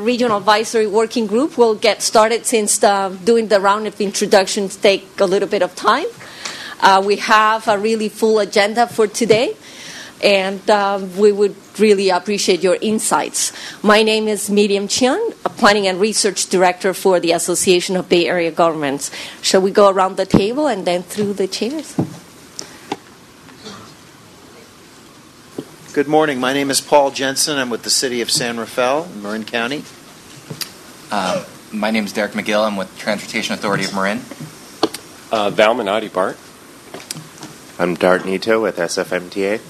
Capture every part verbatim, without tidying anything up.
Regional Advisory Working Group will get started since uh, doing the round of introductions take a little bit of time. Uh, we have a really full agenda for today, and uh, we would really appreciate your insights. My name is Miriam Chiang, a Planning and Research Director for the Association of Bay Area Governments. Shall we go around the table and then through the chairs? Good morning. My name is Paul Jensen. I'm with the City of San Rafael in Marin County. Uh, my name is Derek McGill. I'm with Transportation Authority of Marin. Uh, Val Minotti Bart. I'm Dart Nito with S F M T A.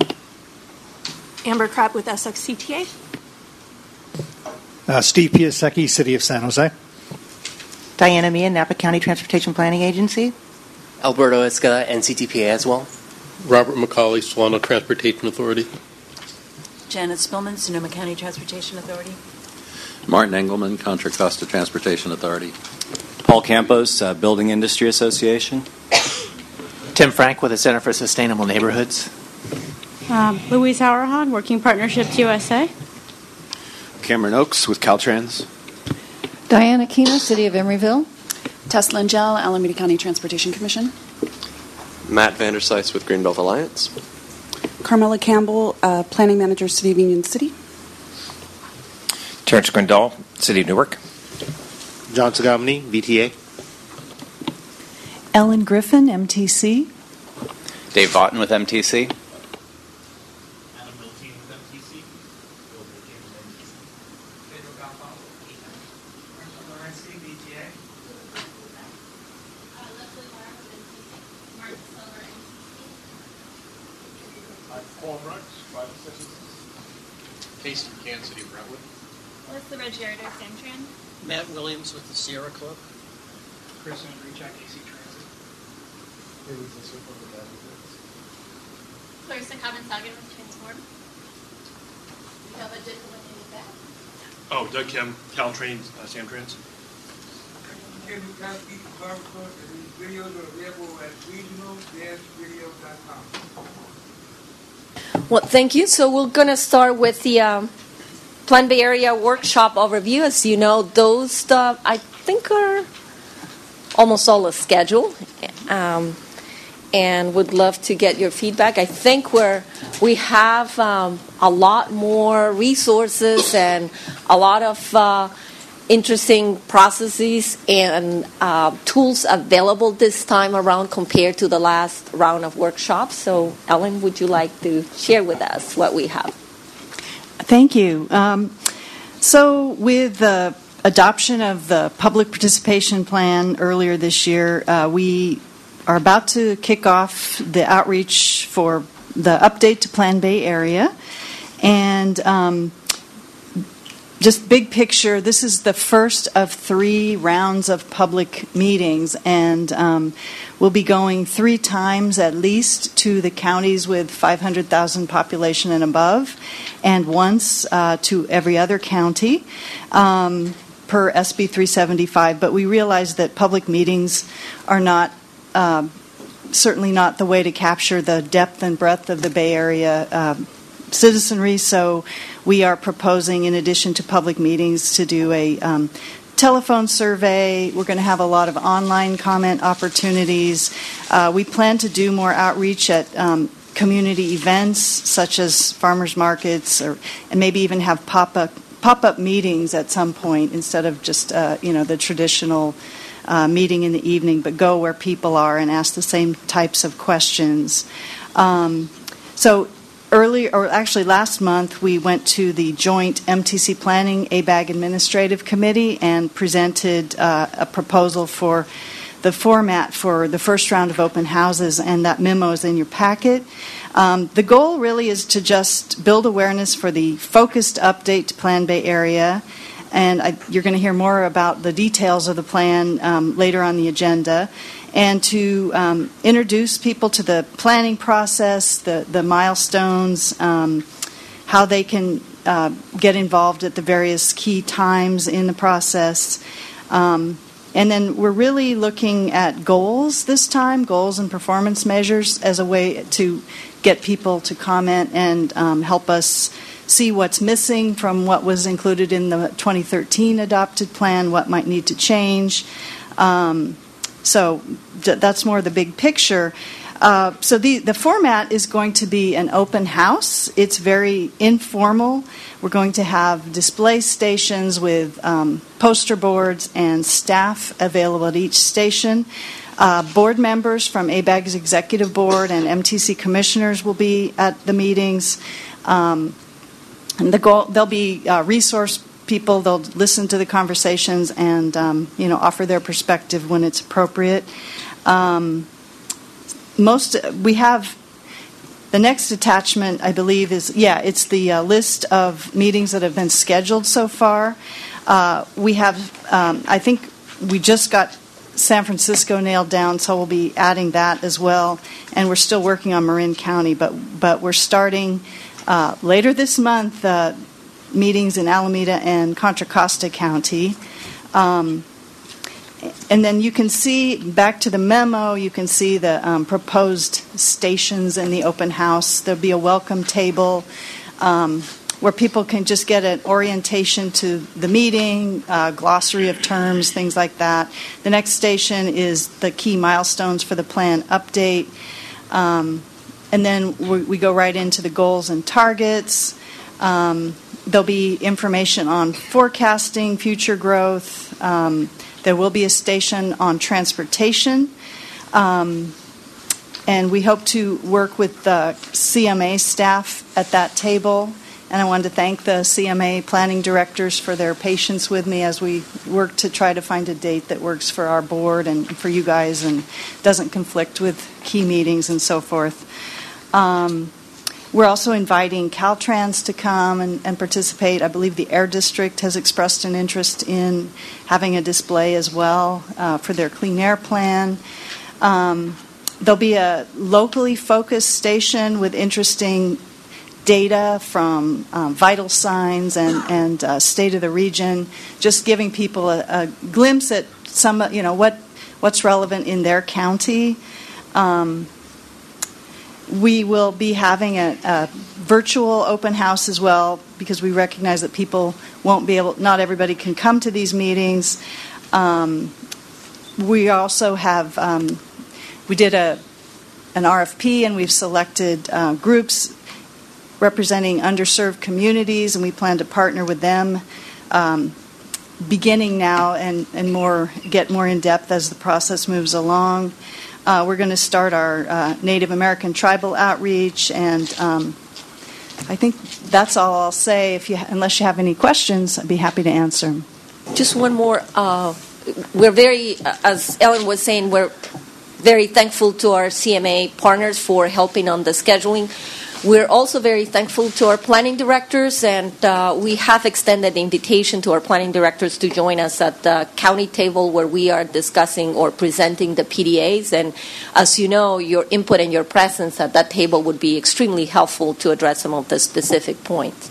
Amber Crab with S X C T A. Uh, Steve Piasecki, City of San Jose. Diana Meehan, Napa County Transportation Planning Agency. Alberto Esca, N C T P A as well. Robert McCauley, Solano Transportation Authority. Janet Spillman, Sonoma County Transportation Authority. Martin Engelman, Contra Costa Transportation Authority. Paul Campos, uh, Building Industry Association. Tim Frank with the Center for Sustainable Neighborhoods. Um, Louise Hauerhahn, Working Partnerships U S A. Cameron Oakes with Caltrans. Diana Kina, City of Emeryville. Tess Langell, Alameda County Transportation Commission. Matt Vandersice with Greenbelt Alliance. Carmela Campbell, uh, Planning Manager, City of Union City. Terrence Grindal, City of Newark. John Sagomini, V T A. Ellen Griffin, M T C. Dave Vaughton with M T C. Casey Kansas City, Brentwood. Melissa Ruggiero, Samtran. Matt Williams with the Sierra Club. Chris Andrew, A C Transit. Clarissa Common-Sagan with Transform. We have a different in the back. Oh, Doug Kim, Caltrain, uh, Samtrans. Videos are available at regional dash video dot com. Well, thank you. So we're going to start with the um, Plan Bay Area workshop overview. As you know, those, uh, I think, are almost all a schedule. Um, and would love to get your feedback. I think we're, we have um, a lot more resources and a lot of uh, interesting processes and uh, tools available this time around compared to the last round of workshops. So, Ellen, would you like to share with us what we have? Thank you. Um, so, with the adoption of the public participation plan earlier this year, uh, we are about to kick off the outreach for the update to Plan Bay Area. And um, just big picture, this is the first of three rounds of public meetings, and um, we'll be going three times at least to the counties with five hundred thousand population and above, and once uh, to every other county um, per S B three seventy-five. But we realize that public meetings are not uh, certainly not the way to capture the depth and breadth of the Bay Area uh, citizenry, so we are proposing, in addition to public meetings, to do a um, telephone survey. We're going to have a lot of online comment opportunities. Uh, we plan to do more outreach at um, community events such as farmers markets, or and maybe even have pop-up pop-up meetings at some point instead of just uh, you know the traditional uh, meeting in the evening, but go where people are and ask the same types of questions. Um, so. Early, or actually last month, we went to the joint M T C Planning A B A G Administrative Committee and presented uh, a proposal for the format for the first round of open houses, and that memo is in your packet. Um, the goal really is to just build awareness for the focused update to Plan Bay Area, and I, you're going to hear more about the details of the plan um, later on the agenda, and to um, introduce people to the planning process, the, the milestones, um, how they can uh, get involved at the various key times in the process. Um, and then we're really looking at goals this time, goals and performance measures, as a way to get people to comment and um, help us see what's missing from what was included in the twenty thirteen adopted plan, what might need to change. Um, so th- that's more the big picture. Uh, so the, the format is going to be an open house. It's very informal. We're going to have display stations with um, poster boards and staff available at each station. Uh, board members from A B A G's executive board and M T C commissioners will be at the meetings. Um, and the goal, there'll be uh, resource people. They'll listen to the conversations and um, you know offer their perspective when it's appropriate. Um, most we have the next attachment, I believe, is yeah, it's the uh, list of meetings that have been scheduled so far. Uh, we have, um, I think, we just got San Francisco nailed down, so we'll be adding that as well. And we're still working on Marin County, but but we're starting uh, later this month uh, meetings in Alameda and Contra Costa County. Um, and then you can see, back to the memo, you can see the um, proposed stations in the open house. There'll be a welcome table um, where people can just get an orientation to the meeting, uh, glossary of terms, things like that. The next station is the key milestones for the plan update. Um, and then we, we go right into the goals and targets. Um, there'll be information on forecasting, future growth. Um, there will be a station on transportation. Um, and we hope to work with the C M A staff at that table. And I wanted to thank the C M A planning directors for their patience with me as we work to try to find a date that works for our board and for you guys and doesn't conflict with key meetings and so forth. Um, we're also inviting Caltrans to come and, and participate. I believe the Air District has expressed an interest in having a display as well uh, for their clean air plan. Um, there'll be a locally focused station with interesting data from um, vital signs and, and uh, state of the region, just giving people a, a glimpse at some, you know, what what's relevant in their county. Um, we will be having a, a virtual open house as well because we recognize that people won't be able, not everybody can come to these meetings. Um, we also have, um, we did a an R F P and we've selected uh, groups representing underserved communities, and we plan to partner with them um, beginning now and, and more get more in depth as the process moves along. Uh, we're going to start our uh, Native American tribal outreach, and um, I think that's all I'll say. If you, unless you have any questions, I'd be happy to answer them. Just one more. Uh, we're very, as Ellen was saying, we're very thankful to our C M A partners for helping on the scheduling. We're also very thankful to our planning directors, and uh, we have extended the invitation to our planning directors to join us at the county table where we are discussing or presenting the P D As. And as you know, your input and your presence at that table would be extremely helpful to address some of the specific points.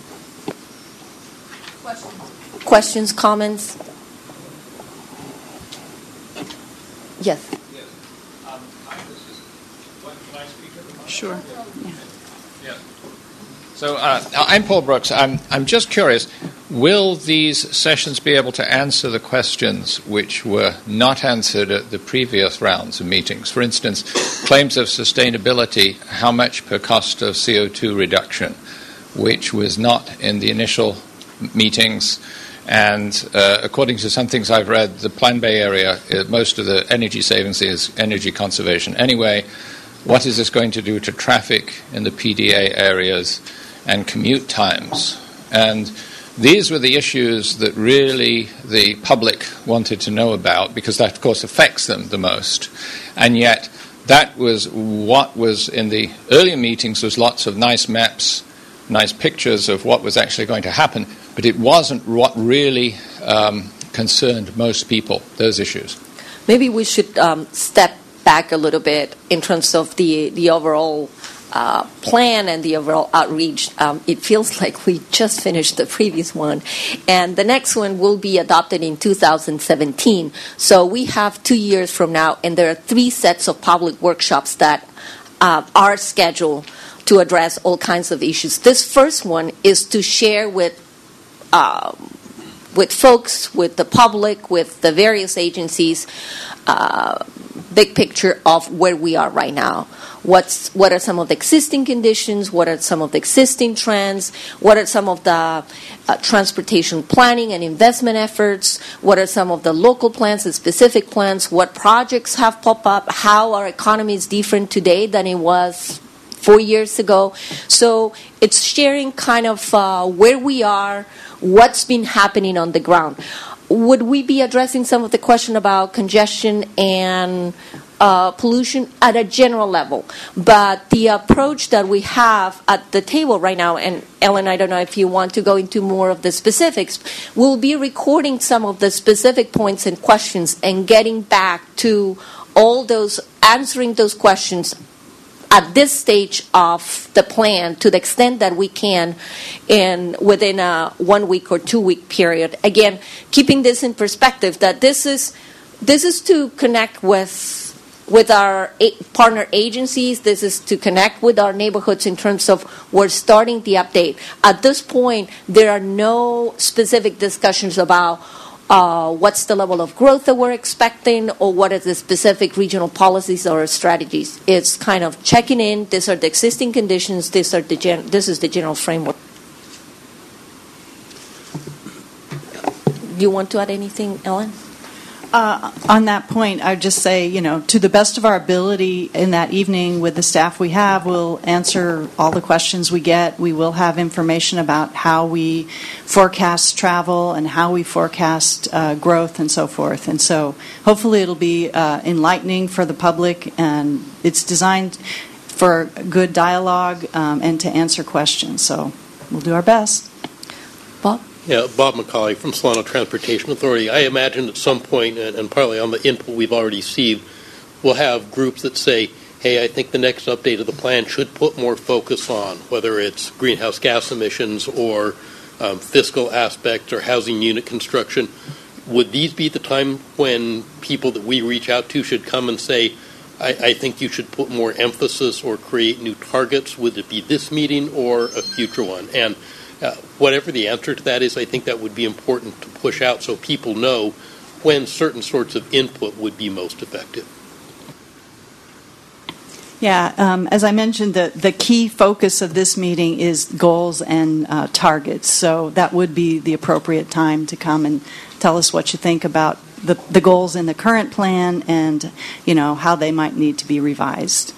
Questions, Questions comments? Yes. Yes. Um, hi, this is, what, can I speak at the moment? Sure. Yeah. Yeah. So uh, I'm Paul Brooks. I'm, I'm just curious, will these sessions be able to answer the questions which were not answered at the previous rounds of meetings? For instance, claims of sustainability, how much per cost of C O two reduction, which was not in the initial meetings. And uh, according to some things I've read, the Plan Bay area, uh, most of the energy savings is energy conservation. Anyway, what is this going to do to traffic in the P D A areas and commute times? And these were the issues that really the public wanted to know about, because that, of course, affects them the most. And yet, that was what was in the earlier meetings, was lots of nice maps, nice pictures of what was actually going to happen, but it wasn't what really um, concerned most people, those issues. Maybe we should um, step back a little bit in terms of the the overall uh, plan and the overall outreach. Um, it feels like we just finished the previous one, and the next one will be adopted in two thousand seventeen. So we have two years from now, and there are three sets of public workshops that uh, are scheduled to address all kinds of issues. This first one is to share with uh, with folks, with the public, with the various agencies, uh, big picture of where we are right now. What's what are some of the existing conditions? What are some of the existing trends? What are some of the uh, transportation planning and investment efforts? What are some of the local plans and specific plans? What projects have popped up? How our economy is different today than it was four years ago? So it's sharing kind of uh, where we are, what's been happening on the ground. Would we be addressing some of the question about congestion and uh, pollution at a general level? But the approach that we have at the table right now, and Ellen, I don't know if you want to go into more of the specifics, we'll be recording some of the specific points and questions and getting back to all those, answering those questions at this stage of the plan to the extent that we can in within a one week or two week period. Again, keeping this in perspective that this is this is to connect with with our a- partner agencies. This is to connect with our neighborhoods in terms of we're starting the update. At this point, there are no specific discussions about Uh, what's the level of growth that we're expecting, or what are the specific regional policies or strategies. It's kind of checking in. These are the existing conditions. These are the gen- this is the general framework. Do you want to add anything, Ellen? Uh, on that point, I'd just say, you know, to the best of our ability in that evening with the staff we have, we'll answer all the questions we get. We will have information about how we forecast travel and how we forecast uh, growth and so forth. And so hopefully it'll be uh, enlightening for the public, and it's designed for good dialogue um, and to answer questions. So we'll do our best. Bob? Yeah, Bob McCauley from Solano Transportation Authority. I imagine at some point, and, and partly on the input we've already received, we'll have groups that say, hey, I think the next update of the plan should put more focus on whether it's greenhouse gas emissions or um, fiscal aspects or housing unit construction. Would these be the time when people that we reach out to should come and say, I, I think you should put more emphasis or create new targets? Would it be this meeting or a future one? And Uh, whatever the answer to that is, I think that would be important to push out so people know when certain sorts of input would be most effective. Yeah, um, as I mentioned, the, the key focus of this meeting is goals and uh, targets. So that would be the appropriate time to come and tell us what you think about the, the goals in the current plan and, you know, how they might need to be revised.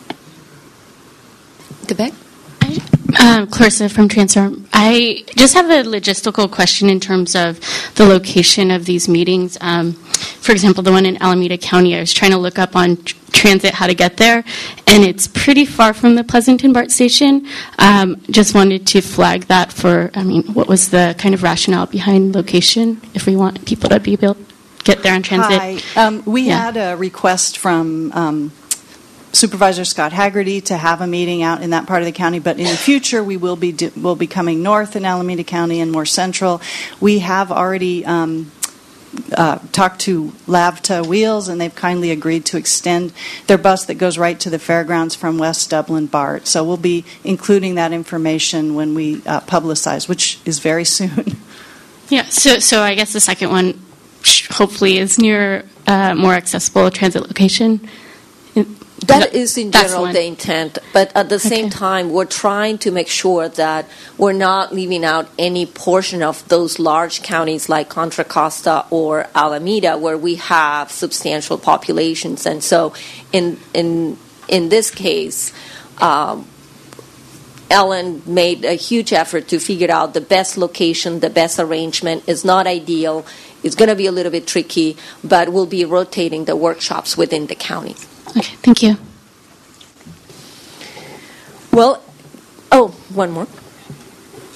Quebec? Um, Clarissa from Transform. I just have a logistical question in terms of the location of these meetings. Um, for example, the one in Alameda County, I was trying to look up on tr- transit how to get there, and it's pretty far from the Pleasanton BART station. Um, just wanted to flag that for, I mean, what was the kind of rationale behind location if we want people to be able to get there on transit? Hi. Um, we Yeah. had a request from um, Supervisor Scott Haggerty to have a meeting out in that part of the county, but in the future we will be do, will be coming north in Alameda County and more central. We have already um, uh, talked to Lavta Wheels, and they've kindly agreed to extend their bus that goes right to the fairgrounds from West Dublin BART. So we'll be including that information when we uh, publicize, which is very soon. Yeah, so so I guess the second one hopefully is near uh, more accessible transit location. That is in That's general one. the intent, but at the same Okay. time, we're trying to make sure that we're not leaving out any portion of those large counties like Contra Costa or Alameda, where we have substantial populations. And so, in in in this case, um, Ellen made a huge effort to figure out the best location, the best arrangement. It's not ideal. It's going to be a little bit tricky, but we'll be rotating the workshops within the county. Okay, thank you. Well, oh, one more.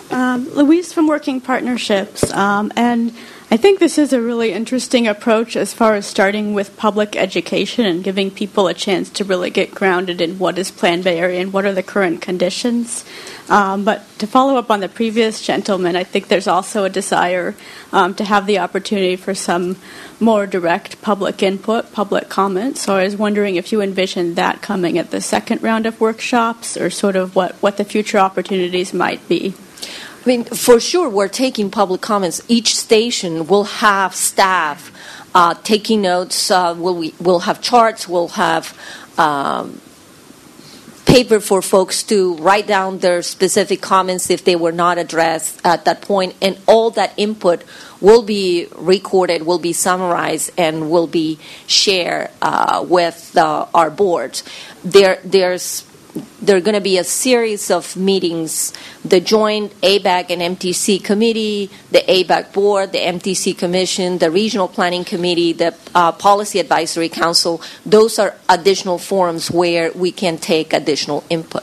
Um, Louise from Working Partnerships, um, and I think this is a really interesting approach as far as starting with public education and giving people a chance to really get grounded in what is Plan Bay Area and what are the current conditions. Um, but to follow up on the previous gentleman, I think there's also a desire um, to have the opportunity for some more direct public input, public comment. So I was wondering if you envision that coming at the second round of workshops, or sort of what, what the future opportunities might be. I mean, for sure, we're taking public comments. Each station will have staff uh, taking notes. Uh, we'll, we'll have charts. We'll have um, paper for folks to write down their specific comments if they were not addressed at that point. And all that input will be recorded, will be summarized, and will be shared uh, with uh, our boards. There, there's There are going to be a series of meetings, the joint A B A C and M T C committee, the A B A C board, the M T C commission, the regional planning committee, the uh, policy advisory council. Those are additional forums where we can take additional input.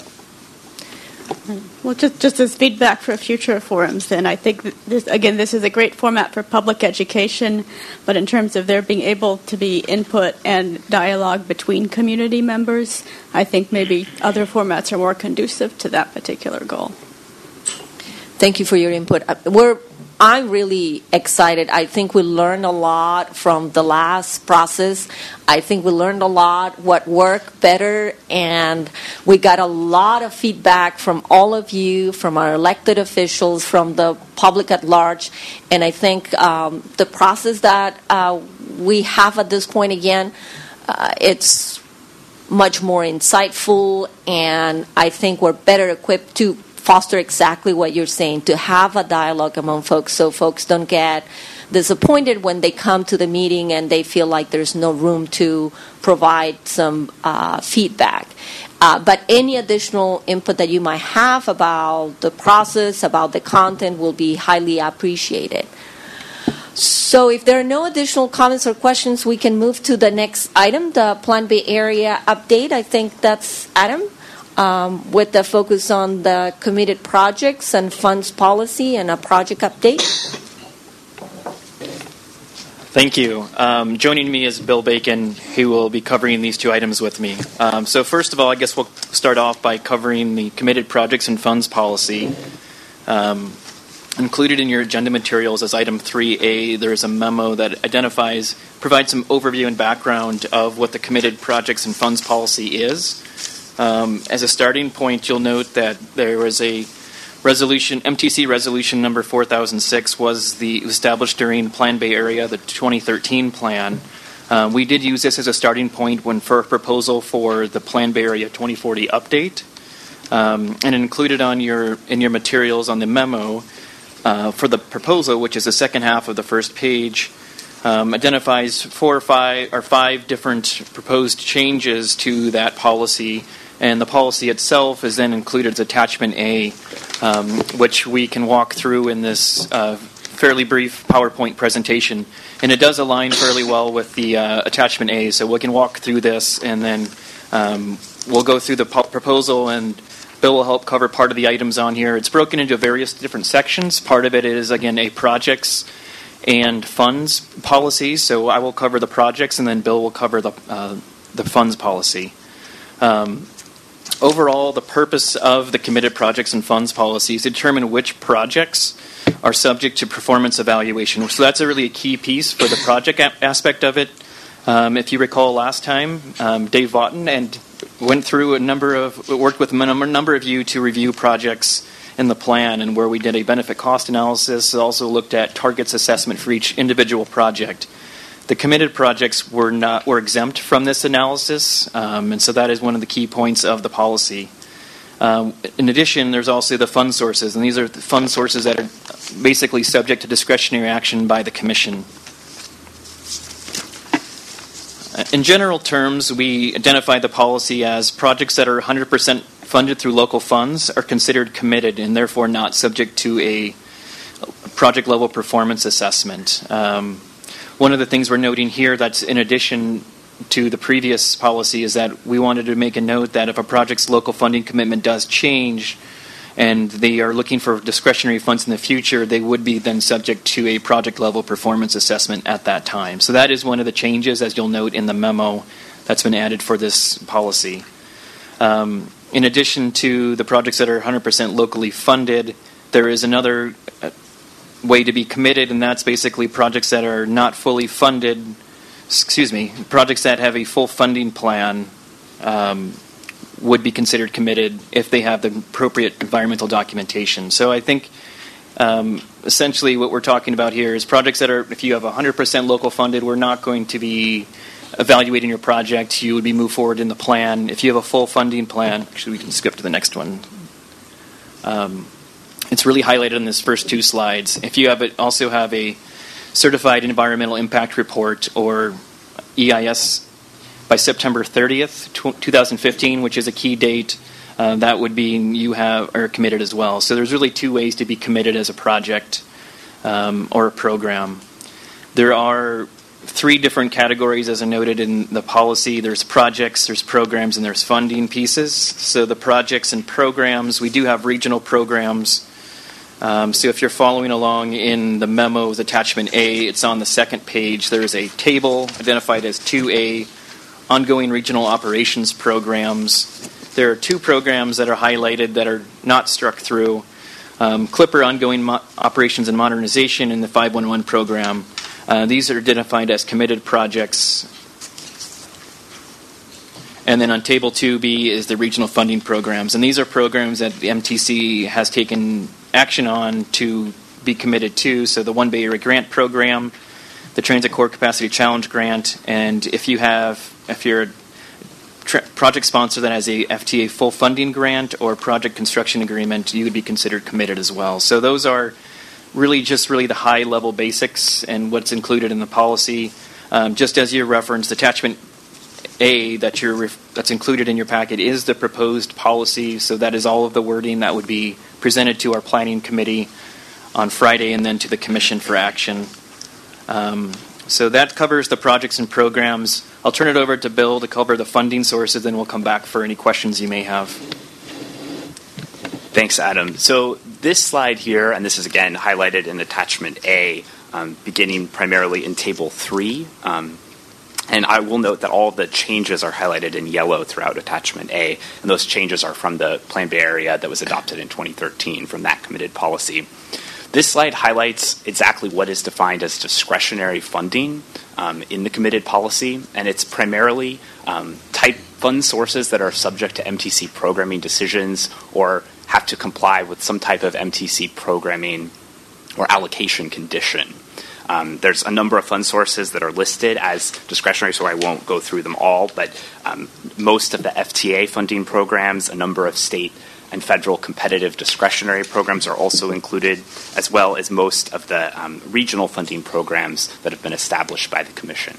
Well, just, just as feedback for future forums, then, I think, this, again, this is a great format for public education, but in terms of there being able to be input and dialogue between community members, I think maybe other formats are more conducive to that particular goal. Thank you for your input. We're I'm really excited. I think we learned a lot from the last process. I think we learned a lot what worked better, and we got a lot of feedback from all of you, from our elected officials, from the public at large. And I think um, the process that uh, we have at this point, again, uh, it's much more insightful, and I think we're better equipped to foster exactly what you're saying, to have a dialogue among folks so folks don't get disappointed when they come to the meeting and they feel like there's no room to provide some uh, feedback. Uh, but any additional input that you might have about the process, about the content, will be highly appreciated. So if there are no additional comments or questions, we can move to the next item, the Plan Bay Area update. I think that's Adam. Um, with the focus on the committed projects and funds policy and a project update. Thank you. Um, joining me is Bill Bacon, who will be covering these two items with me. Um, so first of all, I guess we'll start off by covering the committed projects and funds policy. Um, included in your agenda materials as item three A, there is a memo that identifies, provides some overview and background of what the committed projects and funds policy is. Um, as a starting point, you'll note that there was a resolution, M T C resolution number four thousand six was the established during Plan Bay Area, the twenty thirteen plan. Um, we did use this as a starting point when for a proposal for the Plan Bay Area twenty forty update, um, and included on your in your materials on the memo uh, for the proposal, which is the second half of the first page. Um, identifies four or five or five different proposed changes to that policy, and the policy itself is then included as attachment A, um, which we can walk through in this uh, fairly brief PowerPoint presentation. And it does align fairly well with the uh, attachment A, so we can walk through this, and then um, we'll go through the po- proposal, and Bill will help cover part of the items on here. It's broken into various different sections. Part of it is, again, a projects and funds policy, so I will cover the projects, and then Bill will cover the uh, the funds policy. Um, overall, the purpose of the committed projects and funds policy is to determine which projects are subject to performance evaluation. So that's a really a key piece for the project a- aspect of it. Um, if you recall last time, um, Dave Vaughton and went through a number of worked with a number of you to review projects in the plan, and where we did a benefit cost analysis, also looked at targets assessment for each individual project. The committed projects were not were exempt from this analysis, um, and so that is one of the key points of the policy. Um, in addition, there's also the fund sources, and these are the fund sources that are basically subject to discretionary action by the Commission. In general terms, we identify the policy as projects that are one hundred percent funded through local funds are considered committed and therefore not subject to a project level performance assessment. Um, one of the things we're noting here that's in addition to the previous policy is that we wanted to make a note that if a project's local funding commitment does change, and they are looking for discretionary funds in the future, they would be then subject to a project level performance assessment at that time. So that is one of the changes, as you'll note in the memo, that's been added for this policy. Um, in addition to the projects that are one hundred percent locally funded, there is another way to be committed, and that's basically projects that are not fully funded, excuse me, projects that have a full funding plan um, would be considered committed if they have the appropriate environmental documentation. So I think um, essentially what we're talking about here is projects that are, if you have one hundred percent local funded, we're not going to be evaluating your project. You would be moved forward in the plan. If you have a full funding plan, actually we can skip to the next one. Um, it's really highlighted in this first two slides. If you have it, also have a certified environmental impact report or E I S by September thirtieth, two thousand fifteen, which is a key date, uh, that would be you have are committed as well. So there's really two ways to be committed as a project um, or a program. There are three different categories, as I noted in the policy. There's projects, there's programs, and there's funding pieces. So the projects and programs, we do have regional programs. Um, so if you're following along in the memo's attachment A, it's on the second page. There's a table identified as two A, ongoing regional operations programs. There are two programs that are highlighted that are not struck through. Um, Clipper ongoing mo- operations and modernization and the five one one program. Uh, these are identified as committed projects. And then on Table two B is the regional funding programs. And these are programs that the M T C has taken action on to be committed to. So the One Bay Area Grant Program, the Transit Core Capacity Challenge Grant, and if you have, if you're a tra- project sponsor that has a F T A full funding grant or project construction agreement, you would be considered committed as well. So those are really just really the high level basics and what's included in the policy. Um, just as you referenced, attachment A that you're ref- that's included in your packet is the proposed policy. So that is all of the wording that would be presented to our planning committee on Friday and then to the commission for action. Um, so that covers the projects and programs. I'll turn it over to Bill to cover the funding sources, then we'll come back for any questions you may have. Thanks, Adam. So this slide here, and this is again highlighted in attachment A, um, beginning primarily in table three. Um, and I will note that all of the changes are highlighted in yellow throughout attachment A, and those changes are from the Plan Bay Area that was adopted in twenty thirteen from that committed policy. This slide highlights exactly what is defined as discretionary funding um, in the committed policy, and it's primarily um, type fund sources that are subject to M T C programming decisions or have to comply with some type of M T C programming or allocation condition. Um, there's a number of fund sources that are listed as discretionary, so I won't go through them all, but um, most of the F T A funding programs, a number of state and federal competitive discretionary programs are also included, as well as most of the um, regional funding programs that have been established by the Commission.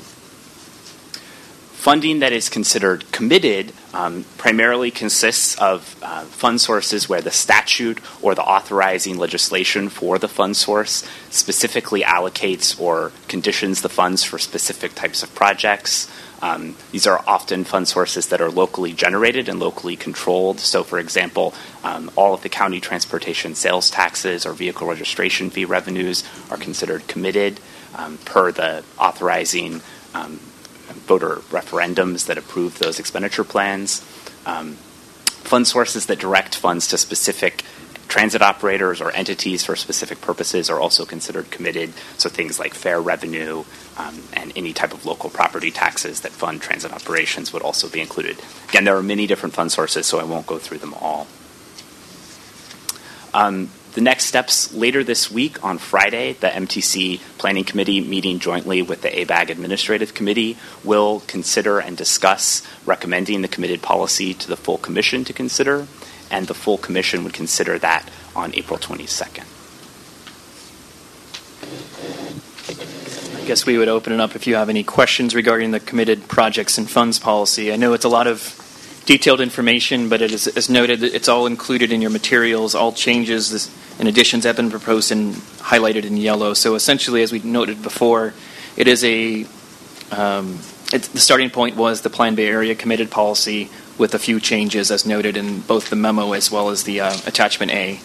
Funding that is considered committed um, primarily consists of uh, fund sources where the statute or the authorizing legislation for the fund source specifically allocates or conditions the funds for specific types of projects. Um, these are often fund sources that are locally generated and locally controlled. So, for example, um, all of the county transportation sales taxes or vehicle registration fee revenues are considered committed um, per the authorizing um, voter referendums that approve those expenditure plans. Um, fund sources that direct funds to specific transit operators or entities for specific purposes are also considered committed. So things like fare revenue um, and any type of local property taxes that fund transit operations would also be included. Again, there are many different fund sources, so I won't go through them all. Um, The next steps later this week on Friday, the M T C Planning Committee meeting jointly with the A B A G Administrative Committee will consider and discuss recommending the committed policy to the full commission to consider, and the full commission would consider that on April twenty-second. I guess we would open it up if you have any questions regarding the committed projects and funds policy. I know it's a lot of detailed information, but it is, as noted, it's all included in your materials. All changes and additions have been proposed and highlighted in yellow. So essentially, as we noted before, it is a um, it's, the starting point was the Plan Bay Area committed policy. with a few changes as noted in both the memo as well as the uh, attachment A.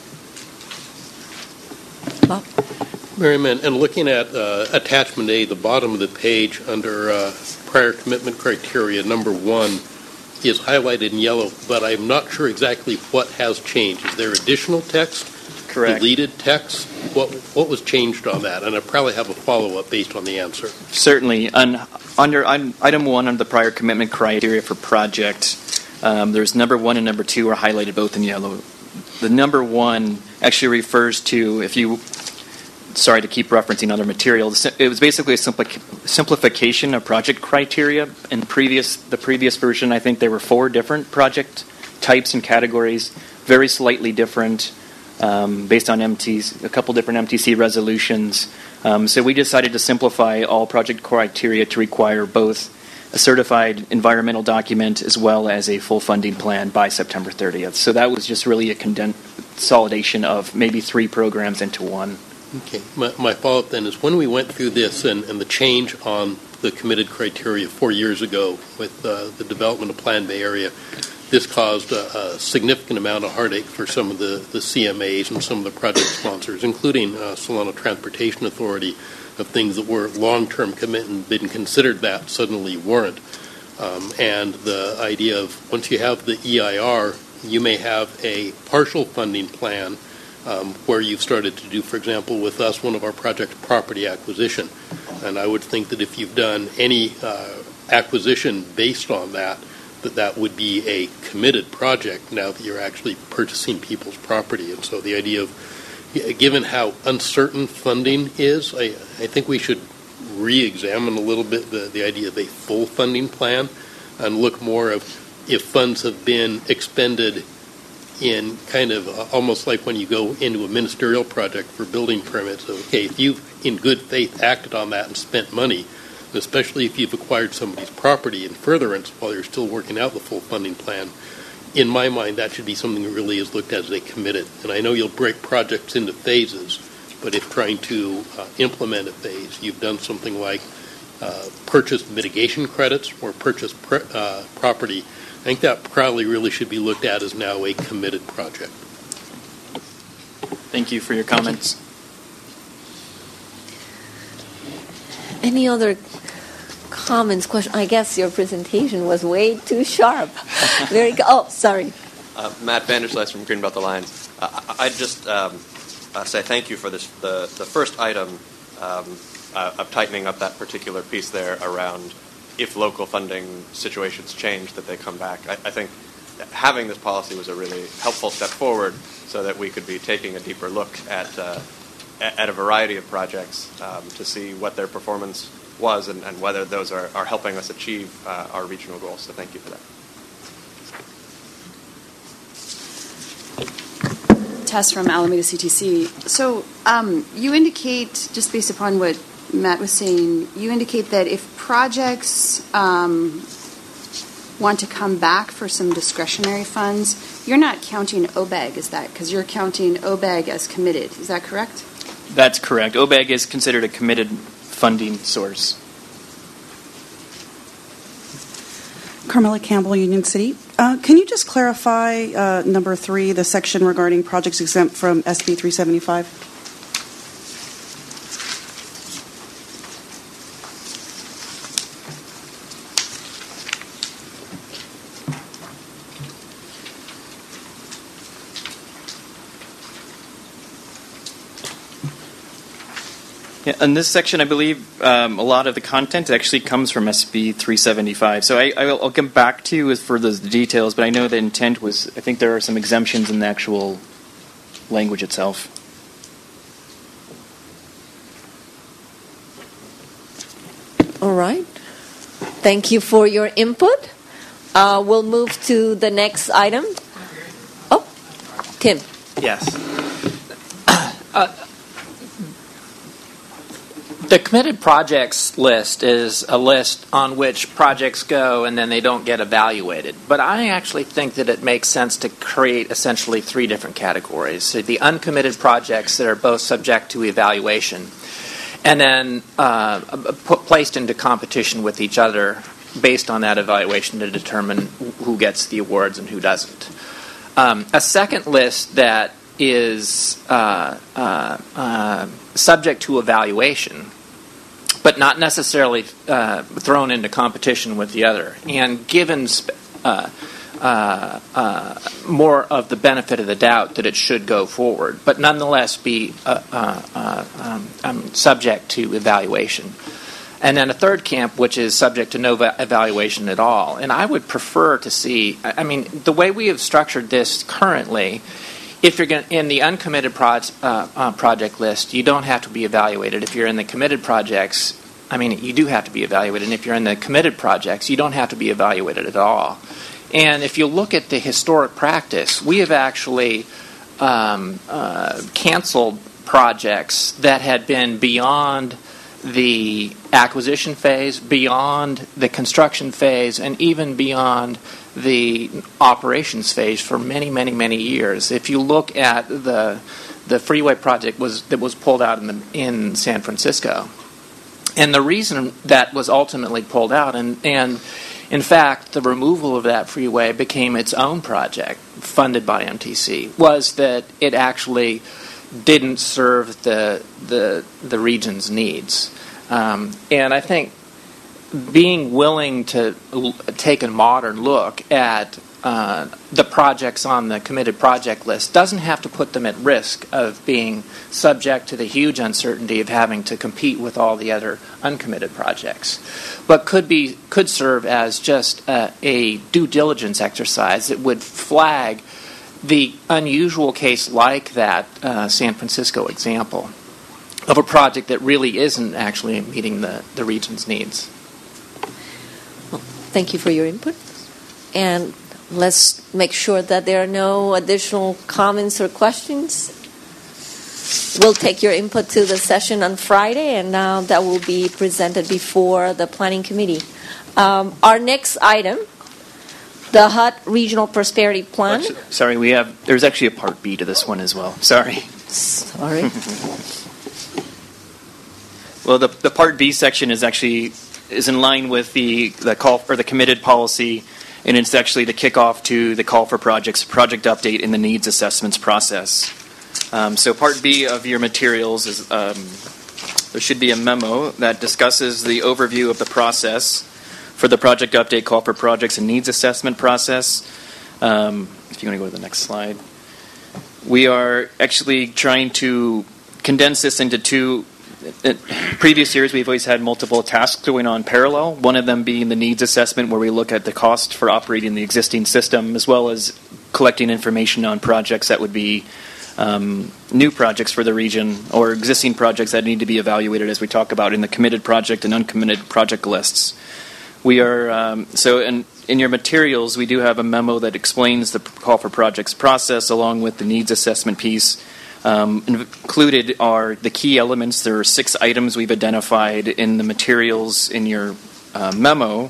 Bob? Miriam, and, and looking at uh, attachment A, the bottom of the page under uh, prior commitment criteria, number one is highlighted in yellow, but I'm not sure exactly what has changed. Is there additional text? Correct. Deleted text? What what was changed on that? And I probably have a follow-up based on the answer. Certainly. Un, under un, item one under the prior commitment criteria for project, um, there's number one and number two are highlighted both in yellow. The number one actually refers to, if you, sorry to keep referencing other materials, it was basically a simpli- simplification of project criteria. In previous the previous version, I think there were four different project types and categories, very slightly different. Um, based on M Ts, a couple different M T C resolutions. Um, so we decided to simplify all project criteria to require both a certified environmental document as well as a full funding plan by September thirtieth. So that was just really a consolidation of maybe three programs into one. Okay. My, my follow-up then is when we went through this and, and the change on the committed criteria four years ago with uh, the development of Plan Bay Area, this caused a, a significant amount of heartache for some of the, the C M As and some of the project sponsors, including uh, Solano Transportation Authority, of things that were long-term commitment and been considered that suddenly weren't. Um, and the idea of once you have the E I R, you may have a partial funding plan um, where you've started to do, for example, with us, one of our projects, property acquisition. And I would think that if you've done any uh, acquisition based on that, that that would be a committed project now that you're actually purchasing people's property. And so the idea of, given how uncertain funding is, I, I think we should re-examine a little bit the, the idea of a full funding plan and look more of if funds have been expended in kind of uh, almost like when you go into a ministerial project for building permits. Okay, if you've in good faith acted on that and spent money, especially if you've acquired somebody's property in furtherance while you're still working out the full funding plan, in my mind, that should be something that really is looked at as a committed. And I know you'll break projects into phases, but if trying to uh, implement a phase, you've done something like uh, purchase mitigation credits or purchase pr- uh, property, I think that probably really should be looked at as now a committed project. Thank you for your comments. Any other comments, question? I guess your presentation was way too sharp. Very good. Oh, sorry. Uh, Matt Vanderslice from Greenbelt Alliance. Uh, I'd just um, uh, say thank you for this. The, the first item um, uh, of tightening up that particular piece there around if local funding situations change, that they come back. I, I think having this policy was a really helpful step forward so that we could be taking a deeper look at uh, at a variety of projects um, to see what their performance was and, and whether those are, are helping us achieve uh, our regional goals. So thank you for that. Tess from Alameda C T C. So um, you indicate, just based upon what Matt was saying, you indicate that if projects um, want to come back for some discretionary funds, you're not counting O B E G as that, because you're counting O B E G as committed. Is that correct? That's correct. O B E G is considered a committed funding source. Carmela Campbell, Union City. Uh, can you just clarify uh, number three, the section regarding projects exempt from S B three seventy-five? Yeah, in this section, I believe um, a lot of the content actually comes from S B three seventy-five. So I, I'll, I'll come back to you for the details, but I know the intent was, I think there are some exemptions in the actual language itself. All right. Thank you for your input. Uh, we'll move to the next item. Oh, Tim. Yes. Uh, The committed projects list is a list on which projects go and then they don't get evaluated. But I actually think that it makes sense to create essentially three different categories. So the uncommitted projects that are both subject to evaluation and then uh, put, placed into competition with each other based on that evaluation to determine who gets the awards and who doesn't. Um, a second list that is uh, uh, uh, subject to evaluation, but not necessarily uh, thrown into competition with the other, and given uh, uh, uh, more of the benefit of the doubt that it should go forward, but nonetheless be uh, uh, uh, um, um, subject to evaluation. And then a third camp, which is subject to no va- evaluation at all. And I would prefer to see, I mean, the way we have structured this currently, if you're going in the uncommitted pro- uh, uh, project list, you don't have to be evaluated. If you're in the committed projects, I mean, you do have to be evaluated. And if you're in the committed projects, you don't have to be evaluated at all. And if you look at the historic practice, we have actually um, uh, canceled projects that had been beyond the acquisition phase, beyond the construction phase, and even beyond the operations phase for many, many, many years. If you look at the the freeway project was that was pulled out in the, in San Francisco, and the reason that was ultimately pulled out, and and in fact the removal of that freeway became its own project funded by M T C, was that it actually didn't serve the the the region's needs, um, and I think being willing to l- take a modern look at uh, the projects on the committed project list doesn't have to put them at risk of being subject to the huge uncertainty of having to compete with all the other uncommitted projects, but could be could serve as just a, a due diligence exercise that would flag the unusual case like that uh, San Francisco example of a project that really isn't actually meeting the, the region's needs. Well, thank you for your input. And let's make sure that there are no additional comments or questions. We'll take your input to the session on Friday, and now that will be presented before the Planning Committee. Um, our next item, the H U D Regional Prosperity Plan. Actually, sorry, we have. There's actually a Part B to this one as well. Sorry. Sorry. Well, the the Part B section is actually is in line with the the call or the committed policy, and it's actually to kick off to the call for projects, project update in the needs assessments process. Um, so Part B of your materials is um, there should be a memo that discusses the overview of the process for the project update, call for projects, and needs assessment process. Um, if you want to go to the next slide. We are actually trying to condense this into two. In previous years, we've always had multiple tasks going on parallel, one of them being the needs assessment, where we look at the cost for operating the existing system, as well as collecting information on projects that would be um, new projects for the region, or existing projects that need to be evaluated, as we talk about in the committed project and uncommitted project lists. We are um, so in, in your materials, we do have a memo that explains the call for projects process along with the needs assessment piece. Um, included are the key elements. There are six items we've identified in the materials in your uh, memo.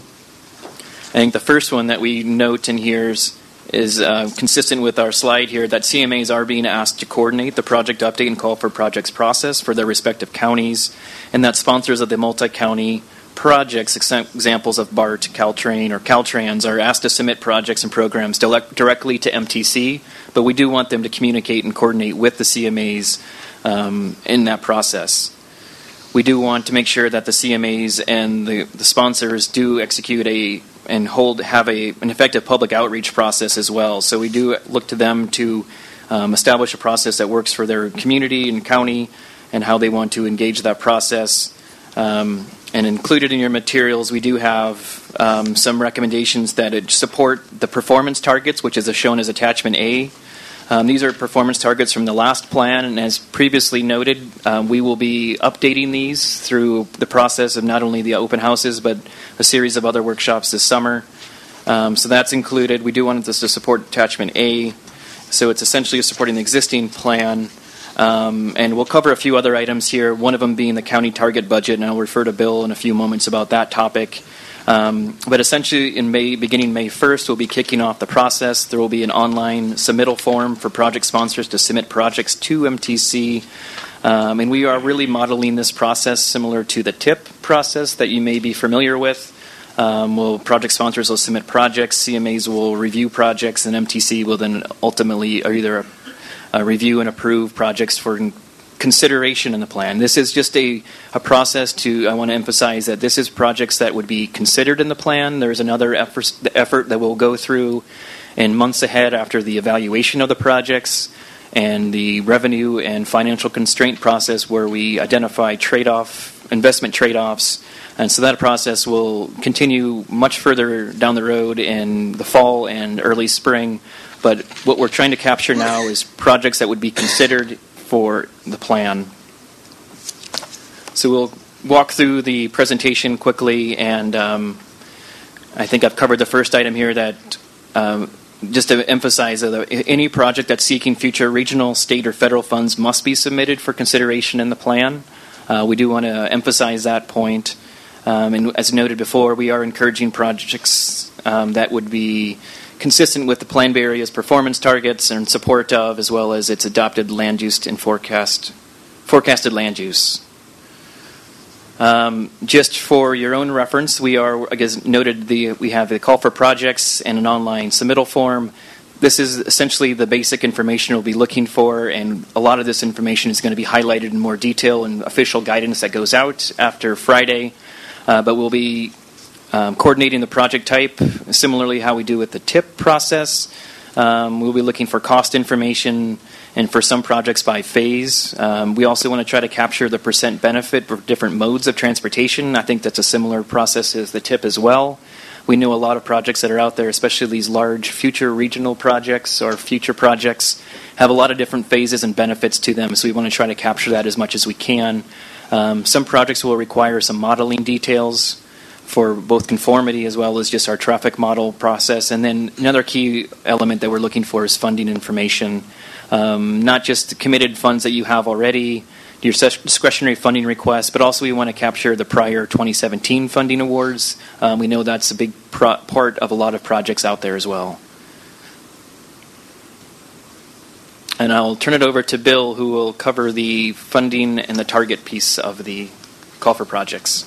I think the first one that we note in here is, is uh, consistent with our slide here, that C M As are being asked to coordinate the project update and call for projects process for their respective counties, and that sponsors of the multi-county projects, examples of B A R T, Caltrain, or Caltrans, are asked to submit projects and programs direct, directly to M T C, but we do want them to communicate and coordinate with the C M As um, in that process. We do want to make sure that the C M As and the, the sponsors do execute a and hold have a an effective public outreach process as well. So we do look to them to um, establish a process that works for their community and county and how they want to engage that process. Um, And included in your materials, we do have um, some recommendations that support the performance targets, which is shown as attachment A. Um, these are performance targets from the last plan, and as previously noted, um, we will be updating these through the process of not only the open houses, but a series of other workshops this summer. Um, so that's included. We do want this to support attachment A. So it's essentially supporting the existing plan. Um, and we'll cover a few other items here, one of them being the county target budget, and I'll refer to Bill in a few moments about that topic. Um, but essentially, in May, beginning May first, we'll be kicking off the process. There will be an online submittal form for project sponsors to submit projects to M T C. Um, and we are really modeling this process similar to the T I P process that you may be familiar with. Um, will project sponsors will submit projects, C M As will review projects, and M T C will then ultimately either uh, review and approve projects for consideration in the plan. This is just a, a process to, I want to emphasize that this is projects that would be considered in the plan. There's another effort, effort that we'll go through in months ahead after the evaluation of the projects and the revenue and financial constraint process where we identify trade-off, investment trade-offs. And so that process will continue much further down the road in the fall and early spring. But what we're trying to capture now is projects that would be considered for the plan. So we'll walk through the presentation quickly, and um, I think I've covered the first item here that um, just to emphasize that any project that's seeking future regional, state, or federal funds must be submitted for consideration in the plan. Uh, we do want to emphasize that point. Um, and as noted before, we are encouraging projects um, that would be consistent with the Plan Bay Area's performance targets and support of, as well as its adopted land use and forecast, forecasted land use. Um, just for your own reference, we are, I guess, noted the we have the call for projects and an online submittal form. This is essentially the basic information we'll be looking for, and a lot of this information is going to be highlighted in more detail in official guidance that goes out after Friday. Uh, but we'll be Um, coordinating the project type, similarly how we do with the T I P process. Um, we'll be looking for cost information and for some projects by phase. Um, we also want to try to capture the percent benefit for different modes of transportation. I think that's a similar process as the T I P as well. We know a lot of projects that are out there, especially these large future regional projects or future projects, have a lot of different phases and benefits to them, so we want to try to capture that as much as we can. Um, some projects will require some modeling details for both conformity as well as just our traffic model process. And then another key element that we're looking for is funding information, um, not just the committed funds that you have already, your discretionary funding requests, but also we want to capture the prior twenty seventeen funding awards. Um, we know that's a big pro- part of a lot of projects out there as well. And I'll turn it over to Bill, who will cover the funding and the target piece of the call for projects.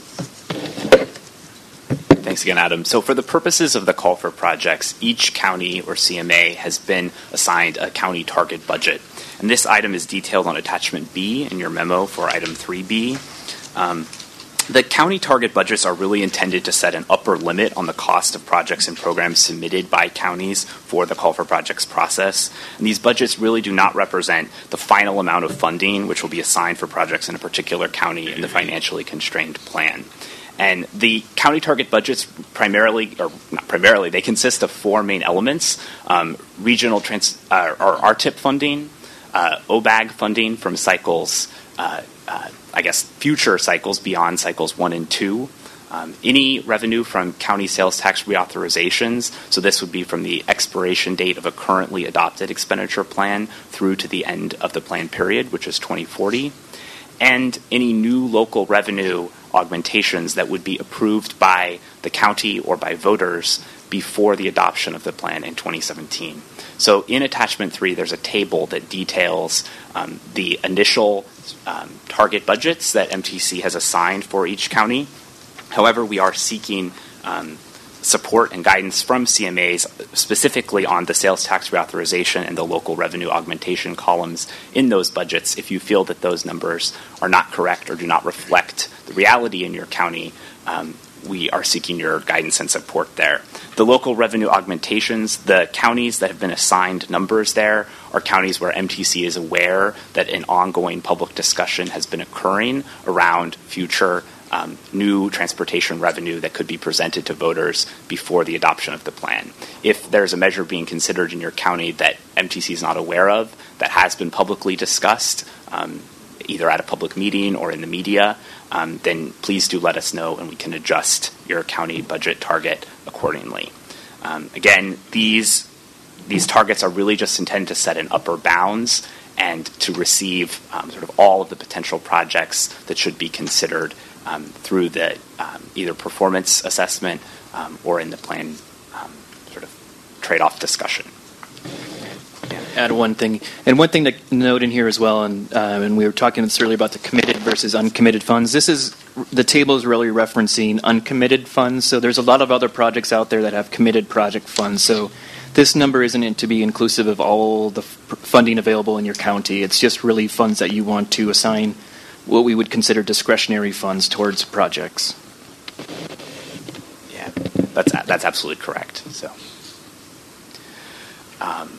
Thanks again, Adam. So for the purposes of the call for projects, each county or C M A has been assigned a county target budget. And this item is detailed on attachment B in your memo for item three B. Um, the county target budgets are really intended to set an upper limit on the cost of projects and programs submitted by counties for the call for projects process. And these budgets really do not represent the final amount of funding which will be assigned for projects in a particular county in the financially constrained plan. And the county target budgets primarily, or not primarily, they consist of four main elements: um, regional trans, uh, or R T I P funding, uh, O B A G funding from cycles, uh, uh, I guess, future cycles beyond cycles one and two, um, any revenue from county sales tax reauthorizations. So this would be from the expiration date of a currently adopted expenditure plan through to the end of the plan period, which is twenty forty, and any new local revenue augmentations that would be approved by the county or by voters before the adoption of the plan in twenty seventeen. So in attachment three, there's a table that details um, the initial um, target budgets that M T C has assigned for each county. However, we are seeking um, support and guidance from C M As specifically on the sales tax reauthorization and the local revenue augmentation columns in those budgets. If you feel that those numbers are not correct or do not reflect the reality in your county, um, we are seeking your guidance and support there. The local revenue augmentations, the counties that have been assigned numbers there are counties where M T C is aware that an ongoing public discussion has been occurring around future Um, new transportation revenue that could be presented to voters before the adoption of the plan. If there's a measure being considered in your county that M T C is not aware of, that has been publicly discussed, um, either at a public meeting or in the media, um, then please do let us know and we can adjust your county budget target accordingly. Um, again, these these targets are really just intended to set an upper bounds and to receive um, sort of all of the potential projects that should be considered Um, through the um, either performance assessment um, or in the plan um, sort of trade-off discussion. Yeah. add one thing, and one thing to note in here as well, and uh, and we were talking earlier about the committed versus uncommitted funds. This is the table is really referencing uncommitted funds. So there's a lot of other projects out there that have committed project funds. So this number isn't to be inclusive of all the f- funding available in your county. It's just really funds that you want to assign what we would consider discretionary funds towards projects. Yeah, that's that's absolutely correct. So. Um,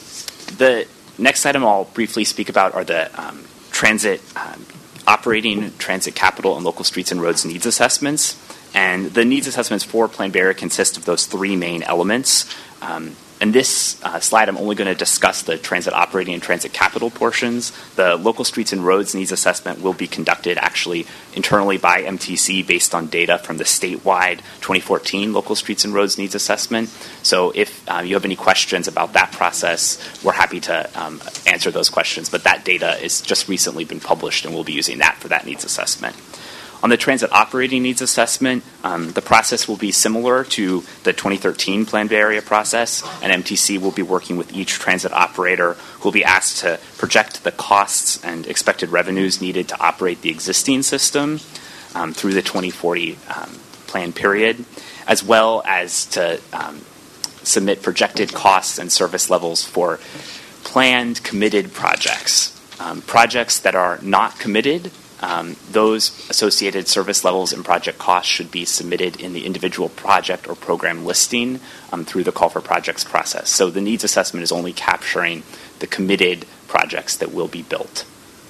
the next item I'll briefly speak about are the um, transit um, operating, transit capital, and local streets and roads needs assessments. And the needs assessments for Plan Bay Area consist of those three main elements. Um, in this uh, slide, I'm only going to discuss the transit operating and transit capital portions. The local streets and roads needs assessment will be conducted actually internally by M T C based on data from the statewide twenty fourteen local streets and roads needs assessment. So if uh, you have any questions about that process, we're happy to um, answer those questions. But that data has just recently been published, and we'll be using that for that needs assessment. On the transit operating needs assessment, um, the process will be similar to the twenty thirteen Plan Bay Area process, and M T C will be working with each transit operator who will be asked to project the costs and expected revenues needed to operate the existing system um, through the twenty forty um, plan period, as well as to um, submit projected costs and service levels for planned committed projects. Um, projects that are not committed, Um, those associated service levels and project costs should be submitted in the individual project or program listing um, through the call for projects process. So the needs assessment is only capturing the committed projects that will be built.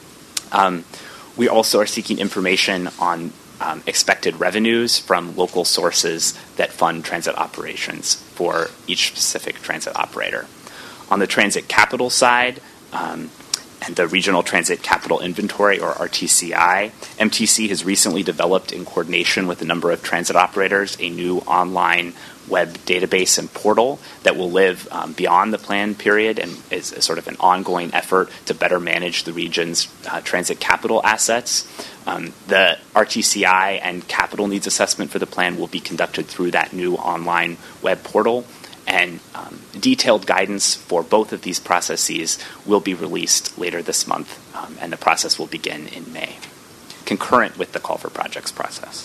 Um, we also are seeking information on um, expected revenues from local sources that fund transit operations for each specific transit operator. On the transit capital side, um, and the Regional Transit Capital Inventory, or R T C I, M T C has recently developed, in coordination with a number of transit operators, a new online web database and portal that will live um, beyond the plan period and is a sort of an ongoing effort to better manage the region's uh, transit capital assets. Um, the R T C I and capital needs assessment for the plan will be conducted through that new online web portal. And um, detailed guidance for both of these processes will be released later this month, um, and the process will begin in May, concurrent with the call for projects process.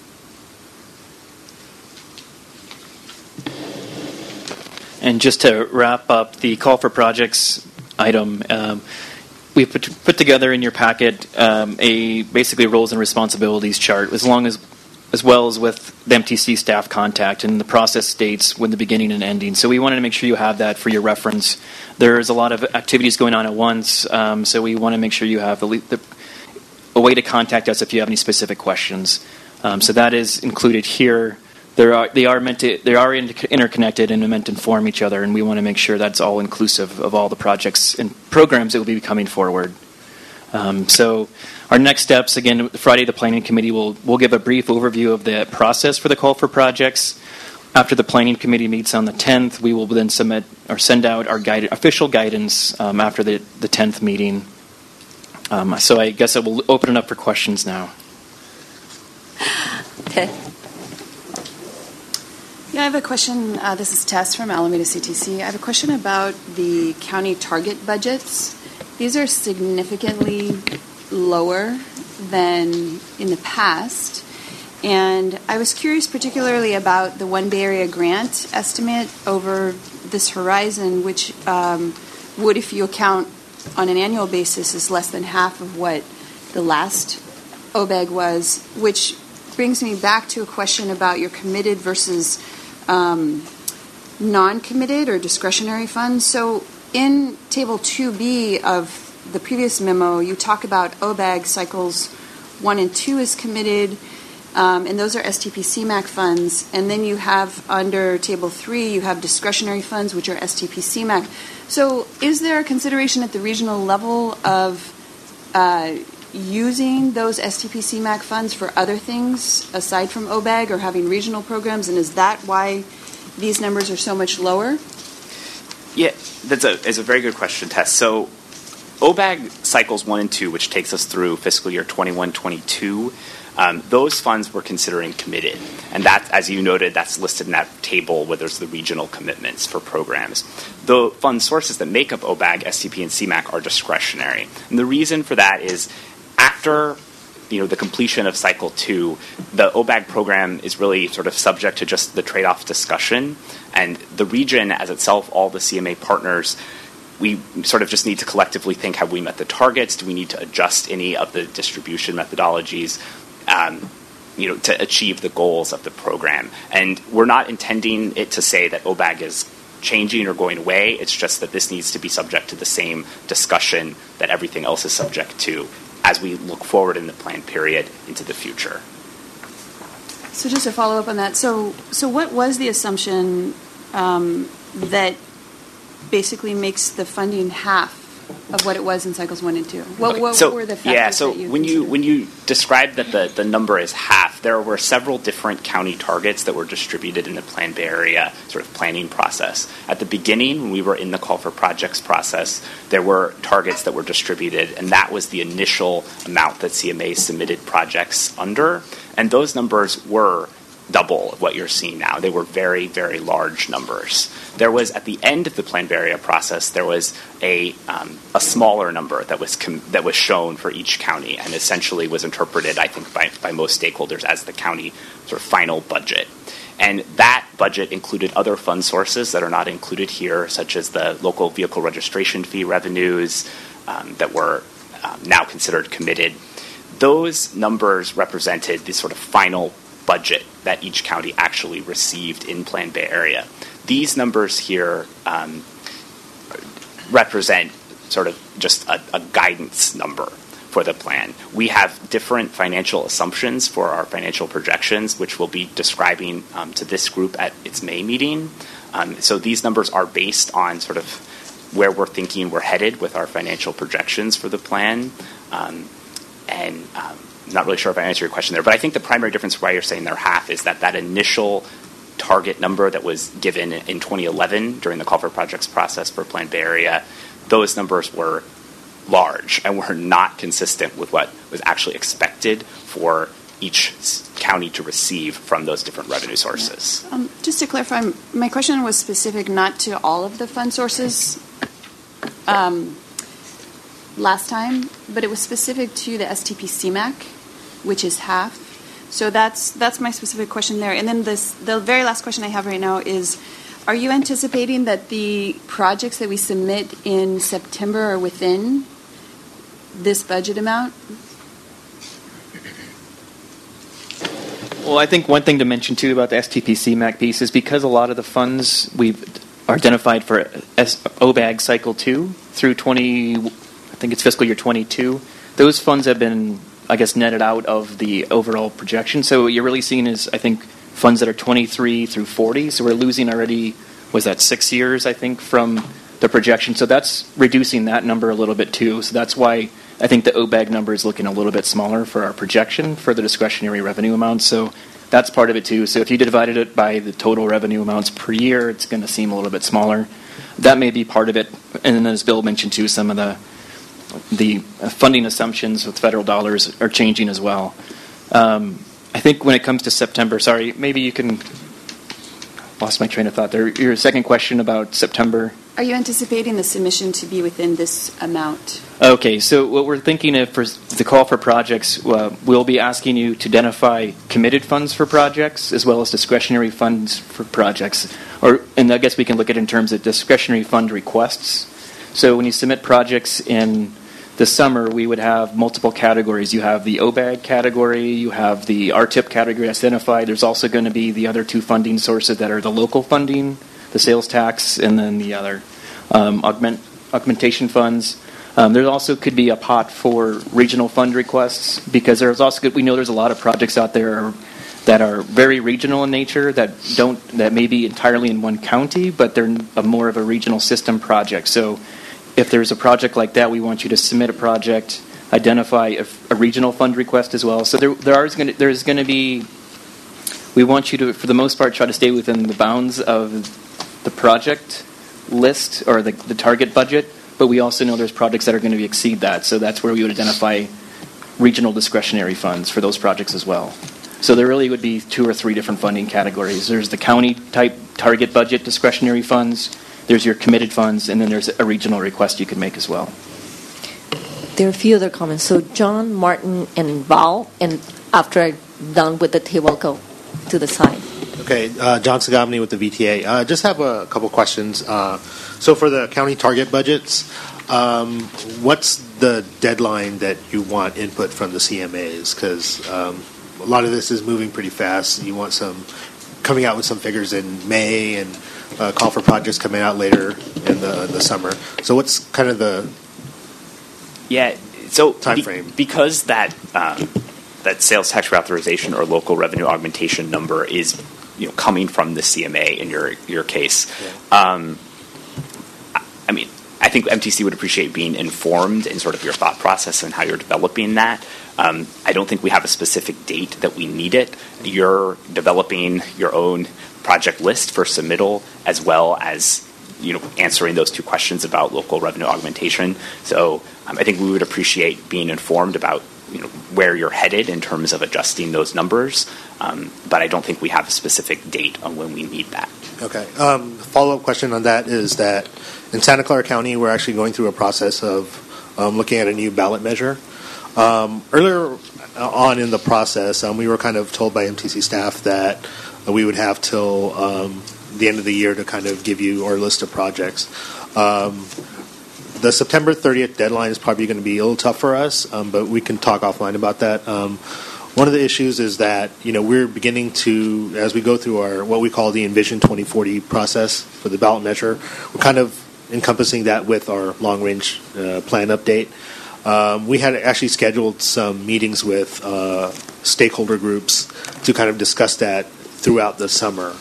And just to wrap up the call for projects item, um, we've put, put together in your packet um, a basically roles and responsibilities chart, as long as as well as with the M T C staff contact, and the process states when the beginning and ending. So we wanted to make sure you have that for your reference. There's a lot of activities going on at once, um, so we want to make sure you have the, the, a way to contact us if you have any specific questions. Um, so that is included here. There are, they are meant to, they are interconnected and meant to inform each other, and we want to make sure that's all inclusive of all the projects and programs that will be coming forward. Um, so our next steps, again, Friday the Planning Committee will will give a brief overview of the process for the call for projects. After the Planning Committee meets on the tenth, we will then submit or send out our guide, official guidance um, after the, the tenth meeting. Um, so I guess I will open it up for questions now. Okay. Yeah, I have a question. Uh, this is Tess from Alameda C T C. I have a question about the county target budgets. These are significantly lower than in the past. And I was curious particularly about the One Bay Area grant estimate over this horizon, which um, would, if you account on an annual basis, is less than half of what the last O B E G was, which brings me back to a question about your committed versus um, non-committed or discretionary funds. So in Table two B of the previous memo, you talk about O B E G cycles one and two is committed, um, and those are S T P C MAC funds. And then you have under Table three, you have discretionary funds, which are S T P C MAC. So is there a consideration at the regional level of uh, using those S T P C MAC funds for other things aside from O B E G or having regional programs? And is that why these numbers are so much lower? Yeah, that's a, is a very good question, Tess. So O B E G cycles one and two, which takes us through fiscal year twenty-one twenty-two, Um, those funds we're considering committed. And that, as you noted, that's listed in that table where there's the regional commitments for programs. The fund sources that make up O B A G, S T P, and C MAQ are discretionary. And the reason for that is after you know, the completion of cycle two, the O B A G program is really sort of subject to just the trade-off discussion. And the region as itself, all the C M A partners, we sort of just need to collectively think, have we met the targets? Do we need to adjust any of the distribution methodologies um, you know, to achieve the goals of the program? And we're not intending it to say that O B A G is changing or going away. It's just that this needs to be subject to the same discussion that everything else is subject to as we look forward in the plan period into the future. So just to follow up on that, so so what was the assumption um, that basically makes the funding half of what it was in cycles one and two? What, what so, were the factors yeah, so that you when you considered? when you described that the, the number is half, there were several different county targets that were distributed in the Plan Bay Area sort of planning process. At the beginning, when we were in the call for projects process, there were targets that were distributed, and that was the initial amount that C M A submitted projects under, and those numbers were double of what you're seeing now. They were very, very large numbers. There was, at the end of the Plan Bay Area process, there was a um, a smaller number that was com- that was shown for each county and essentially was interpreted, I think, by, by most stakeholders as the county sort of final budget. And that budget included other fund sources that are not included here, such as the local vehicle registration fee revenues um, that were um, now considered committed. Those numbers represented the sort of final budget that each county actually received in Plan Bay Area. These numbers here um, represent sort of just a, a guidance number for the plan. We have different financial assumptions for our financial projections, which we'll be describing um, to this group at its May meeting. Um, so these numbers are based on sort of where we're thinking we're headed with our financial projections for the plan. Um, and um, I'm not really sure if I answered your question there, but I think the primary difference why you're saying they're half is that that initial target number that was given in twenty eleven during the call for projects process for Plan Bay Area, those numbers were large and were not consistent with what was actually expected for each county to receive from those different revenue sources. Um, just to clarify, my question was specific not to all of the fund sources um, last time, but it was specific to the S T P C MAQ, which is half. So that's that's my specific question there. And then this, the very last question I have right now is, are you anticipating that the projects that we submit in September are within this budget amount? Well, I think one thing to mention, too, about the S T P C MAQ piece is because a lot of the funds we've identified for O B A G Cycle two through twenty, I think it's fiscal year twenty-two, those funds have been, I guess, netted out of the overall projection. So what you're really seeing is, I think, funds that are twenty-three through forty. So we're losing already, was that six years, I think, from the projection. So that's reducing that number a little bit, too. So that's why I think the O B A G number is looking a little bit smaller for our projection for the discretionary revenue amount. So that's part of it, too. So if you divided it by the total revenue amounts per year, it's going to seem a little bit smaller. That may be part of it. And then, as Bill mentioned, too, some of the the funding assumptions with federal dollars are changing as well. Um, I think when it comes to September, sorry, maybe you can, lost my train of thought there. Your second question about September. Are you anticipating the submission to be within this amount? Okay, so what we're thinking of for the call for projects, uh, we'll be asking you to identify committed funds for projects as well as discretionary funds for projects. Or, and I guess we can look at it in terms of discretionary fund requests. So when you submit projects in the summer, we would have multiple categories. You have the O B A G category, you have the R T I P category identified. There's also going to be the other two funding sources that are the local funding, the sales tax, and then the other um, augment, augmentation funds. Um, there also could be a pot for regional fund requests because there's also good, we know there's a lot of projects out there that are very regional in nature that don't that may be entirely in one county, but they're a more of a regional system project. So if there's a project like that, we want you to submit a project, identify a, a regional fund request as well. So there, there is going to, there's going to be, we want you to, for the most part, try to stay within the bounds of the project list or the, the target budget, but we also know there's projects that are going to exceed that. So that's where we would identify regional discretionary funds for those projects as well. So there really would be two or three different funding categories. There's the county-type target budget discretionary funds, there's your committed funds, and then there's a regional request you could make as well. There are a few other comments. So John, Martin, and Val, and after I'm done with the table, go to the side. Okay, uh, John Sagabany with the V T A. Uh, just have a couple questions. Uh, so for the county target budgets, um, what's the deadline that you want input from the C M As? Because um, a lot of this is moving pretty fast. You want some coming out with some figures in May and uh, call for projects coming out later in the the summer. So what's kind of the yeah so time be- frame? Because that um, that sales tax reauthorization or local revenue augmentation number is you know coming from the C M A in your your case. Yeah. Um, I, I mean, I think M T C would appreciate being informed in sort of your thought process and how you're developing that. Um, I don't think we have a specific date that we need it. You're developing your own project list for submittal, as well as you know answering those two questions about local revenue augmentation. So um, I think we would appreciate being informed about you know where you're headed in terms of adjusting those numbers. Um, but I don't think we have a specific date on when we need that. Okay. Um, follow-up question on that is that in Santa Clara County, we're actually going through a process of um, looking at a new ballot measure. Um, earlier on in the process, um, we were kind of told by M T C staff that uh, we would have till um, the end of the year to kind of give you our list of projects. Um, the September thirtieth deadline is probably going to be a little tough for us, um, but we can talk offline about that. Um, one of the issues is that you know we're beginning to, as we go through our what we call the Envision twenty forty process for the ballot measure, we're kind of encompassing that with our long-range uh, plan update. Um, we had actually scheduled some meetings with uh, stakeholder groups to kind of discuss that throughout the summer.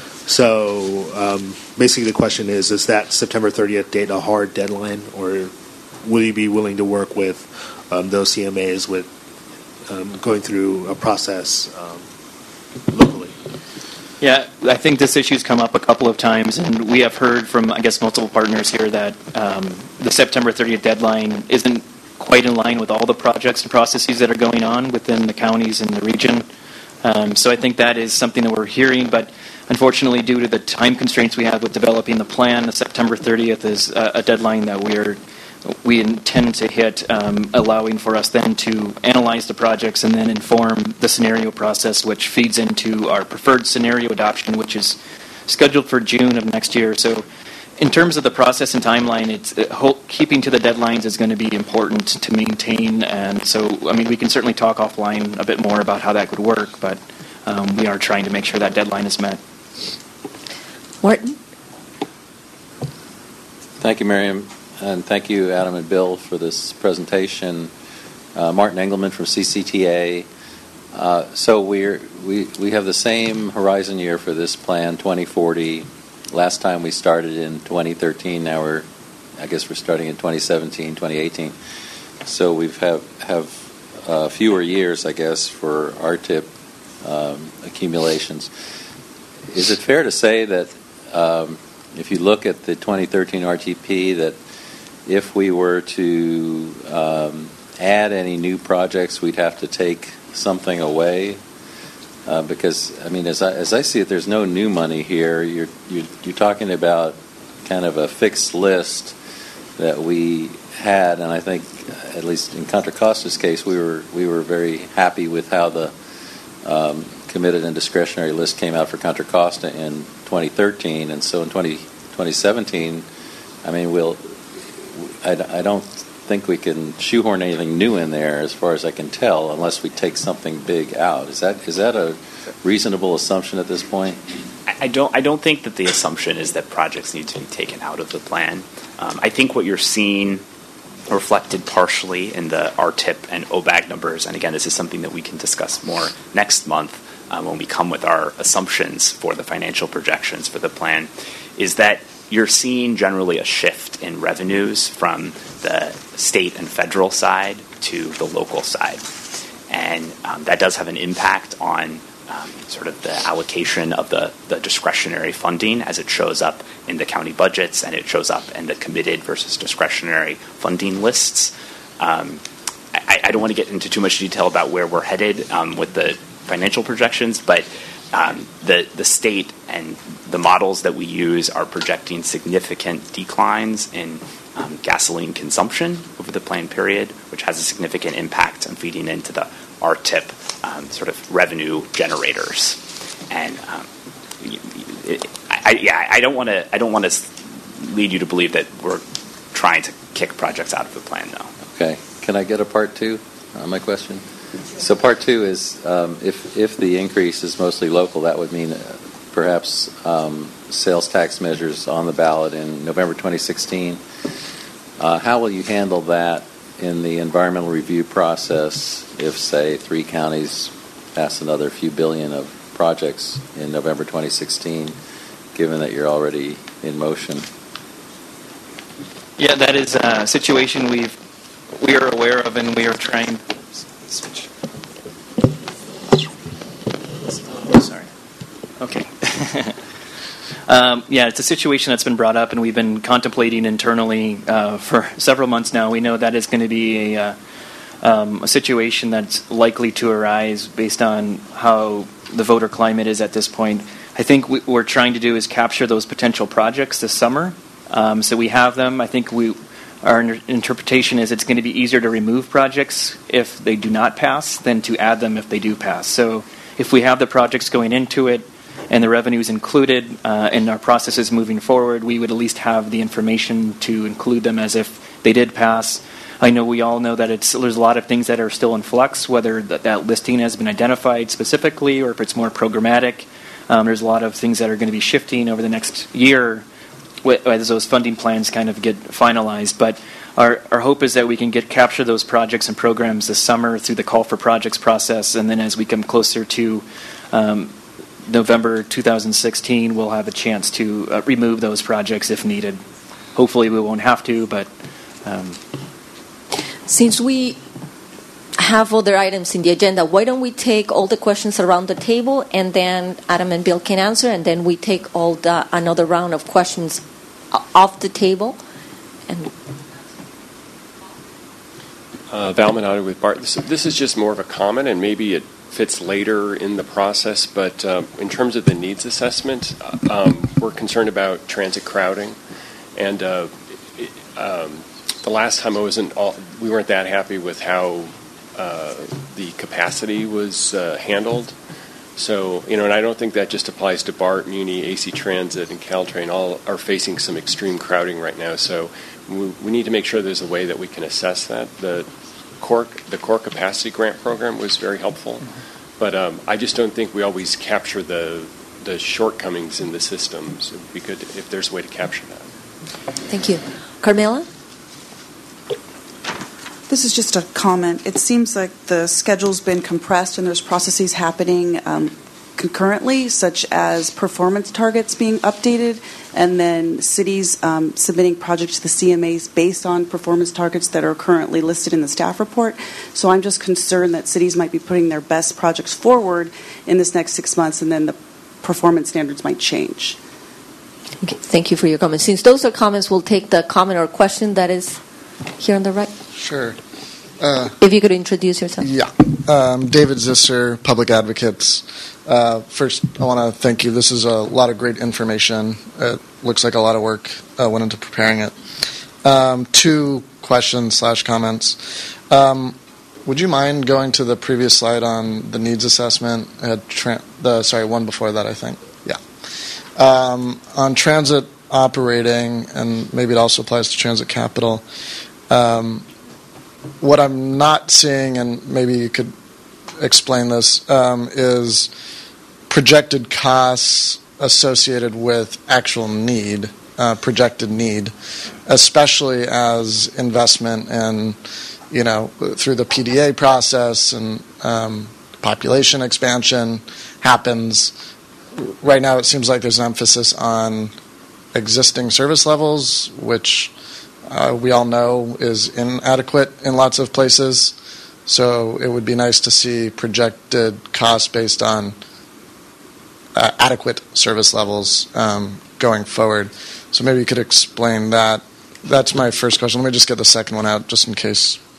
So um, basically the question is, is that September thirtieth date a hard deadline, or will you be willing to work with um, those C M As with um, going through a process um, locally? Yeah, I think this issue's come up a couple of times, and we have heard from, I guess, multiple partners here that um, the September thirtieth deadline isn't quite in line with all the projects and processes that are going on within the counties and the region. Um, so I think that is something that we're hearing, but unfortunately, due to the time constraints we have with developing the plan, the September thirtieth is a, a deadline that we're we intend to hit, um, allowing for us then to analyze the projects and then inform the scenario process, which feeds into our preferred scenario adoption, which is scheduled for June of next year. So in terms of the process and timeline, it's uh, ho- keeping to the deadlines is going to be important to maintain. And so, I mean, we can certainly talk offline a bit more about how that could work, but um, we are trying to make sure that deadline is met. Martin? Thank you, Miriam. And thank you, Adam and Bill, for this presentation. Uh, Martin Engelman from C C T A. Uh, so we're, we we have the same horizon year for this plan, twenty forty. Last time we started in twenty thirteen. Now we're, I guess we're starting in twenty seventeen, twenty eighteen. So we've have have uh, fewer years, I guess, for R T I P um, accumulations. Is it fair to say that um, if you look at the twenty thirteen R T P, that if we were to um, add any new projects, we'd have to take something away? Uh, because, I mean, as I, as I see it, there's no new money here. You're, you're, you're talking about kind of a fixed list that we had, and I think, at least in Contra Costa's case, we were we were very happy with how the um, committed and discretionary list came out for Contra Costa in twenty thirteen, and so in twenty, twenty seventeen, I mean, we'll. I, I don't think we can shoehorn anything new in there, as far as I can tell, unless we take something big out. Is that is that a reasonable assumption at this point? I don't. I don't think that the assumption is that projects need to be taken out of the plan. Um, I think what you're seeing reflected partially in the R T I P and O B A G numbers, and again, this is something that we can discuss more next month um, when we come with our assumptions for the financial projections for the plan, is that you're seeing generally a shift in revenues from the state and federal side to the local side. And um, that does have an impact on um, sort of the allocation of the, the discretionary funding as it shows up in the county budgets and it shows up in the committed versus discretionary funding lists. Um, I, I, I don't want to get into too much detail about where we're headed um, with the financial projections, but um, the the state and the models that we use are projecting significant declines in um, gasoline consumption over the planned period, which has a significant impact on feeding into the R T I P um, sort of revenue generators. And um, it, I, yeah, I don't want to I don't want to lead you to believe that we're trying to kick projects out of the plan, though. Okay. Can I get a part two on my question? So part two is um, if if the increase is mostly local, that would mean uh, perhaps um, sales tax measures on the ballot in November twenty sixteen. Uh, how will you handle that in the environmental review process if, say, three counties pass another few billion of projects in November twenty sixteen, given that you're already in motion? Yeah, that is a situation we've we are aware of, and we are trying. Switch. Sorry. Okay. um, yeah, it's a situation that's been brought up, and we've been contemplating internally uh, for several months now. We know that is going to be a, uh, um, a situation that's likely to arise based on how the voter climate is at this point. I think what we're trying to do is capture those potential projects this summer. Um, so we have them. I think we. Our interpretation is it's going to be easier to remove projects if they do not pass than to add them if they do pass. So if we have the projects going into it and the revenues included uh, and our processes moving forward, we would at least have the information to include them as if they did pass. I know we all know that it's, there's a lot of things that are still in flux, whether that, that listing has been identified specifically or if it's more programmatic. Um, there's a lot of things that are going to be shifting over the next year as those funding plans kind of get finalized. But our, our hope is that we can get capture those projects and programs this summer through the call for projects process, and then as we come closer to um, November two thousand sixteen, we'll have a chance to uh, remove those projects if needed. Hopefully we won't have to, but... Um, Since we have other items in the agenda, why don't we take all the questions around the table, and then Adam and Bill can answer, and then we take all the another round of questions off the table. And uh, Val Minato with BART. This, this is just more of a comment, and maybe it fits later in the process, but uh, in terms of the needs assessment, uh, um, we're concerned about transit crowding, and uh, it, um, the last time I wasn't all, we weren't that happy with how uh, the capacity was uh, handled. So, you know, and I don't think that just applies to BART, Muni, A C Transit, and Caltrain. All are facing some extreme crowding right now. So we, we need to make sure there's a way that we can assess that. The core, the core capacity grant program was very helpful, but um, I just don't think we always capture the the shortcomings in the system. So we could, if there's a way to capture that. Thank you. Carmela? This is just a comment. It seems like the schedule's been compressed and there's processes happening um, concurrently, such as performance targets being updated and then cities um, submitting projects to the C M As based on performance targets that are currently listed in the staff report. So I'm just concerned that cities might be putting their best projects forward in this next six months and then the performance standards might change. Okay, thank you for your comments. Since those are comments, we'll take the comment or question that is here on the right. Sure. Uh, if you could introduce yourself. Yeah. Um, David Zisser, Public Advocates. Uh, first, I want to thank you. This is a lot of great information. It looks like a lot of work uh, went into preparing it. Um, two questions slash comments. Um, would you mind going to the previous slide on the needs assessment? It had tra- the sorry, one before that, I think. Yeah. Um, on transit operating, and maybe it also applies to transit capital. Um, what I'm not seeing, and maybe you could explain this, um, is projected costs associated with actual need, uh, projected need, especially as investment in, you know, through the P D A process and um, population expansion happens. Right now it seems like there's an emphasis on existing service levels, which Uh, we all know is inadequate in lots of places, so it would be nice to see projected costs based on uh, adequate service levels um, going forward. So maybe you could explain that. That's my first question. Let me just get the second one out, just in case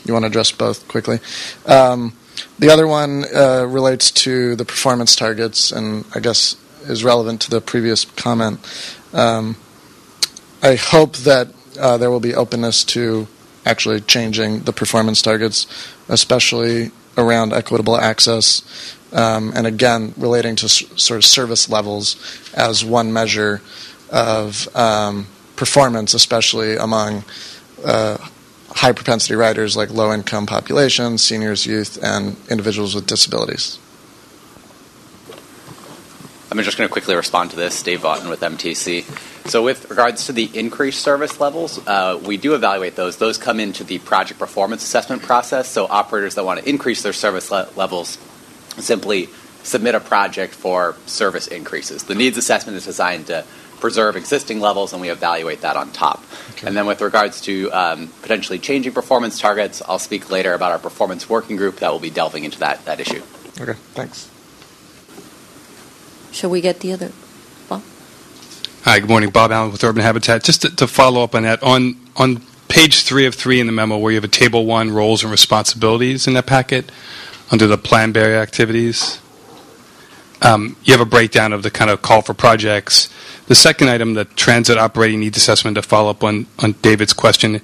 you want to address both quickly. Um, the other one uh, relates to the performance targets, and I guess is relevant to the previous comment. Um, I hope that uh, there will be openness to actually changing the performance targets, especially around equitable access, um, and again, relating to s- sort of service levels as one measure of um, performance, especially among uh, high propensity riders like low income populations, seniors, youth, and individuals with disabilities. I'm just going to quickly respond to this. Dave Vaughton with M T C. So with regards to the increased service levels, uh, we do evaluate those. Those come into the project performance assessment process. So operators that want to increase their service le- levels simply submit a project for service increases. The needs assessment is designed to preserve existing levels, and we evaluate that on top. Okay. And then with regards to um, potentially changing performance targets, I'll speak later about our performance working group that will be delving into that, that issue. Okay, thanks. Shall we get the other? Bob? Hi, good morning. Bob Allen with Urban Habitat. Just to, to follow up on that, on on page three of three in the memo where you have a table one, roles and responsibilities in that packet, under the plan barrier activities, um, you have a breakdown of the kind of call for projects. The second item, the transit operating needs assessment, to follow up on, on David's question,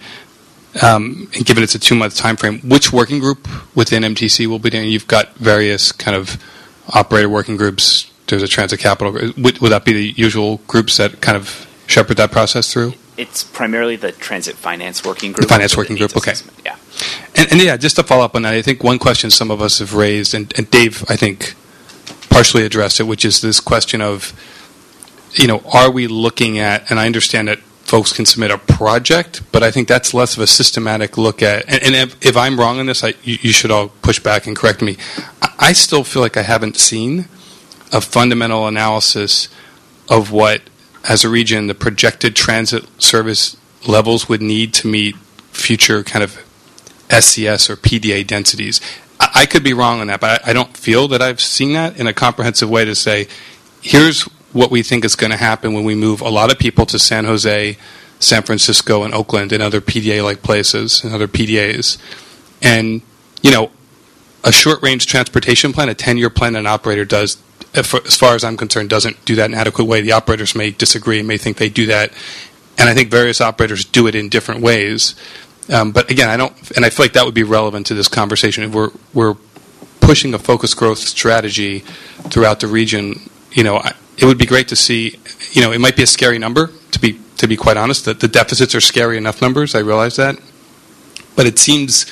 um, and given it's a two-month time frame, which working group within M T C will be doing? You've got various kind of operator working groups. There's a transit capital. Would, would that be the usual groups that kind of shepherd that process through? It's primarily the transit finance working group. The finance working group, okay. Yeah. And, and yeah, just to follow up on that, I think one question some of us have raised, and, and Dave, I think, partially addressed it, which is this question of, you know, are we looking at, and I understand that folks can submit a project, but I think that's less of a systematic look at, and, and if, if I'm wrong on this, I, you, you should all push back and correct me. I, I still feel like I haven't seen a fundamental analysis of what, as a region, the projected transit service levels would need to meet future kind of S C S or P D A densities. I, I could be wrong on that, but I, I don't feel that I've seen that in a comprehensive way to say, here's what we think is going to happen when we move a lot of people to San Jose, San Francisco, and Oakland, and other P D A-like places, and other P D As. And, you know, a short-range transportation plan, a ten-year plan an operator does, as far as I'm concerned, doesn't do that in an adequate way. The operators may disagree, may think they do that. And I think various operators do it in different ways. Um, but again, I don't, and I feel like that would be relevant to this conversation. If we're, we're pushing a focused growth strategy throughout the region, you know, I, it would be great to see, you know, it might be a scary number, to be to be quite honest. That the deficits are scary enough numbers, I realize that. But it seems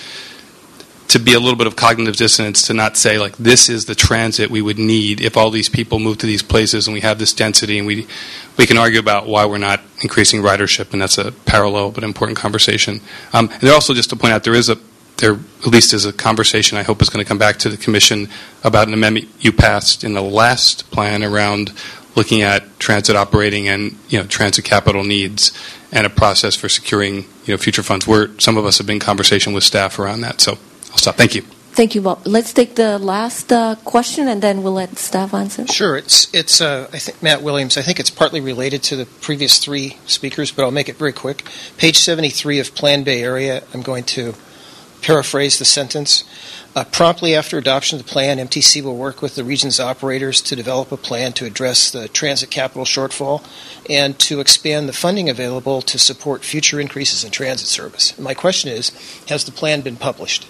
to be a little bit of cognitive dissonance to not say, like, this is the transit we would need if all these people move to these places and we have this density, and we we can argue about why we're not increasing ridership, and that's a parallel but important conversation. Um, and there also, just to point out, there is a, there at least is a conversation I hope is going to come back to the Commission about an amendment you passed in the last plan around looking at transit operating and, you know, transit capital needs and a process for securing, you know, future funds. Where some of us have been in conversation with staff around that. So I'll stop. Thank you. Thank you, Bob. Let's take the last uh, question, and then we'll let staff answer. Sure. It's, it's uh, I think, Matt Williams. I think it's partly related to the previous three speakers, but I'll make it very quick. Page seventy-three of Plan Bay Area, I'm going to paraphrase the sentence. Uh, promptly after adoption of the plan, M T C will work with the region's operators to develop a plan to address the transit capital shortfall and to expand the funding available to support future increases in transit service. And my question is, has the plan been published?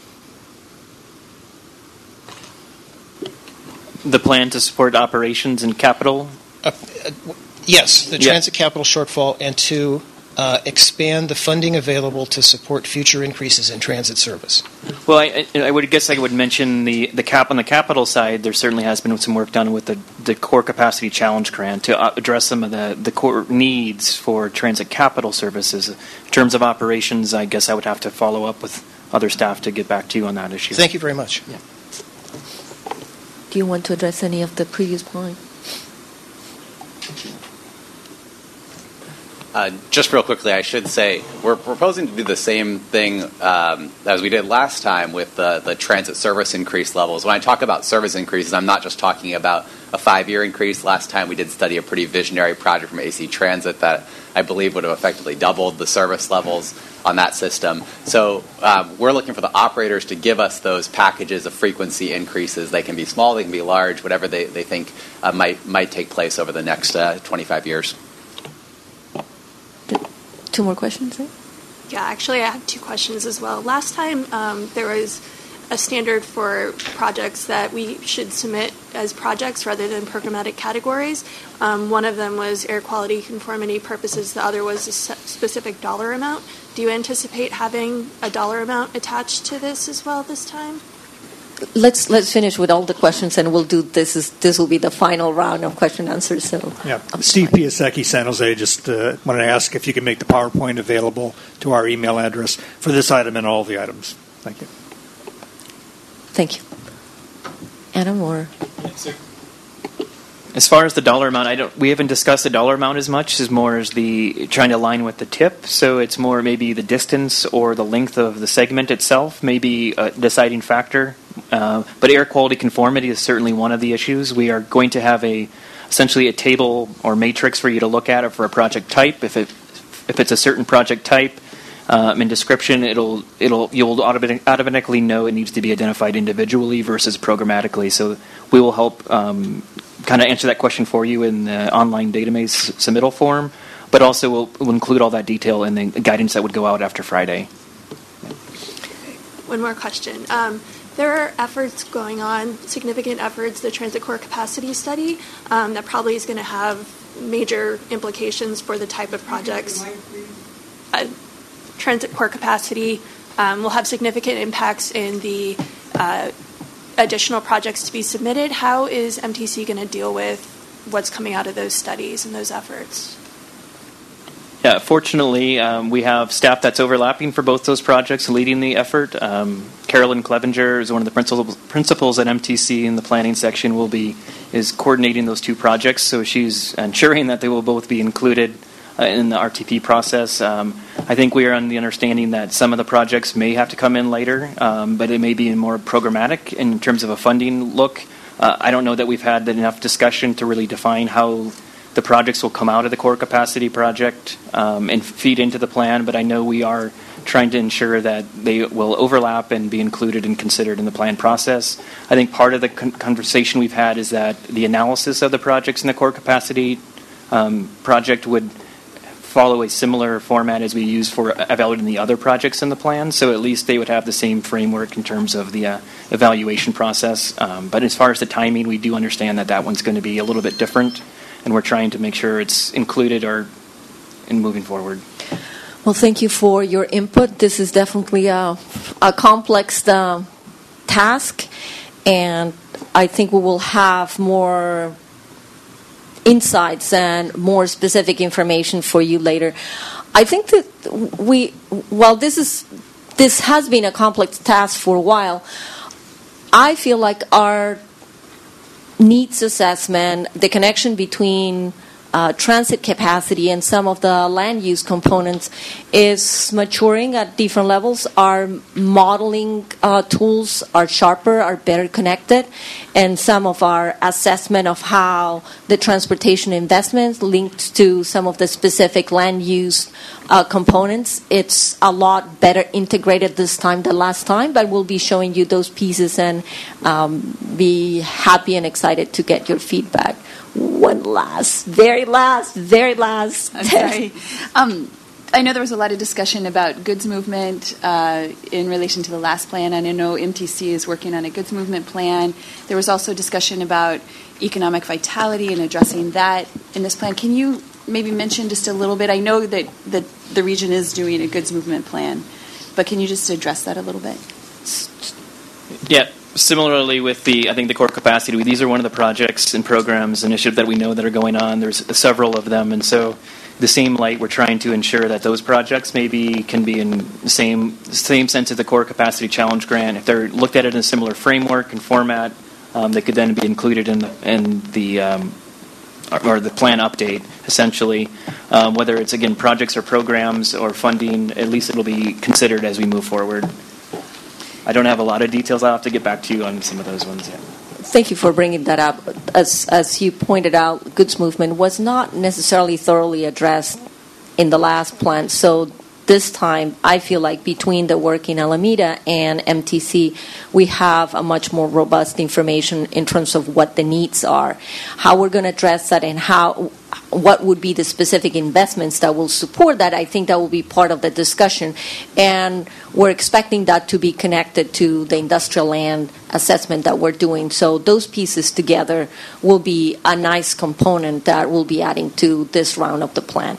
The plan to support operations and capital? Uh, uh, yes, the Yeah. transit capital shortfall, and to uh, expand the funding available to support future increases in transit service. Well, I, I would guess I would mention the, the cap on the capital side. There certainly has been some work done with the, the core capacity challenge grant to uh, address some of the, the core needs for transit capital services. In terms of operations, I guess I would have to follow up with other staff to get back to you on that issue. Thank you very much. Yeah. Do you want to address any of the previous points? Uh, just real quickly, I should say we're proposing to do the same thing um, as we did last time with the, the transit service increase levels. When I talk about service increases, I'm not just talking about a five-year increase. Last time we did study a pretty visionary project from A C Transit that I believe would have effectively doubled the service levels on that system. So um, we're looking for the operators to give us those packages of frequency increases. They can be small, they can be large, whatever they, they think uh, might might take place over the next uh, twenty-five years. Two more questions, right? Yeah, actually, I have two questions as well. Last time, um, there was a standard for projects that we should submit as projects rather than programmatic categories. Um, one of them was air quality conformity purposes. The other was a specific dollar amount. Do you anticipate having a dollar amount attached to this as well this time? Let's let's finish with all the questions, and we'll do this. Is this will be the final round of question and answers? So, yeah, Steve Piasecki, San Jose. Just uh, wanted to ask if you could make the PowerPoint available to our email address for this item and all the items. Thank you. Thank you, Adam. Or as far as the dollar amount, I don't. We haven't discussed the dollar amount as much. As more as the trying to align with the tip. So it's more maybe the distance or the length of the segment itself, maybe a deciding factor. Uh, but air quality conformity is certainly one of the issues. We are going to have a essentially a table or matrix for you to look at it for a project type. If it if it's a certain project type um, in description, it'll it'll you'll automatic, automatically know it needs to be identified individually versus programmatically. So we will help um, kind of answer that question for you in the online database submittal form, but also we'll, we'll include all that detail in the guidance that would go out after Friday. One more question. Um, There are efforts going on, significant efforts, the Transit Core Capacity Study, um, that probably is going to have major implications for the type of projects. Uh, Transit Core Capacity um, will have significant impacts in the uh, additional projects to be submitted. How is M T C going to deal with what's coming out of those studies and those efforts? Yeah, fortunately, um, we have staff that's overlapping for both those projects leading the effort. Um, Carolyn Clevenger is one of the principals, principals at M T C in the planning section, will be is coordinating those two projects, so she's ensuring that they will both be included uh, in the R T P process. Um, I think we are on the understanding that some of the projects may have to come in later, um, but it may be more programmatic in terms of a funding look. Uh, I don't know that we've had enough discussion to really define how the projects will come out of the core capacity project um, and feed into the plan, but I know we are trying to ensure that they will overlap and be included and considered in the plan process. I think part of the con- conversation we've had is that the analysis of the projects in the core capacity um, project would follow a similar format as we use for evaluating the other projects in the plan, so at least they would have the same framework in terms of the uh, evaluation process. Um, but as far as the timing, we do understand that that one's going to be a little bit different, and we're trying to make sure it's included or in moving forward. Well, thank you for your input. This is definitely a, a complex uh, task, and I think we will have more insights and more specific information for you later. I think that we, while this is this has been a complex task for a while, I feel like our needs assessment, the connection between uh, transit capacity and some of the land use components is maturing at different levels. Our modeling uh, tools are sharper, are better connected, and some of our assessment of how the transportation investments linked to some of the specific land use uh, components, it's a lot better integrated this time than last time, but we'll be showing you those pieces and um, be happy and excited to get your feedback. One last, very last, very last. I'm sorry. Um, I know there was a lot of discussion about goods movement uh, in relation to the last plan, and I know M T C is working on a goods movement plan. There was also discussion about economic vitality and addressing that in this plan. Can you maybe mention just a little bit? I know that, that the region is doing a goods movement plan, but can you just address that a little bit? Yeah. Similarly with the, I think the core capacity, these are one of the projects and programs, initiatives that we know that are going on. There's several of them, and so the same light, we're trying to ensure that those projects maybe can be in the same same sense of the core capacity challenge grant. If they're looked at it in a similar framework and format, um, they could then be included in the, in the um, or, or the plan update, essentially. Um, whether it's, again, projects or programs or funding, at least it'll be considered as we move forward. I don't have a lot of details. I'll have to get back to you on some of those ones. Yeah. Thank you for bringing that up. As, as you pointed out, goods movement was not necessarily thoroughly addressed in the last plan. So this time, I feel like between the work in Alameda and M T C, we have a much more robust information in terms of what the needs are, how we're going to address that, and how what would be the specific investments that will support that. I think that will be part of the discussion. And we're expecting that to be connected to the industrial land assessment that we're doing. So those pieces together will be a nice component that we'll be adding to this round of the plan.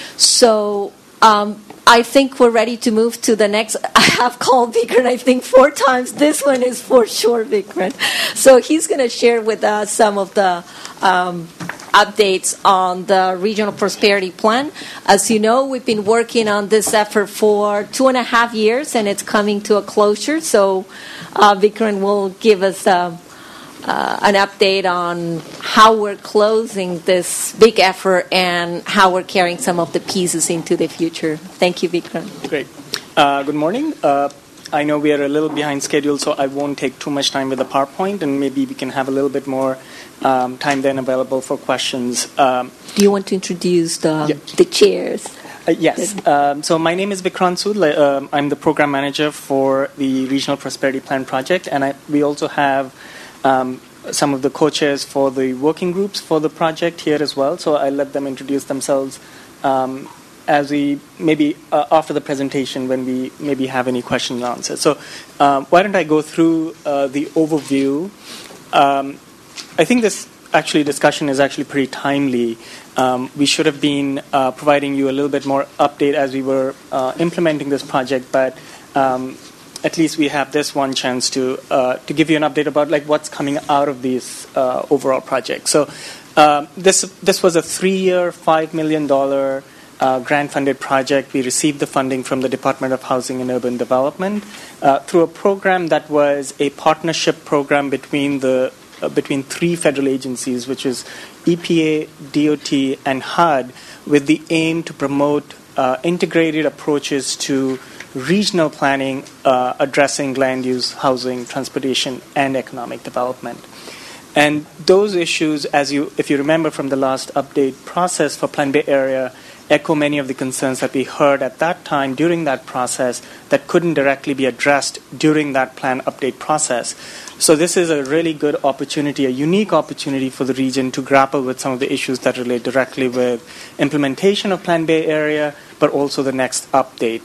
So um, I think we're ready to move to the next. I have called Vikram, I think, four times. This one is for sure Vikram. So he's going to share with us some of the um, updates on the Regional Prosperity Plan. As you know, we've been working on this effort for two and a half years, and it's coming to a closure. So uh, Vikram will give us uh, uh, an update on how we're closing this big effort and how we're carrying some of the pieces into the future. Thank you, Vikram. Great. Uh, good morning. Uh, I know we are a little behind schedule, so I won't take too much time with the PowerPoint, and maybe we can have a little bit more um, time then available for questions. Um, Do you want to introduce the, yeah. the chairs? Uh, yes. Um, so my name is Vikrant Sood. Um, I'm the program manager for the Regional Prosperity Plan project, and I, we also have um, some of the co-chairs for the working groups for the project here as well. So I let them introduce themselves um, as we maybe uh, after the presentation when we maybe have any questions and answers. So um, why don't I go through uh, the overview? Um, I think this actually discussion is actually pretty timely. Um, we should have been uh, providing you a little bit more update as we were uh, implementing this project, but um, at least we have this one chance to uh, to give you an update about like what's coming out of this uh, overall project. So uh, this this was a three-year, five million dollar uh, grant-funded project. We received the funding from the Department of Housing and Urban Development uh, through a program that was a partnership program between the uh, between three federal agencies, which is E P A, D O T, and H U D, with the aim to promote uh, integrated approaches to regional planning uh, addressing land use, housing, transportation, and economic development. And those issues, as you, if you remember from the last update process for Plan Bay Area, echo many of the concerns that we heard at that time during that process that couldn't directly be addressed during that plan update process. So this is a really good opportunity, a unique opportunity for the region to grapple with some of the issues that relate directly with implementation of Plan Bay Area, but also the next update.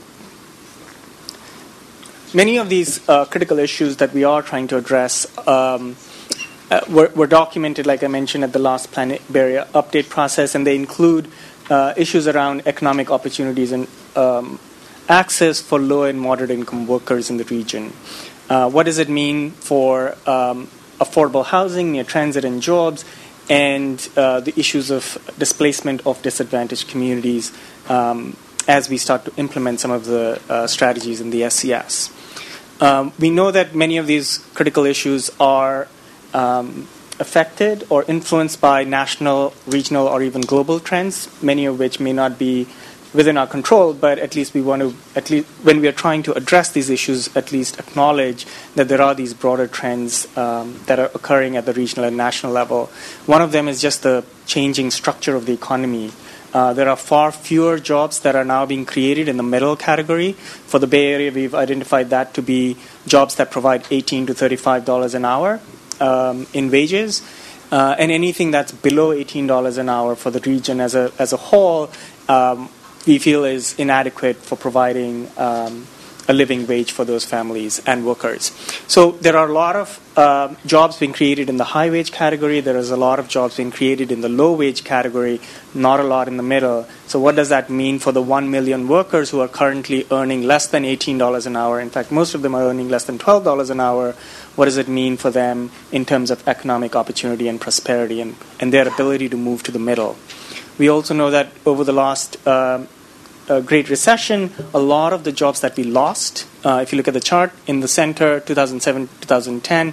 Many of these uh, critical issues that we are trying to address um, uh, were, were documented, like I mentioned, at the last Plan Bay Area update process, and they include uh, issues around economic opportunities and um, access for low and moderate income workers in the region. Uh, what does it mean for um, affordable housing, near transit and jobs, and uh, the issues of displacement of disadvantaged communities um, as we start to implement some of the uh, strategies in the S C S. Um, we know that many of these critical issues are um, affected or influenced by national, regional, or even global trends, many of which may not be within our control, but at least we want to, at least when we are trying to address these issues, at least acknowledge that there are these broader trends um, that are occurring at the regional and national level. One of them is just the changing structure of the economy. Uh, there are far fewer jobs that are now being created in the middle category. For the Bay Area, we've identified that to be jobs that provide eighteen to thirty-five dollars an hour um, in wages. Uh, and anything that's below eighteen dollars an hour for the region as a, as a whole, um, we feel is inadequate for providing um, a living wage for those families and workers. So there are a lot of uh, jobs being created in the high wage category. There is a lot of jobs being created in the low wage category, not a lot in the middle. So what does that mean for the one million workers who are currently earning less than eighteen dollars an hour? In fact, most of them are earning less than twelve dollars an hour. What does it mean for them in terms of economic opportunity and prosperity and, and their ability to move to the middle? We also know that over the last uh, uh, Great Recession, a lot of the jobs that we lost, uh, if you look at the chart in the center, two thousand seven to two thousand ten,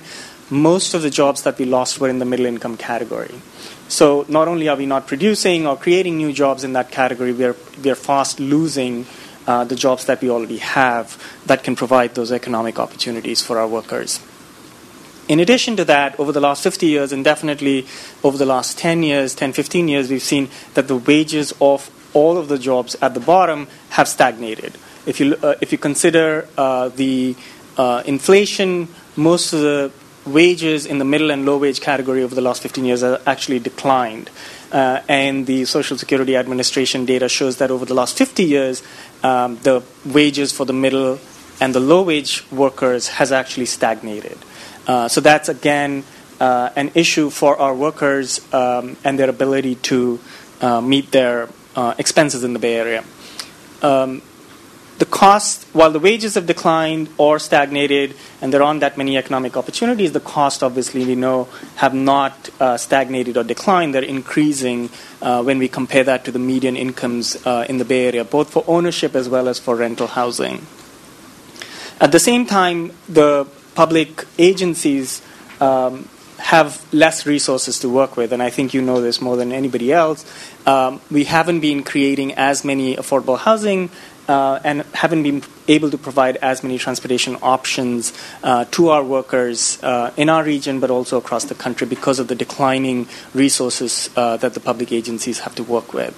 most of the jobs that we lost were in the middle income category. So not only are we not producing or creating new jobs in that category, we are, we are fast losing uh, the jobs that we already have that can provide those economic opportunities for our workers. In addition to that, over the last fifty years, and definitely over the last ten years, ten, fifteen years, we've seen that the wages of all of the jobs at the bottom have stagnated. If you, uh, if you consider uh, the uh, inflation, most of the wages in the middle and low wage category over the last fifteen years have actually declined. Uh, and the Social Security Administration data shows that over the last fifty years, um, the wages for the middle and the low wage workers has actually stagnated. Uh, so that's, again, uh, an issue for our workers um, and their ability to uh, meet their uh, expenses in the Bay Area. Um, the cost, while the wages have declined or stagnated and there aren't that many economic opportunities, the cost, obviously, we know, have not uh, stagnated or declined. They're increasing uh, when we compare that to the median incomes uh, in the Bay Area, both for ownership as well as for rental housing. At the same time, the public agencies um, have less resources to work with, and I think you know this more than anybody else. Um, we haven't been creating as many affordable housing uh, and haven't been able to provide as many transportation options uh, to our workers uh, in our region, but also across the country because of the declining resources uh, that the public agencies have to work with.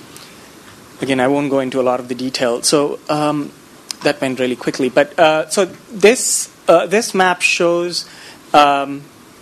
Again, I won't go into a lot of the detail. So um, that went really quickly. But uh, so this uh, this map shows um,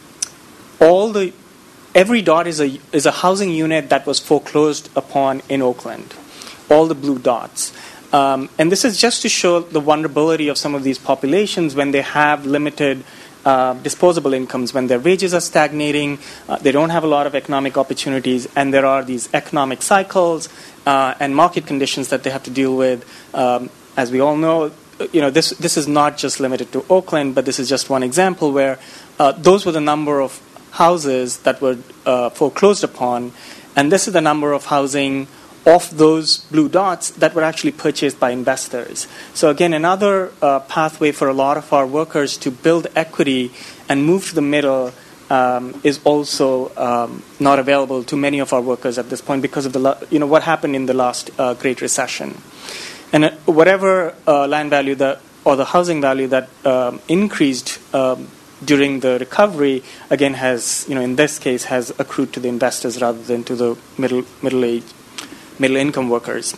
all the every dot is a is a housing unit that was foreclosed upon in Oakland. All the blue dots. Um, and this is just to show the vulnerability of some of these populations when they have limited uh, disposable incomes, when their wages are stagnating, uh, they don't have a lot of economic opportunities, and there are these economic cycles uh, and market conditions that they have to deal with. Um, as we all know, you know this this is not just limited to Oakland, but this is just one example where uh, those were the number of houses that were uh, foreclosed upon, and this is the number of housing of those blue dots that were actually purchased by investors. So again, another uh, pathway for a lot of our workers to build equity and move to the middle um, is also um, not available to many of our workers at this point because of the lo- you know what happened in the last uh, Great Recession. And uh, whatever uh, land value that or the housing value that um, increased um, during the recovery, again, has you know in this case has accrued to the investors rather than to the middle middle age. middle income workers.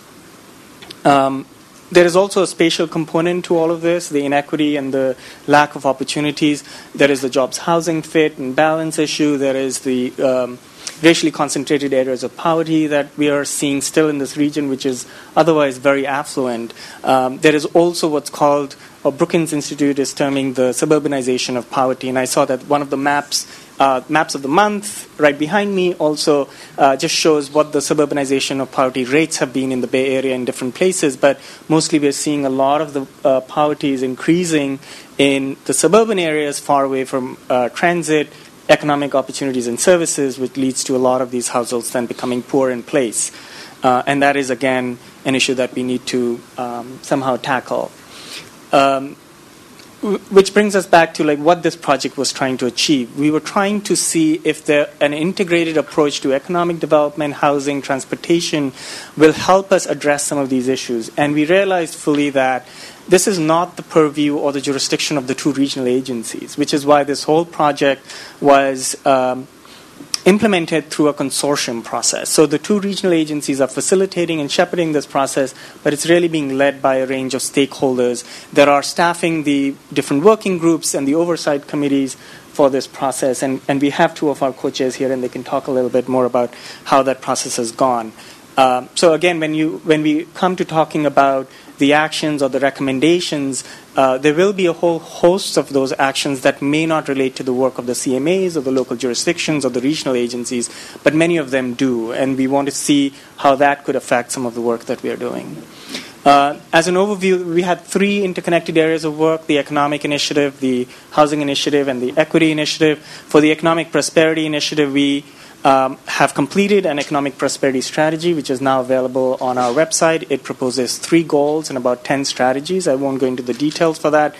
Um, there is also a spatial component to all of this, the inequity and the lack of opportunities. There is the jobs housing fit and balance issue. There is the um, racially concentrated areas of poverty that we are seeing still in this region, which is otherwise very affluent. Um, there is also what's called, or Brookings Institute is terming the suburbanization of poverty. And I saw that one of the maps Uh, maps of the month right behind me also uh, just shows what the suburbanization of poverty rates have been in the Bay Area in different places, but mostly we're seeing a lot of the uh, poverty is increasing in the suburban areas far away from uh, transit, economic opportunities and services, which leads to a lot of these households then becoming poor in place. Uh, and that is, again, an issue that we need to um, somehow tackle. Um, Which brings us back to like what this project was trying to achieve. We were trying to see if there, an integrated approach to economic development, housing, transportation will help us address some of these issues. And we realized fully that this is not the purview or the jurisdiction of the two regional agencies, which is why this whole project was um, implemented through a consortium process. So the two regional agencies are facilitating and shepherding this process, but it's really being led by a range of stakeholders that are staffing the different working groups and the oversight committees for this process. And, and we have two of our co-chairs here, and they can talk a little bit more about how that process has gone. Um, so again, when you when we come to talking about the actions or the recommendations, uh, there will be a whole host of those actions that may not relate to the work of the C M As or the local jurisdictions or the regional agencies, but many of them do, and we want to see how that could affect some of the work that we are doing. Uh, as an overview, we had three interconnected areas of work: the Economic Initiative, the Housing Initiative, and the Equity Initiative. For the Economic Prosperity Initiative, we Um, have completed an economic prosperity strategy, which is now available on our website. It proposes three goals and about ten strategies. I won't go into the details for that.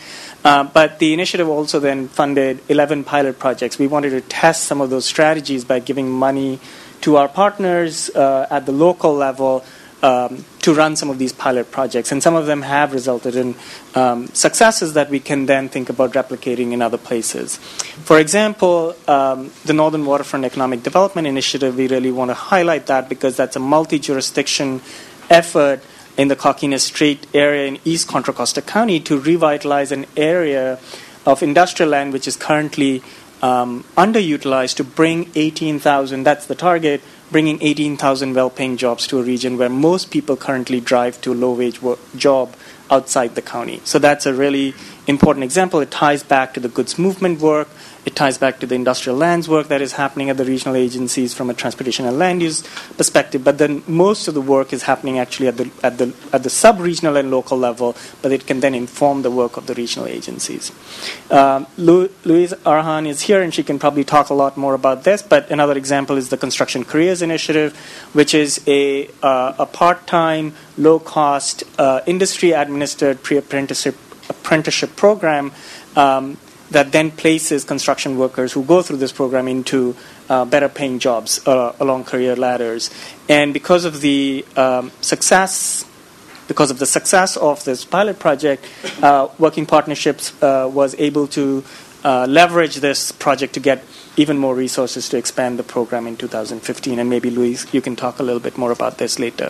Uh, but the initiative also then funded eleven pilot projects. We wanted to test some of those strategies by giving money to our partners uh, at the local level um, to run some of these pilot projects. And some of them have resulted in um, successes that we can then think about replicating in other places. For example, um, the Northern Waterfront Economic Development Initiative, we really want to highlight that because that's a multi-jurisdiction effort in the Coquina Strait area in East Contra Costa County to revitalize an area of industrial land which is currently um, underutilized to bring eighteen thousand, that's the target, bringing eighteen thousand well-paying jobs to a region where most people currently drive to a low-wage work job outside the county. So that's a really important example. It ties back to the goods movement work. It ties back to the industrial lands work that is happening at the regional agencies from a transportation and land use perspective. But then most of the work is happening actually at the at the at the sub-regional and local level. But it can then inform the work of the regional agencies. Um, Lu- Louise Arhan is here, and she can probably talk a lot more about this. But another example is the Construction Careers Initiative, which is a uh, a part-time, low-cost, uh, industry-administered pre-apprenticeship apprenticeship program. Um, that then places construction workers who go through this program into uh, better paying jobs uh, along career ladders. And because of the um, success, because of the success of this pilot project, uh, Working Partnerships uh, was able to uh, leverage this project to get even more resources to expand the program in two thousand fifteen. And maybe, Louise, you can talk a little bit more about this later.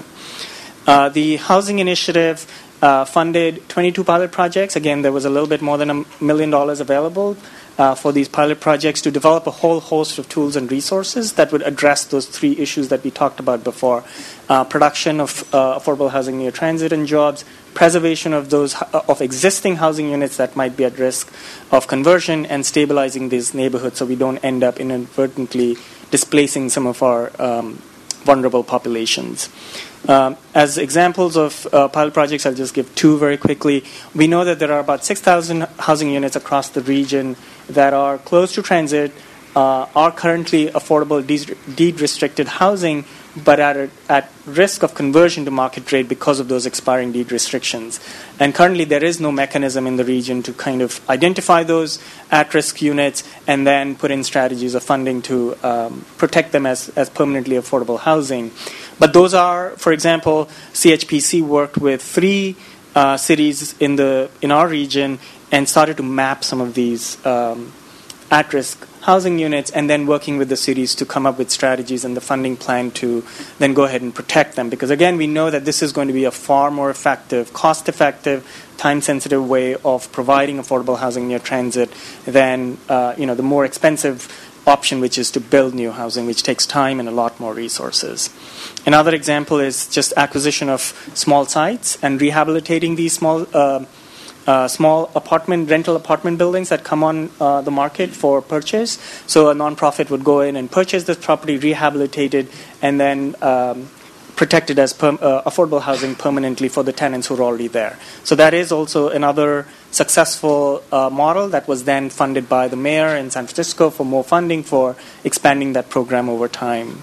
Uh, the Housing Initiative Uh, funded twenty-two pilot projects. Again, there was a little bit more than a million dollars available uh, for these pilot projects to develop a whole host of tools and resources that would address those three issues that we talked about before. Uh, production of uh, affordable housing near transit and jobs, preservation of those uh, of existing housing units that might be at risk of conversion, and stabilizing these neighborhoods so we don't end up inadvertently displacing some of our um, vulnerable populations. Um, as examples of uh, pilot projects, I'll just give two very quickly. We know that there are about six thousand housing units across the region that are close to transit, uh, are currently affordable deed-restricted housing, but at, a, at risk of conversion to market rate because of those expiring deed restrictions. And currently there is no mechanism in the region to kind of identify those at-risk units and then put in strategies of funding to um, protect them as, as permanently affordable housing. But those are, for example, C H P C worked with three uh, cities in the in our region and started to map some of these um, at-risk housing units, and then working with the cities to come up with strategies and the funding plan to then go ahead and protect them. Because again, we know that this is going to be a far more effective, cost-effective, time-sensitive way of providing affordable housing near transit than uh, you know the more expensive option, which is to build new housing, which takes time and a lot more resources. Another example is just acquisition of small sites and rehabilitating these small uh, uh, small apartment, rental apartment buildings that come on uh, the market for purchase. So a nonprofit would go in and purchase this property, rehabilitate it, and then um, protect it as per, uh, affordable housing permanently for the tenants who are already there. So that is also another successful uh, model that was then funded by the mayor in San Francisco for more funding for expanding that program over time.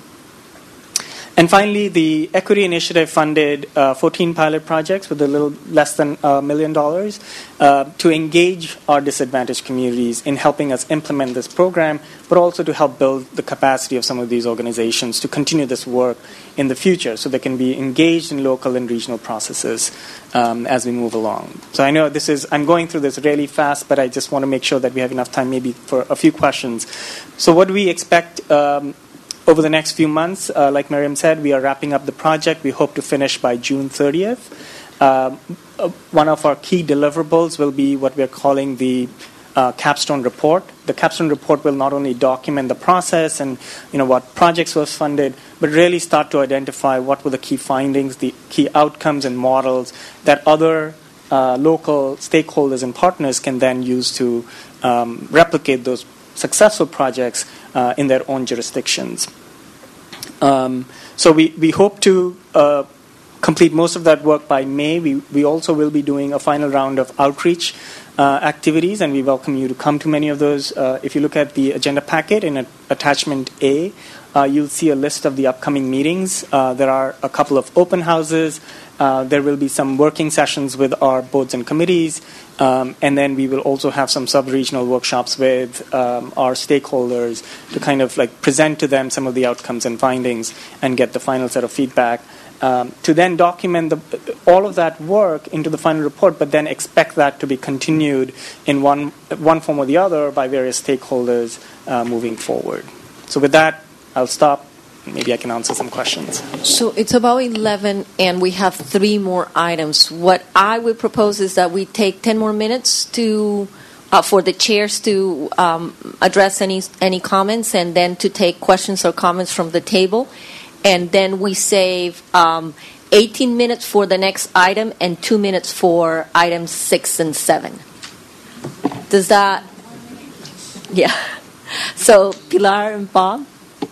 And finally, the Equity Initiative funded uh, fourteen pilot projects with a little less than a million dollars uh, to engage our disadvantaged communities in helping us implement this program, but also to help build the capacity of some of these organizations to continue this work in the future so they can be engaged in local and regional processes um, as we move along. So I know this is, I'm going through this really fast, but I just want to make sure that we have enough time maybe for a few questions. So what do we expect um, over the next few months? Uh, like Miriam said, we are wrapping up the project. We hope to finish by June thirtieth. Um, uh, one of our key deliverables will be what we're calling the uh, capstone report. The capstone report will not only document the process and you know what projects was funded, but really start to identify what were the key findings, the key outcomes and models that other uh, local stakeholders and partners can then use to um, replicate those successful projects uh, in their own jurisdictions. Um, so we, we hope to uh, complete most of that work by May. We, we also will be doing a final round of outreach uh, activities, and we welcome you to come to many of those. Uh, if you look at the agenda packet in a, attachment A, uh, you'll see a list of the upcoming meetings. Uh, there are a couple of open houses. Uh, there will be some working sessions with our boards and committees, um, and then we will also have some sub-regional workshops with um, our stakeholders to kind of like present to them some of the outcomes and findings and get the final set of feedback. Um, to then document the, all of that work into the final report, but then expect that to be continued in one one form or the other by various stakeholders uh, moving forward. So with that, I'll stop. Maybe I can answer some questions. So it's about eleven, and we have three more items. What I would propose is that we take ten more minutes to uh, for the chairs to um, address any any comments, and then to take questions or comments from the table. And then we save um, eighteen minutes for the next item and two minutes for items six and seven. Does that? Yeah. So Pilar and Bob?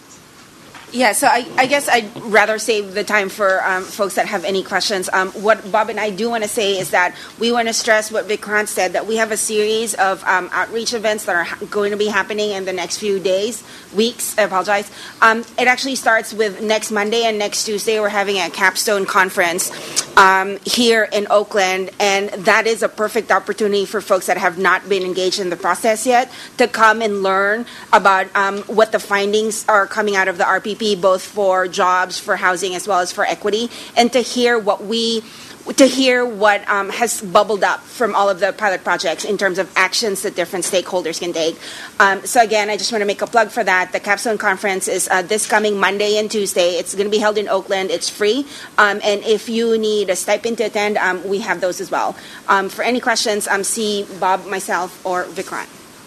Yeah, so I, I guess I'd rather save the time for um, folks that have any questions. Um, what Bob and I do want to say is that we want to stress what Vikrant said, that we have a series of um, outreach events that are ha- going to be happening in the next few days, weeks, I apologize. Um, it actually starts with next Monday and next Tuesday. We're having a capstone conference um, here in Oakland, and that is a perfect opportunity for folks that have not been engaged in the process yet to come and learn about um, what the findings are coming out of the R P P, both for jobs, for housing, as well as for equity, and to hear what we, to hear what um, has bubbled up from all of the pilot projects in terms of actions that different stakeholders can take. Um, so again, I just want to make a plug for that. The Capstone Conference is uh, this coming Monday and Tuesday. It's going to be held in Oakland. It's free, um, and if you need a stipend to attend, um, we have those as well. Um, for any questions, um, see Bob, myself, or Vikrant.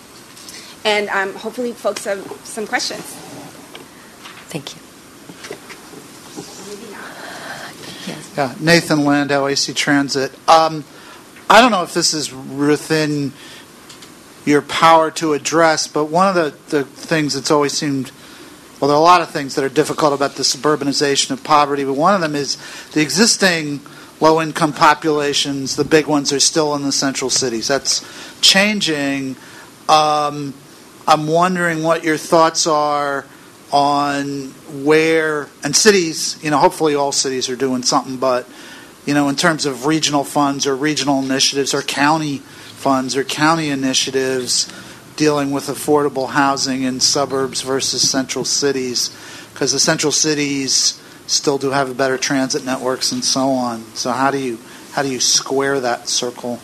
And um, hopefully folks have some questions. Thank you. Yeah, Nathan Landau, A C Transit. Um, I don't know if this is within your power to address, but one of the, the things that's always seemed, well, there are a lot of things that are difficult about the suburbanization of poverty, but one of them is the existing low-income populations, the big ones, are still in the central cities. That's changing. Um, I'm wondering what your thoughts are on where, and cities, you know, hopefully all cities are doing something, but, you know, in terms of regional funds or regional initiatives or county funds or county initiatives dealing with affordable housing in suburbs versus central cities, because the central cities still do have better transit networks and so on. So how do you how do you square that circle?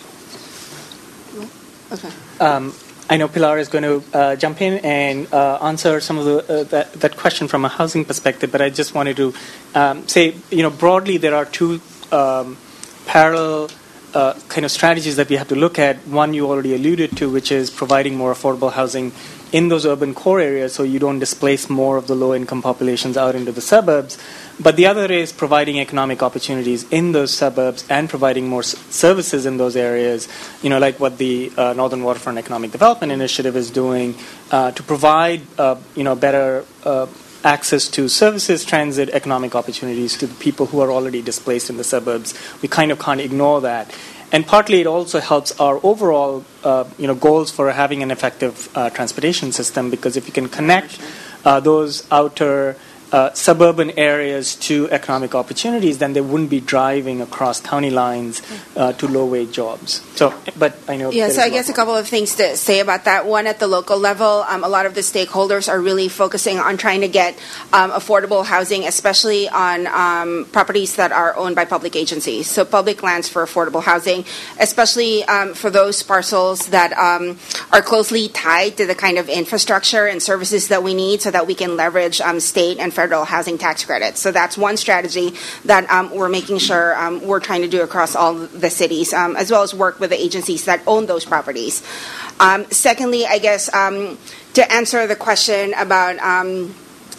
Okay. Um, I know Pilar is going to uh, jump in and uh, answer some of the, uh, that, that question from a housing perspective, but I just wanted to um, say, you know, broadly there are two um, parallel uh, kind of strategies that we have to look at. One you already alluded to, which is providing more affordable housing in those urban core areas so you don't displace more of the low-income populations out into the suburbs. But the other is providing economic opportunities in those suburbs and providing more s- services in those areas, you know, like what the uh, Northern Waterfront Economic Development Initiative is doing uh, to provide, uh, you know, better uh, access to services, transit, economic opportunities to the people who are already displaced in the suburbs. We kind of can't ignore that. And partly it also helps our overall, uh, you know, goals for having an effective uh, transportation system, because if you can connect uh, those outer uh, suburban areas to economic opportunities, then they wouldn't be driving across county lines uh, to low-wage jobs. So, but I know. Yeah, so I guess a couple of things to say about that. One, at the local level, um, a lot of the stakeholders are really focusing on trying to get um, affordable housing, especially on um, properties that are owned by public agencies. So public lands for affordable housing, especially um, for those parcels that um, are closely tied to the kind of infrastructure and services that we need so that we can leverage um, state and federal housing tax credits. So that's one strategy that um, we're making sure um, we're trying to do across all the cities, um, as well as work with the agencies that own those properties. Um, secondly, I guess um, to answer the question about um,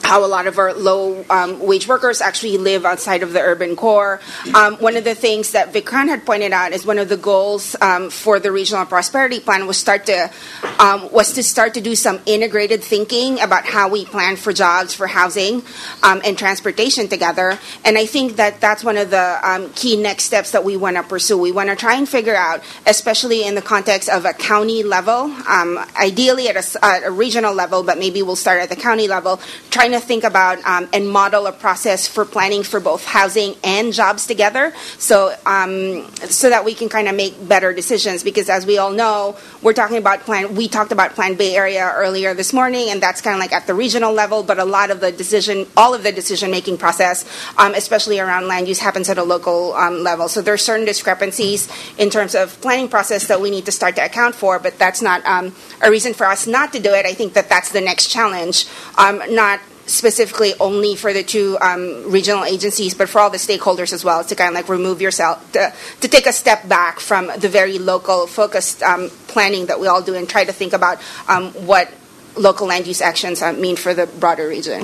how a lot of our low um, wage workers actually live outside of the urban core. Um, one of the things that Vikrant had pointed out is one of the goals um, for the Regional Prosperity Plan was start to um, was to start to do some integrated thinking about how we plan for jobs, for housing, um, and transportation together. And I think that that's one of the um, key next steps that we want to pursue. We want to try and figure out, especially in the context of a county level, um, ideally at a, at a regional level, but maybe we'll start at the county level, trying to think about um, and model a process for planning for both housing and jobs together, so um, so that we can kind of make better decisions. Because as we all know, we're talking about plan. We talked about Plan Bay Area earlier this morning, and that's kind of like at the regional level. But a lot of the decision, all of the decision making process, um, especially around land use, happens at a local um, level. So there are certain discrepancies in terms of planning process that we need to start to account for. But that's not um, a reason for us not to do it. I think that that's the next challenge, um, not specifically only for the two um, regional agencies, but for all the stakeholders as well, to kind of like remove yourself, to, to take a step back from the very local focused um, planning that we all do and try to think about um, what local land use actions uh, mean for the broader region.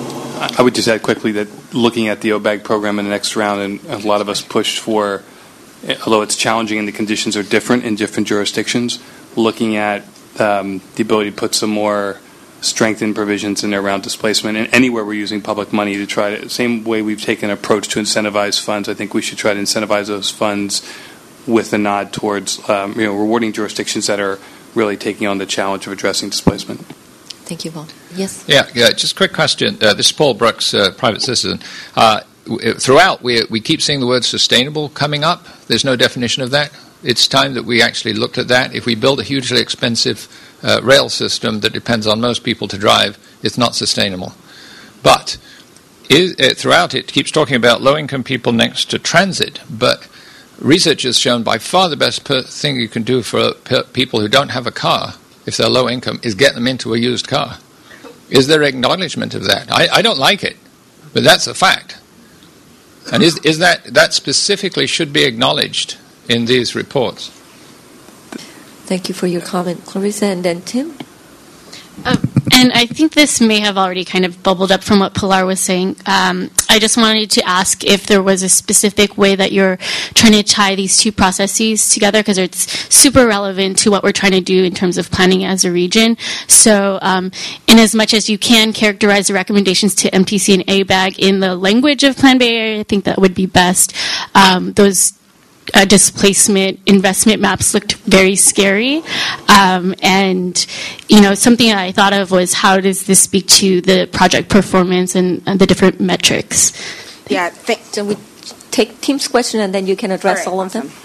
I would just add quickly that looking at the O B A G program in the next round, and a lot of us pushed for, although it's challenging and the conditions are different in different jurisdictions, looking at um, the ability to put some more strengthened provisions in there around displacement, and anywhere we're using public money to try to, same way we've taken an approach to incentivize funds, I think we should try to incentivize those funds with a nod towards um, you know, rewarding jurisdictions that are really taking on the challenge of addressing displacement. Thank you, Paul. Yes? Yeah, yeah, just a quick question. Uh, this is Paul Brooks, uh, private citizen. Uh, w- throughout, we, we keep seeing the word sustainable coming up. There's no definition of that. It's time that we actually looked at that. If we build a hugely expensive Uh, rail system that depends on most people to drive, it's not sustainable. But is, uh, throughout it keeps talking about low-income people next to transit, but research has shown by far the best per- thing you can do for per- people who don't have a car, if they're low income, is get them into a used car. Is there acknowledgement of that? I, I don't like it, but that's a fact. And is, is that, that specifically should be acknowledged in these reports? Thank you for your comment, Clarissa, and then Tim. Uh, and I think this may have already kind of bubbled up from what Pilar was saying. Um, I just wanted to ask if there was a specific way that you're trying to tie these two processes together, because it's super relevant to what we're trying to do in terms of planning as a region. So um, in as much as you can characterize the recommendations to M T C and A B A G in the language of Plan Bay Area, I think that would be best. Um, those Uh, displacement investment maps looked very scary, um, and you know something I thought of was how does this speak to the project performance and, and the different metrics? Yeah, th- so we take Tim's question and then you can address all, right, all of them.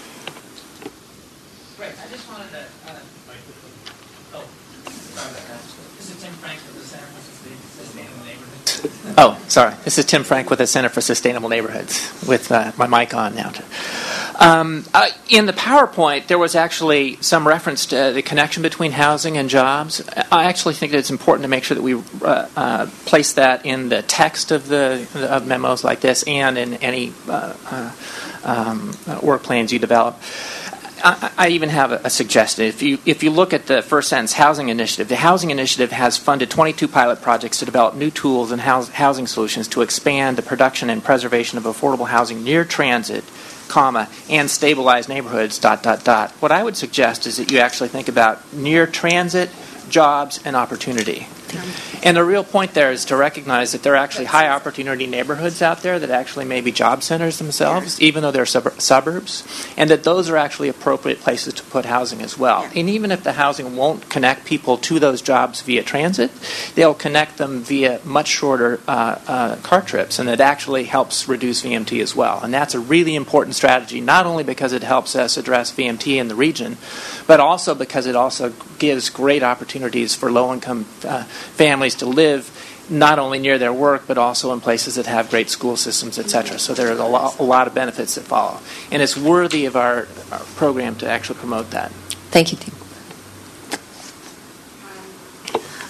Right. I just wanted to. Uh, oh, this is Tim Frank with the Center for Sustainable Neighborhoods. Oh, sorry. This is Tim Frank with the Center for Sustainable Neighborhoods. With uh, my mic on now. Um, uh, in the PowerPoint, there was actually some reference to the connection between housing and jobs. I actually think that it's important to make sure that we uh, uh, place that in the text of the of memos like this and in any uh, uh, um, work plans you develop. I, I even have a, a suggestion. If you if you look at the first sentence, housing initiative, the housing initiative has funded twenty-two pilot projects to develop new tools and house, housing solutions to expand the production and preservation of affordable housing near transit, comma, and stabilized neighborhoods, dot, dot, dot. What I would suggest is that you actually think about near transit, jobs, and opportunity. And the real point there is to recognize that there are actually high opportunity neighborhoods out there that actually may be job centers themselves, even though they're sub- suburbs, and that those are actually appropriate places to put housing as well. And even if the housing won't connect people to those jobs via transit, they'll connect them via much shorter uh, uh, car trips, and it actually helps reduce V M T as well. And that's a really important strategy, not only because it helps us address V M T in the region, but also because it also gives great opportunities for low-income uh, families to live not only near their work, but also in places that have great school systems, et cetera. So there are a lot, a lot of benefits that follow. And it's worthy of our, our program to actually promote that. Thank you, Tim.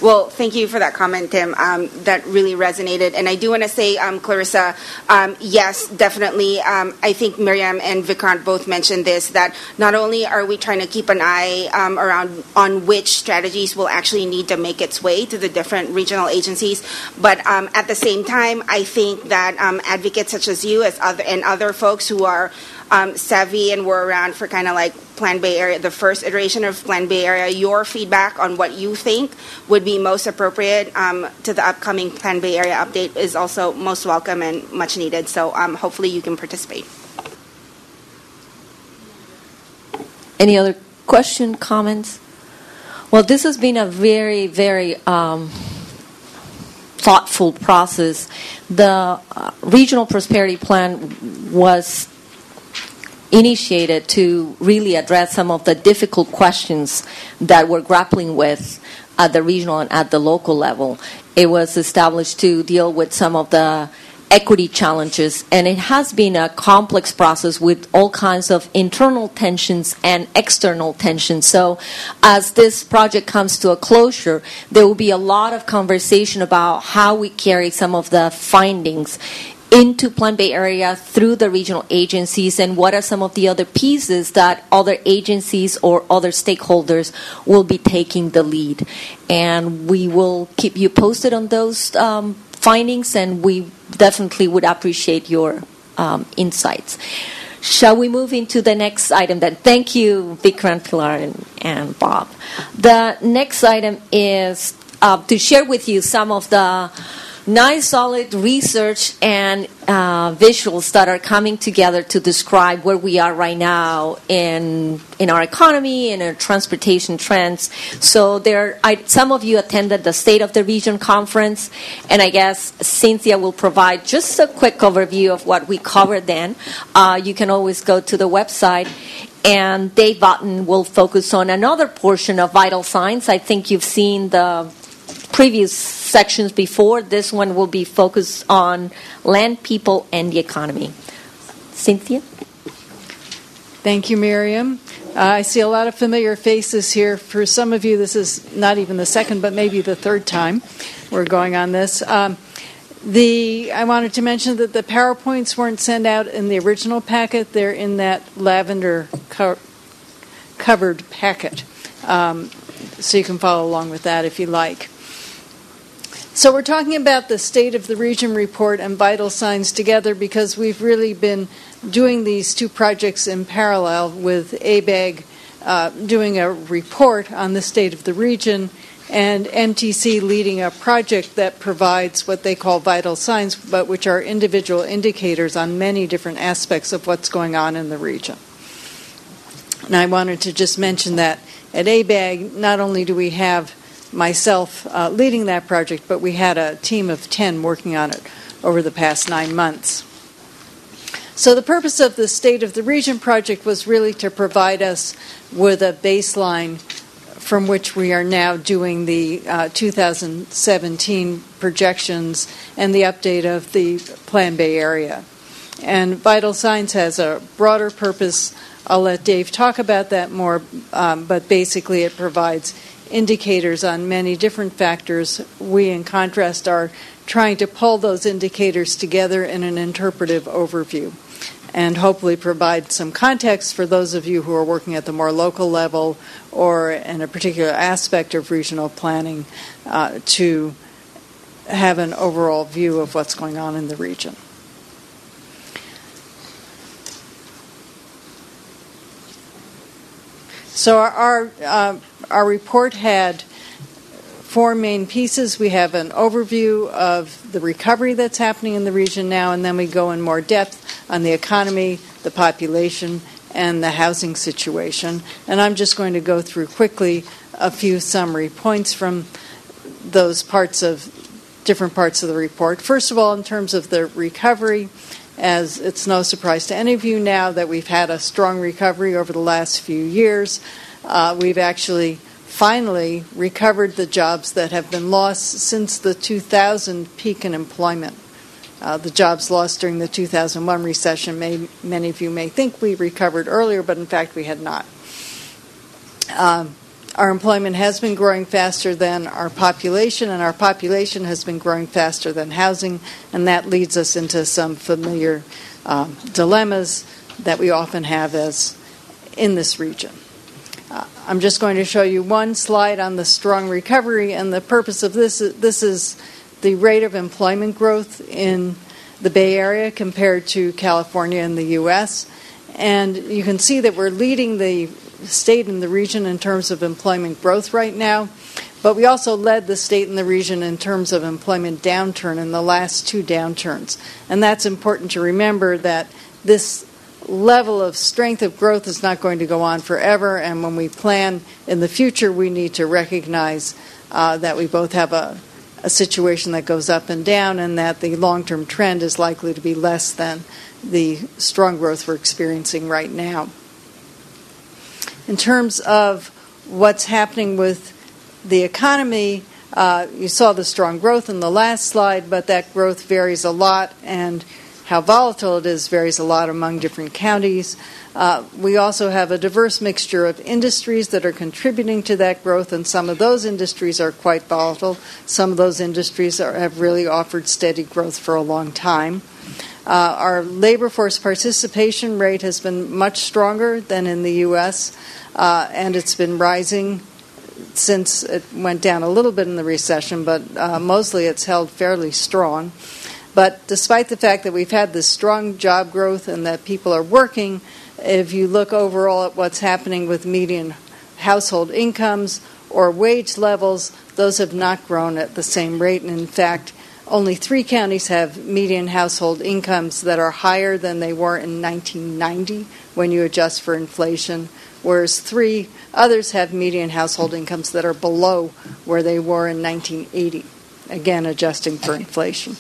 Well, thank you for that comment, Tim. Um, that really resonated. And I do want to say, um, Clarissa, um, yes, definitely. Um, I think Miriam and Vikrant both mentioned this, that not only are we trying to keep an eye um, around on which strategies will actually need to make its way to the different regional agencies, but um, at the same time, I think that um, advocates such as you as other, and other folks who are Um, savvy and were around for kind of like Plan Bay Area, the first iteration of Plan Bay Area, your feedback on what you think would be most appropriate um, to the upcoming Plan Bay Area update is also most welcome and much needed. So um, hopefully you can participate. Any other question, comments? Well, this has been a very, very um, thoughtful process. The uh, Regional Prosperity Plan was initiated to really address some of the difficult questions that we're grappling with at the regional and at the local level. It was established to deal with some of the equity challenges, and it has been a complex process with all kinds of internal tensions and external tensions. So as this project comes to a closure, there will be a lot of conversation about how we carry some of the findings into Plan Bay Area through the regional agencies, and what are some of the other pieces that other agencies or other stakeholders will be taking the lead. And we will keep you posted on those um, findings, and we definitely would appreciate your um, insights. Shall we move into the next item then? Thank you, Vikrant, Pilar, and, and Bob. The next item is uh, to share with you some of the nice, solid research and uh, visuals that are coming together to describe where we are right now in in our economy and our transportation trends. So there, I, some of you attended the State of the Region conference, and I guess Cynthia will provide just a quick overview of what we covered then. Uh, you can always go to the website. And Dave Botten will focus on another portion of vital signs. I think you've seen the previous sections before. This one will be focused on land, people, and the economy. Cynthia? Thank you, Miriam. Uh, I see a lot of familiar faces here. For some of you, this is not even the second, but maybe the third time we're going on this. Um, the I wanted to mention that the PowerPoints weren't sent out in the original packet. They're in that lavender co- covered packet. Um, so you can follow along with that if you like. So we're talking about the State of the Region report and vital signs together because we've really been doing these two projects in parallel, with A B A G uh, doing a report on the state of the region and M T C leading a project that provides what they call vital signs, but which are individual indicators on many different aspects of what's going on in the region. And I wanted to just mention that at A B A G, not only do we have myself uh, leading that project, but we had a team of ten working on it over the past nine months. So the purpose of the State of the Region project was really to provide us with a baseline from which we are now doing the uh, two thousand seventeen projections and the update of the Plan Bay Area. And Vital Signs has a broader purpose. I'll let Dave talk about that more, um, but basically it provides indicators on many different factors. We, in contrast, are trying to pull those indicators together in an interpretive overview and hopefully provide some context for those of you who are working at the more local level or in a particular aspect of regional planning uh, to have an overall view of what's going on in the region. So our our, uh, our report had four main pieces. We have an overview of the recovery that's happening in the region now, and then we go in more depth on the economy, the population, and the housing situation. And I'm just going to go through quickly a few summary points from those parts of different parts of the report. First of all, in terms of the recovery, as it's no surprise to any of you now that we've had a strong recovery over the last few years. Uh, we've actually finally recovered the jobs that have been lost since the two thousand peak in employment. Uh, the jobs lost during the two thousand one recession, may, many of you may think we recovered earlier, but in fact we had not. Um, our employment has been growing faster than our population, and our population has been growing faster than housing, and that leads us into some familiar um, dilemmas that we often have as in this region. Uh, I'm just going to show you one slide on the strong recovery, and the purpose of this is, this is the rate of employment growth in the Bay Area compared to California and the U S And you can see that we're leading the state and the region in terms of employment growth right now, but we also led the state and the region in terms of employment downturn in the last two downturns. And that's important to remember, that this level of strength of growth is not going to go on forever, and when we plan in the future, we need to recognize uh, that we both have a, a situation that goes up and down, and that the long-term trend is likely to be less than the strong growth we're experiencing right now. In terms of what's happening with the economy, uh, you saw the strong growth in the last slide, but that growth varies a lot, and how volatile it is varies a lot among different counties. Uh, we also have a diverse mixture of industries that are contributing to that growth, and some of those industries are quite volatile. Some of those industries are, have really offered steady growth for a long time. Uh, our labor force participation rate has been much stronger than in the U S, uh, and it's been rising since it went down a little bit in the recession, but uh, mostly it's held fairly strong. But despite the fact that we've had this strong job growth and that people are working, if you look overall at what's happening with median household incomes or wage levels, those have not grown at the same rate. And in fact, only three counties have median household incomes that are higher than they were in nineteen ninety when you adjust for inflation, whereas three others have median household incomes that are below where they were in nineteen eighty, again adjusting for inflation.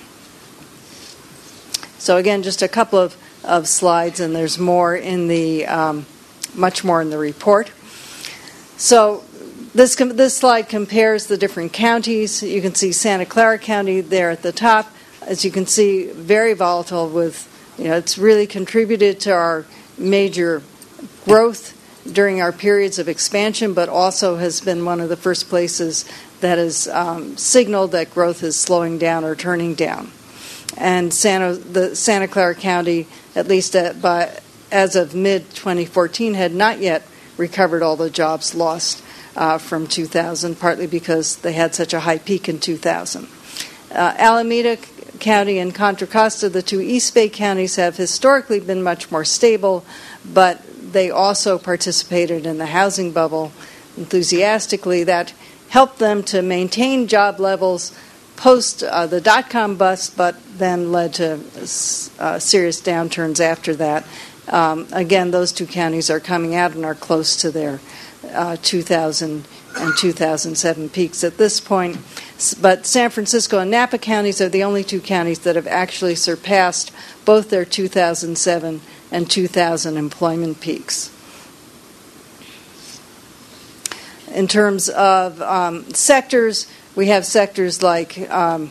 So again, just a couple of, of slides, and there's more in the, um, much more in the report. So this com- this slide compares the different counties. You can see Santa Clara County there at the top. As you can see, very volatile with, you know, it's really contributed to our major growth during our periods of expansion, but also has been one of the first places that has um, signaled that growth is slowing down or turning down. And Santa, the Santa Clara County, at least at, by, as of mid twenty fourteen, had not yet recovered all the jobs lost uh, from two thousand, partly because they had such a high peak in two thousand. Uh, Alameda County and Contra Costa, the two East Bay counties, have historically been much more stable, but they also participated in the housing bubble enthusiastically. That helped them to maintain job levels post uh, the dot-com bust, but then led to uh, serious downturns after that. Um, again, those two counties are coming out and are close to their uh, two thousand and two thousand seven peaks at this point. But San Francisco and Napa counties are the only two counties that have actually surpassed both their two thousand seven and two thousand employment peaks. In terms of um, sectors, we have sectors like um,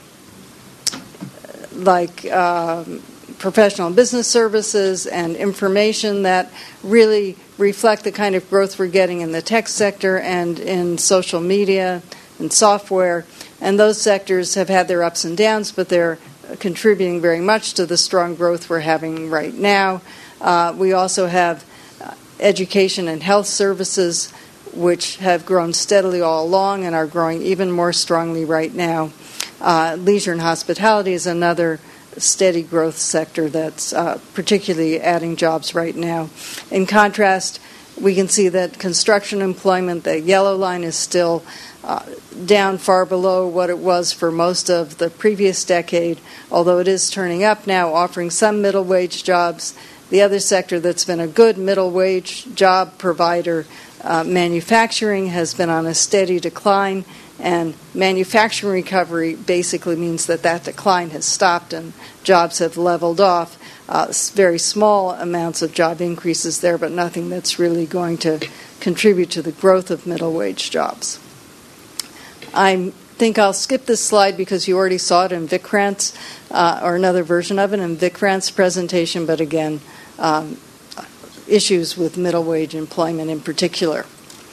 like um, professional and business services and information that really reflect the kind of growth we're getting in the tech sector and in social media and software. And those sectors have had their ups and downs, but they're contributing very much to the strong growth we're having right now. Uh, we also have uh, education and health services, which have grown steadily all along and are growing even more strongly right now. Uh, leisure and hospitality is another steady growth sector that's uh, particularly adding jobs right now. In contrast, we can see that construction employment, the yellow line, is still uh, down far below what it was for most of the previous decade, although it is turning up now, offering some middle wage jobs. The other sector that's been a good middle wage job provider, Uh, manufacturing, has been on a steady decline, and manufacturing recovery basically means that that decline has stopped and jobs have leveled off. Uh, very small amounts of job increases there, but nothing that's really going to contribute to the growth of middle wage jobs. I think I'll skip this slide because you already saw it in Vic Krantz, uh, or another version of it in Vic Krantz's presentation, but again, um, issues with middle wage employment in particular.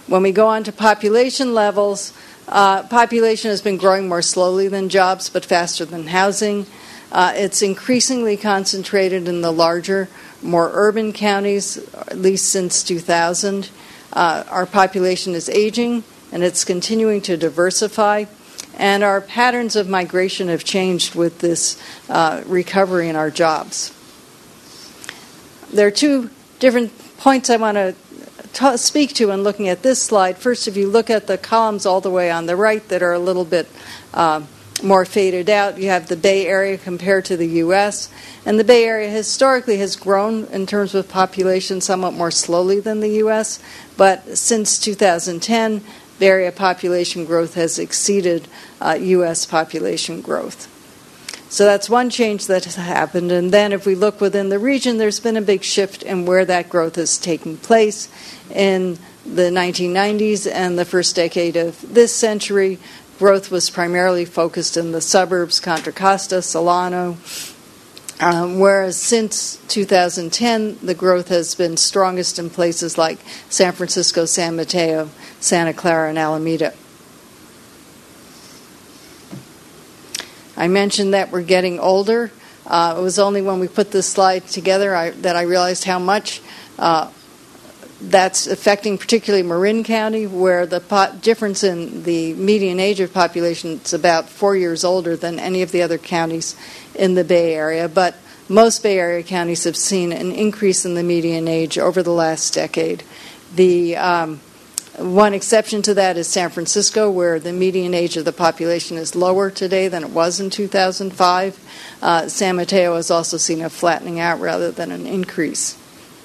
When we go on to population levels, uh, population has been growing more slowly than jobs, but faster than housing. Uh, it's increasingly concentrated in the larger, more urban counties, at least since two thousand. Uh, our population is aging, and it's continuing to diversify. And our patterns of migration have changed with this uh, recovery in our jobs. There are two different points I want to t- speak to in looking at this slide. First, if you look at the columns all the way on the right that are a little bit uh, more faded out, you have the Bay Area compared to the U S. And the Bay Area historically has grown in terms of population somewhat more slowly than the U S. But since two thousand ten, Bay Area population growth has exceeded uh, U S population growth. So that's one change that has happened. And then if we look within the region, there's been a big shift in where that growth is taking place. In the nineteen nineties and the first decade of this century, growth was primarily focused in the suburbs, Contra Costa, Solano, um, whereas since two thousand ten, the growth has been strongest in places like San Francisco, San Mateo, Santa Clara, and Alameda. I mentioned that we're getting older. Uh, it was only when we put this slide together I, that I realized how much uh, that's affecting particularly Marin County, where the po- difference in the median age of population is about four years older than any of the other counties in the Bay Area. But most Bay Area counties have seen an increase in the median age over the last decade. The um, one exception to that is San Francisco, where the median age of the population is lower today than it was in two thousand five. Uh, San Mateo has also seen a flattening out rather than an increase.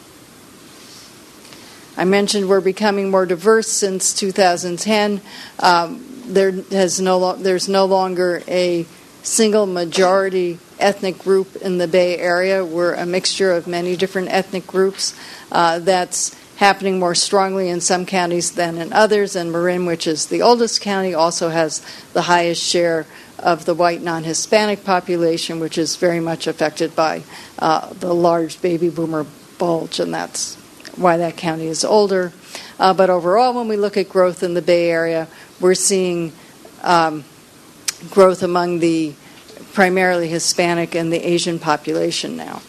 I mentioned we're becoming more diverse since two thousand ten. Um, there has no lo- there's no longer a single majority ethnic group in the Bay Area. We're a mixture of many different ethnic groups. Uh, that's happening more strongly in some counties than in others, and Marin, which is the oldest county, also has the highest share of the white non-Hispanic population, which is very much affected by uh, the large baby boomer bulge, and that's why that county is older. Uh, but overall, when we look at growth in the Bay Area, we're seeing um, growth among the primarily Hispanic and the Asian population now.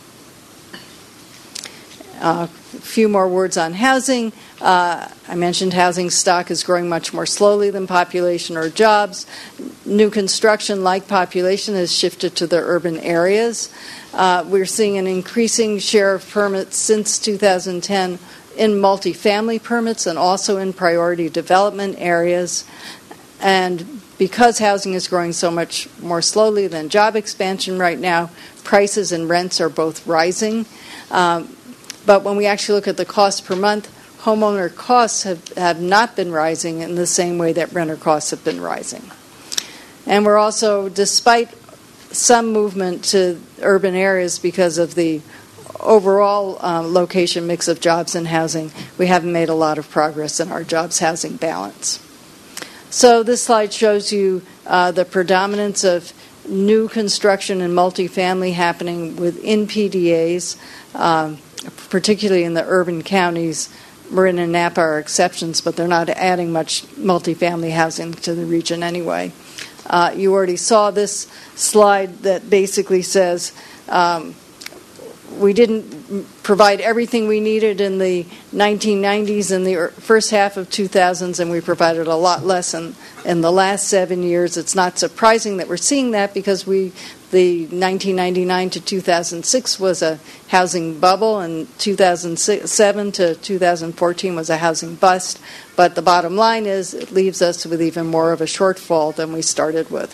Uh, a few more words on housing. Uh, I mentioned housing stock is growing much more slowly than population or jobs. New construction, like population, has shifted to the urban areas. Uh, we're seeing an increasing share of permits since two thousand ten in multifamily permits and also in priority development areas. And because housing is growing so much more slowly than job expansion right now, prices and rents are both rising. Um, but when we actually look at the cost per month, homeowner costs have, have not been rising in the same way that renter costs have been rising. And we're also, despite some movement to urban areas because of the overall uh, location mix of jobs and housing, we haven't made a lot of progress in our jobs-housing balance. So this slide shows you uh, the predominance of new construction and multifamily happening within P D As, um, particularly in the urban counties. Marin and Napa are exceptions, but they're not adding much multifamily housing to the region anyway. Uh, you already saw this slide that basically says um, we didn't provide everything we needed in the nineteen nineties and the first half of two thousands, and we provided a lot less in, in the last seven years. It's not surprising that we're seeing that because we the nineteen ninety-nine to two thousand six was a housing bubble, and two thousand seven to two thousand fourteen was a housing bust. But the bottom line is it leaves us with even more of a shortfall than we started with.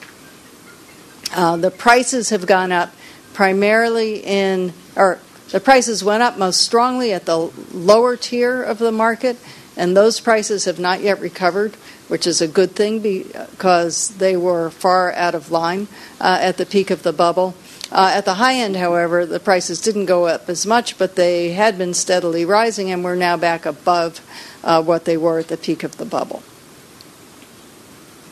Uh, the prices have gone up primarily in, or the prices went up most strongly at the lower tier of the market, and those prices have not yet recovered, which is a good thing because they were far out of line uh, at the peak of the bubble. Uh, at the high end, however, the prices didn't go up as much, but they had been steadily rising, and we're now back above uh, what they were at the peak of the bubble.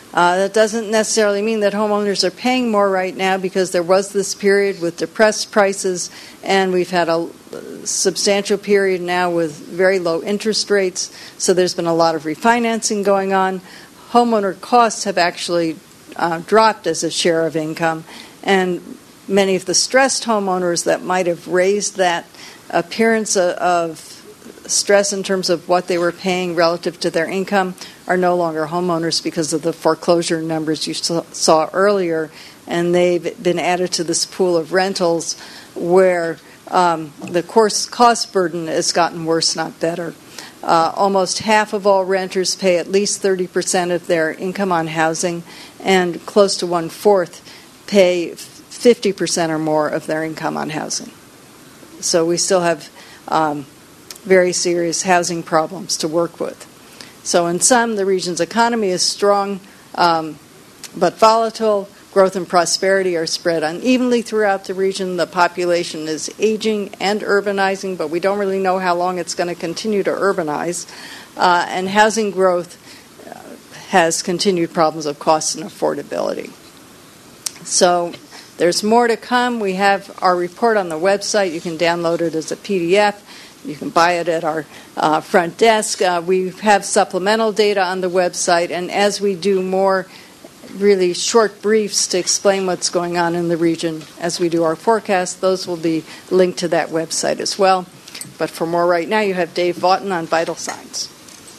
Uh, that doesn't necessarily mean that homeowners are paying more right now, because there was this period with depressed prices, and we've had a substantial period now with very low interest rates, so there's been a lot of refinancing going on. Homeowner costs have actually uh, dropped as a share of income, and many of the stressed homeowners that might have raised that appearance of, of stress in terms of what they were paying relative to their income are no longer homeowners because of the foreclosure numbers you saw earlier, and they've been added to this pool of rentals where um, the course cost burden has gotten worse, not better. Uh, almost half of all renters pay at least thirty percent of their income on housing, and close to one-fourth pay fifty percent or more of their income on housing. So we still have um, very serious housing problems to work with. So in sum, the region's economy is strong um, but volatile. Growth and prosperity are spread unevenly throughout the region. The population is aging and urbanizing, but we don't really know how long it's going to continue to urbanize. Uh, and housing growth has continued problems of cost and affordability. So there's more to come. We have our report on the website. You can download it as a P D F. You can buy it at our uh, front desk. Uh, we have supplemental data on the website, and as we do more really short briefs to explain what's going on in the region as we do our forecast, those will be linked to that website as well. But for more right now, you have Dave Vaughton on vital signs.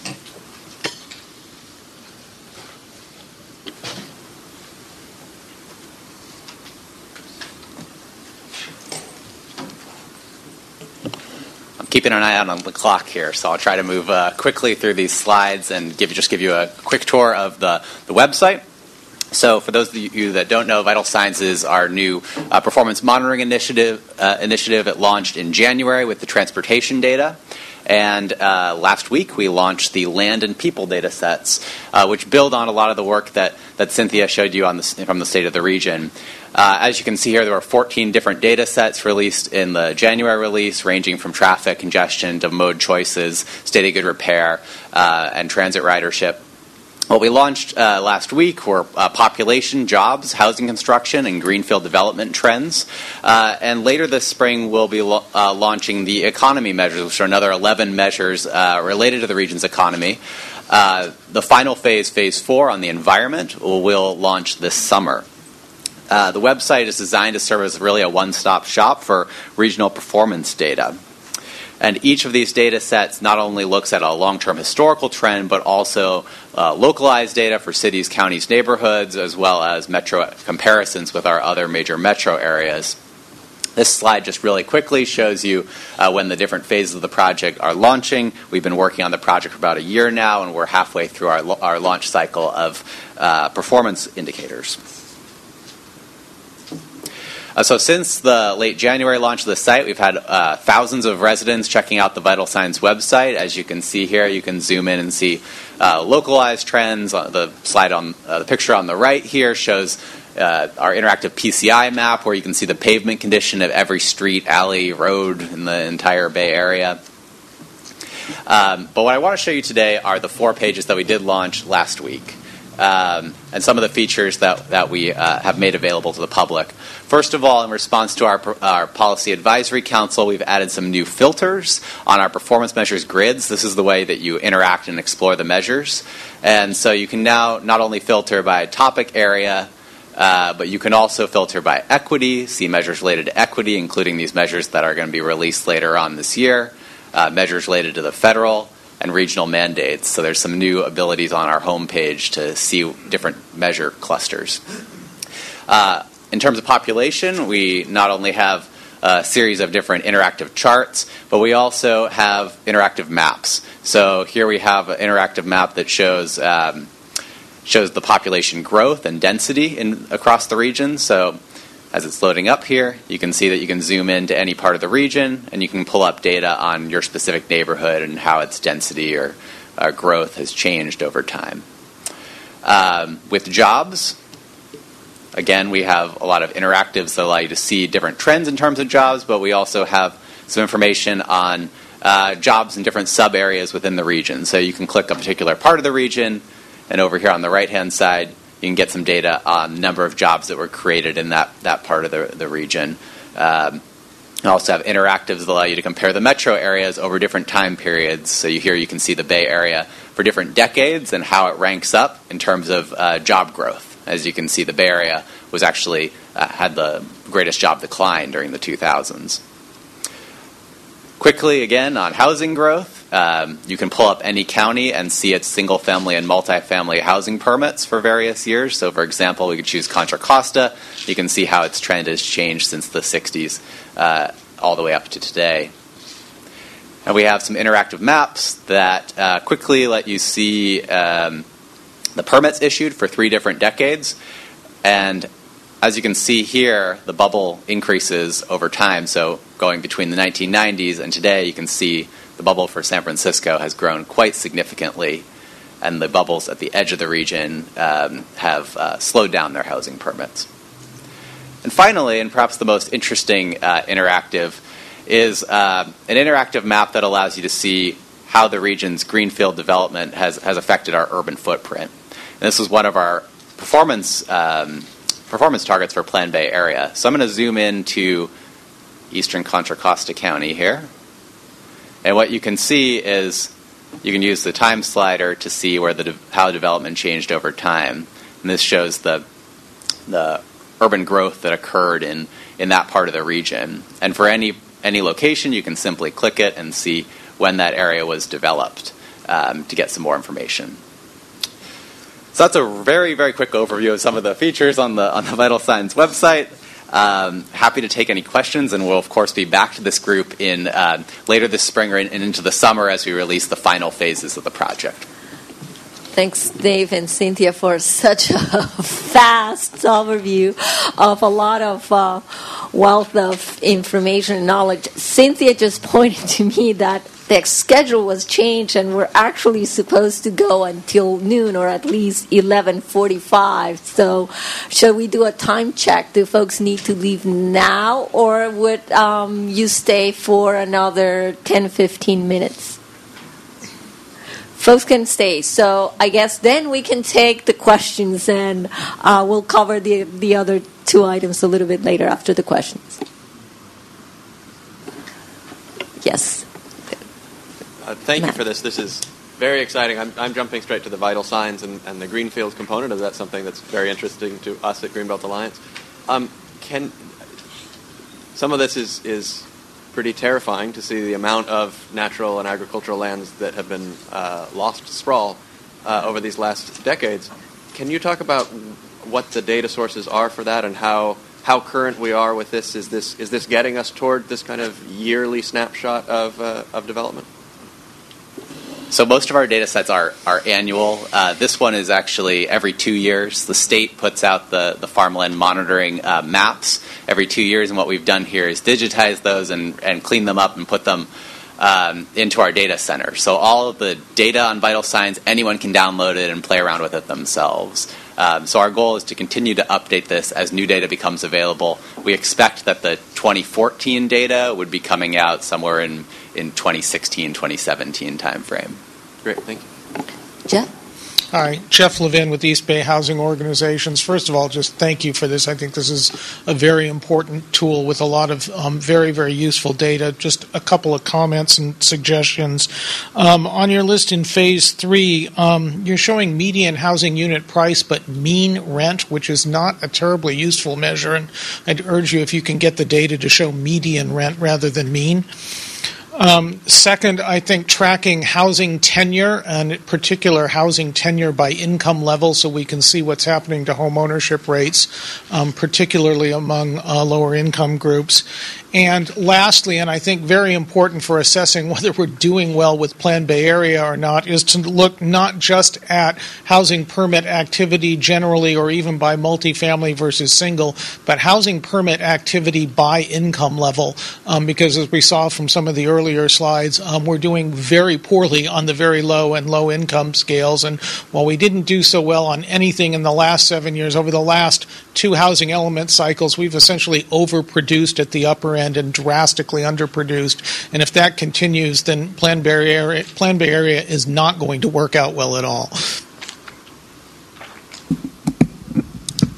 Keeping an eye out on the clock here, so I'll try to move uh, quickly through these slides and give just give you a quick tour of the, the website. So for those of you that don't know, Vital Signs is our new uh, performance monitoring initiative. Uh, initiative. It launched in January with the transportation data. And uh, last week we launched the land and people data sets, uh, which build on a lot of the work that, that Cynthia showed you on the, from the state of the region. Uh, as you can see here, there were fourteen different data sets released in the January release, ranging from traffic congestion to mode choices, state of good repair, uh, and transit ridership. What we launched uh, last week were uh, population, jobs, housing construction, and greenfield development trends. Uh, and later this spring, we'll be lo- uh, launching the economy measures, which are another eleven measures uh, related to the region's economy. Uh, the final phase, phase four, on the environment, will we'll launch this summer. Uh, the website is designed to serve as really a one-stop shop for regional performance data. And each of these data sets not only looks at a long-term historical trend, but also uh, localized data for cities, counties, neighborhoods, as well as metro comparisons with our other major metro areas. This slide just really quickly shows you uh, when the different phases of the project are launching. We've been working on the project for about a year now, and we're halfway through our, lo- our launch cycle of uh, performance indicators. Uh, so since the late January launch of the site, we've had uh, thousands of residents checking out the Vital Signs website. As you can see here, you can zoom in and see uh, localized trends. Uh, the slide on uh, the picture on the right here shows uh, our interactive P C I map, where you can see the pavement condition of every street, alley, road in the entire Bay Area. Um, but what I want to show you today are the four pages that we did launch last week. Um, and some of the features that, that we uh, have made available to the public. First of all, in response to our, our Policy Advisory Council, we've added some new filters on our performance measures grids. This is the way that you interact and explore the measures. And so you can now not only filter by topic area, uh, but you can also filter by equity, see measures related to equity, including these measures that are going to be released later on this year, uh, measures related to the federal and regional mandates. So there's some new abilities on our homepage to see different measure clusters. Uh, in terms of population, we not only have a series of different interactive charts, but we also have interactive maps. So here we have an interactive map that shows um, shows the population growth and density in across the region. So as it's loading up here, you can see that you can zoom into any part of the region, and you can pull up data on your specific neighborhood and how its density or uh, growth has changed over time. Um, with jobs, again, we have a lot of interactives that allow you to see different trends in terms of jobs, but we also have some information on uh, jobs in different sub-areas within the region. So you can click a particular part of the region, and over here on the right-hand side, you can get some data on the number of jobs that were created in that, that part of the, the region. Um, you also have interactives that allow you to compare the metro areas over different time periods. So you here you can see the Bay Area for different decades and how it ranks up in terms of uh, job growth. As you can see, the Bay Area was actually uh, had the greatest job decline during the two thousands. Quickly, again, on housing growth, um, you can pull up any county and see its single-family and multifamily housing permits for various years. So, for example, we could choose Contra Costa. You can see how its trend has changed since the sixties uh, all the way up to today. And we have some interactive maps that uh, quickly let you see um, the permits issued for three different decades. And as you can see here, the bubble increases over time. So going between the nineteen nineties and today, you can see the bubble for San Francisco has grown quite significantly, and the bubbles at the edge of the region um, have uh, slowed down their housing permits. And finally, and perhaps the most interesting uh, interactive, is uh, an interactive map that allows you to see how the region's greenfield development has, has affected our urban footprint. And this was one of our performance um, performance targets for Plan Bay Area. So I'm going to zoom in to eastern Contra Costa County here. And what you can see is you can use the time slider to see where the de- how development changed over time. And this shows the the urban growth that occurred in, in that part of the region. And for any any location, you can simply click it and see when that area was developed um, to get some more information. So that's a very, very quick overview of some of the features on the on the Vital Signs website. Um, happy to take any questions, and we'll, of course, be back to this group in uh, later this spring or in, and into the summer as we release the final phases of the project. Thanks, Dave and Cynthia, for such a fast overview of a lot of uh, wealth of information and knowledge. Cynthia just pointed to me that the schedule was changed, and we're actually supposed to go until noon, or at least eleven forty-five. So shall we do a time check? Do folks need to leave now, or would um, you stay for another ten, fifteen minutes? Folks can stay. So I guess then we can take the questions, and uh, we'll cover the, the other two items a little bit later after the questions. Yes. Uh, thank Matt. you for this. This is very exciting. I'm, I'm jumping straight to the vital signs and, and the greenfield component of that, something that's very interesting to us at Greenbelt Alliance. Um, can some of this is, is pretty terrifying to see the amount of natural and agricultural lands that have been uh, lost to sprawl uh, over these last decades. Can you talk about what the data sources are for that and how how current we are with this? Is this is this getting us toward this kind of yearly snapshot of uh, of development? So most of our data sets are, are annual. Uh, this one is actually every two years. The state puts out the, the farmland monitoring uh, maps every two years, and what we've done here is digitize those and, and clean them up and put them um, into our data center. So all of the data on vital signs, anyone can download it and play around with it themselves. Um, so our goal is to continue to update this as new data becomes available. We expect that the twenty fourteen data would be coming out somewhere in in twenty sixteen, twenty seventeen timeframe. Great, thank you. Jeff? Hi, Jeff Levin with East Bay Housing Organizations. First of all, just thank you for this. I think this is a very important tool with a lot of um, very, very useful data. Just a couple of comments and suggestions. Um, on your list in Phase three, um, you're showing median housing unit price but mean rent, which is not a terribly useful measure, and I'd urge you, if you can get the data, to show median rent rather than mean. Um, second, I think tracking housing tenure, and in particular housing tenure by income level, so we can see what's happening to home ownership rates, um, particularly among uh, lower income groups. And lastly, and I think very important for assessing whether we're doing well with Plan Bay Area or not, is to look not just at housing permit activity generally or even by multifamily versus single, but housing permit activity by income level, um, because as we saw from some of the earlier slides, um, we're doing very poorly on the very low and low income scales. And while we didn't do so well on anything in the last seven years, over the last two housing element cycles, we've essentially overproduced at the upper end and drastically underproduced. And if that continues, then Plan Bay Area, Plan Bay Area is not going to work out well at all.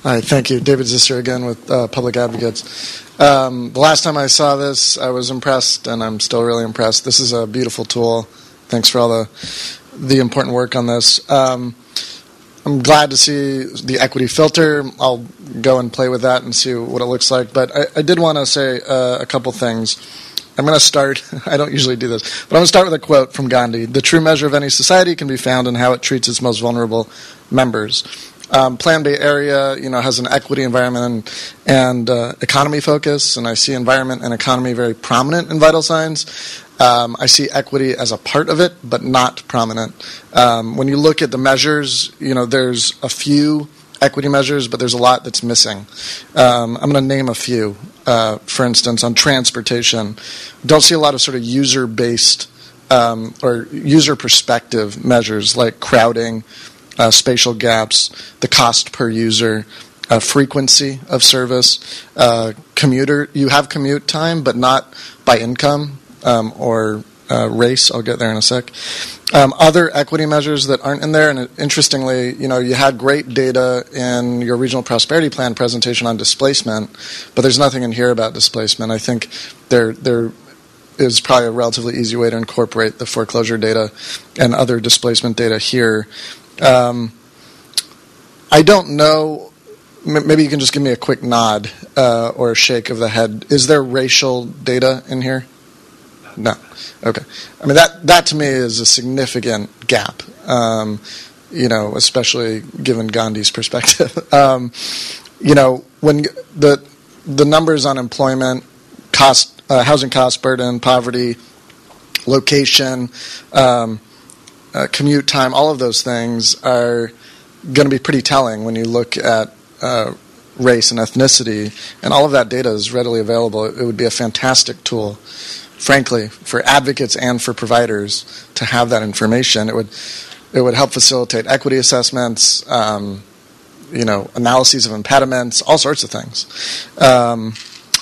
Hi, thank you. David Zisser again with uh, Public Advocates. Um, the last time I saw this, I was impressed, and I'm still really impressed. This is a beautiful tool. Thanks for all the the important work on this. Um, I'm glad to see the equity filter. I'll go and play with that and see what it looks like. But I, I did want to say uh, a couple things. I'm going to start, I don't usually do this, but I'm going to start with a quote from Gandhi. The true measure of any society can be found in how it treats its most vulnerable members. Um, Plan Bay Area, you know, has an equity, environment, and, and uh, economy focus, and I see environment and economy very prominent in vital signs. Um, I see equity as a part of it, but not prominent. Um, when you look at the measures, you know, there's a few equity measures, but there's a lot that's missing. Um, I'm going to name a few. Uh, for instance, on transportation, don't see a lot of sort of user-based um, or user perspective measures like crowding, uh, spatial gaps, the cost per user, uh, frequency of service, uh, commuter. You have commute time, but not by income um, or uh, race. I'll get there in a sec. Um, other equity measures that aren't in there, and interestingly, you know, you had great data in your regional prosperity plan presentation on displacement, but there's nothing in here about displacement. I think there there is probably a relatively easy way to incorporate the foreclosure data and other displacement data here. Um, I don't know. Maybe you can just give me a quick nod uh, or a shake of the head. Is there racial data in here? No. Okay. I mean, that, that to me is a significant gap, um, you know, especially given Gandhi's perspective. um, you know, when the the numbers on employment, cost, uh, housing cost burden, poverty, location, um, uh, commute time, all of those things are going to be pretty telling when you look at uh, race and ethnicity, and all of that data is readily available. It would be a fantastic tool, frankly, for advocates and for providers to have that information. It would it would help facilitate equity assessments, um, you know, analyses of impediments, all sorts of things. Um,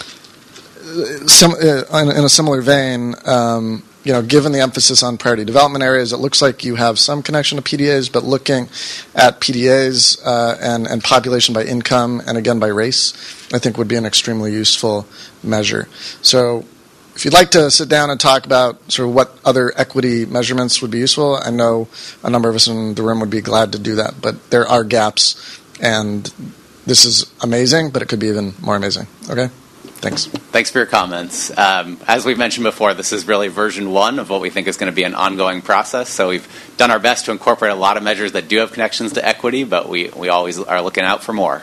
sim- in, in a similar vein, um, you know, given the emphasis on priority development areas, it looks like you have some connection to P D As, but looking at P D As uh, and, and population by income and again by race, I think would be an extremely useful measure. So if you'd like to sit down and talk about sort of what other equity measurements would be useful, I know a number of us in the room would be glad to do that, but there are gaps, and this is amazing, but it could be even more amazing. Okay? Thanks. Thanks for your comments. Um, as we've mentioned before, this is really version one of what we think is going to be an ongoing process. So we've done our best to incorporate a lot of measures that do have connections to equity, but we, we always are looking out for more.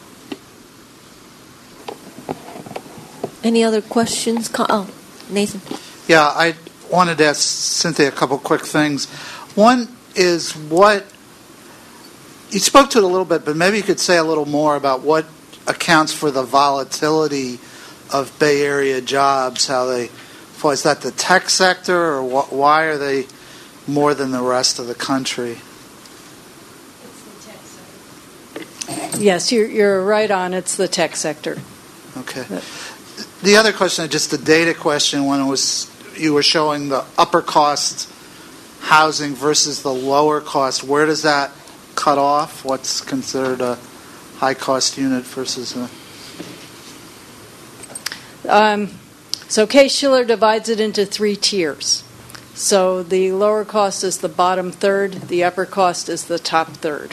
Any other questions? Oh, Nathan. Yeah, I wanted to ask Cynthia a couple quick things. One is what, you spoke to it a little bit, but maybe you could say a little more about what accounts for the volatility of Bay Area jobs, how they, well, is that the tech sector, or wh- why are they more than the rest of the country? Yes, you're, you're right on. It's the tech sector. Okay. The other question, just the data question, when it was you were showing the upper cost housing versus the lower cost, where does that cut off? What's considered a high cost unit versus a... Um, so Case-Shiller divides it into three tiers. So the lower cost is the bottom third, the upper cost is the top third.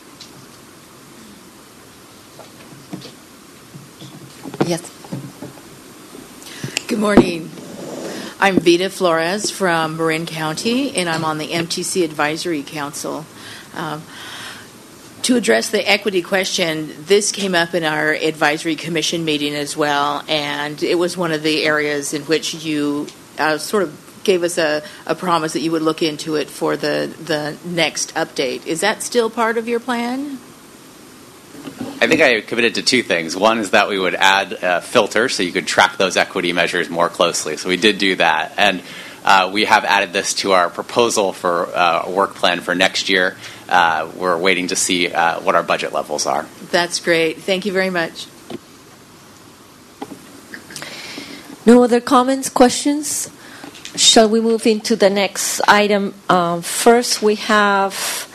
Yes. Good morning. I'm Vita Flores from Marin County, and I'm on the M T C Advisory Council. Um, to address the equity question, this came up in our advisory commission meeting as well, and it was one of the areas in which you uh, sort of gave us a, a promise that you would look into it for the, the next update. Is that still part of your plan? I think I committed to two things. One is that we would add a filter so you could track those equity measures more closely. So we did do that. And uh, we have added this to our proposal for uh, a work plan for next year. Uh, we're waiting to see uh, what our budget levels are. That's great. Thank you very much. No other comments, questions? Shall we move into the next item? Um, first, we have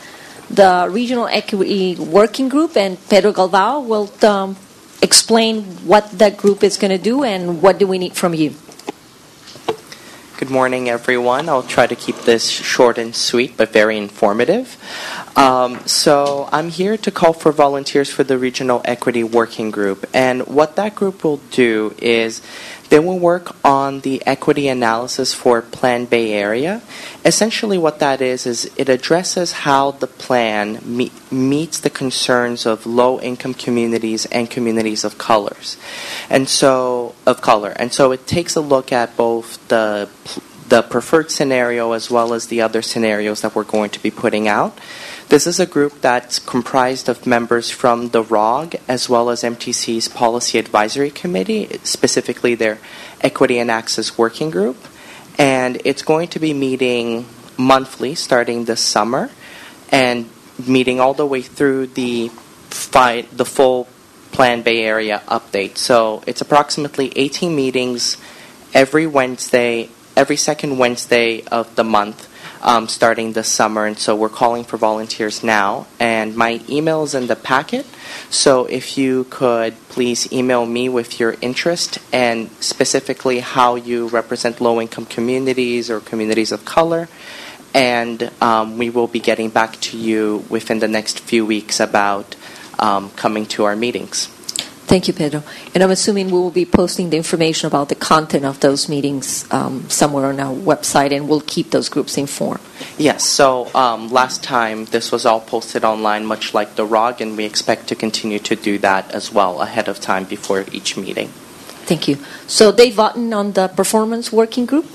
the Regional Equity Working Group, and Pedro Galvao will um, explain what that group is going to do and what do we need from you. Good morning, everyone. I'll try to keep this short and sweet, but very informative. Um, so I'm here to call for volunteers for the Regional Equity Working Group. And what that group will do is they will work on the equity analysis for Plan Bay Area. Essentially what that is, is it addresses how the plan me- meets the concerns of low-income communities and communities of colors. And so, of color. And so it takes a look at both the the preferred scenario as well as the other scenarios that we're going to be putting out. This is a group that's comprised of members from the R O G as well as M T C's Policy Advisory Committee, specifically their Equity and Access Working Group. And it's going to be meeting monthly starting this summer and meeting all the way through the fi- the full Plan Bay Area update. So it's approximately eighteen meetings every Wednesday, every second Wednesday of the month, um, starting this summer. And so we're calling for volunteers now. And my email is in the packet. So if you could please email me with your interest and specifically how you represent low-income communities or communities of color. And um, we will be getting back to you within the next few weeks about um, coming to our meetings. Thank you, Pedro. And I'm assuming we will be posting the information about the content of those meetings um, somewhere on our website, and we'll keep those groups informed. Yes, so um, last time this was all posted online, much like the R O G, and we expect to continue to do that as well ahead of time before each meeting. Thank you. So Dave Vaughton on the Performance Working Group.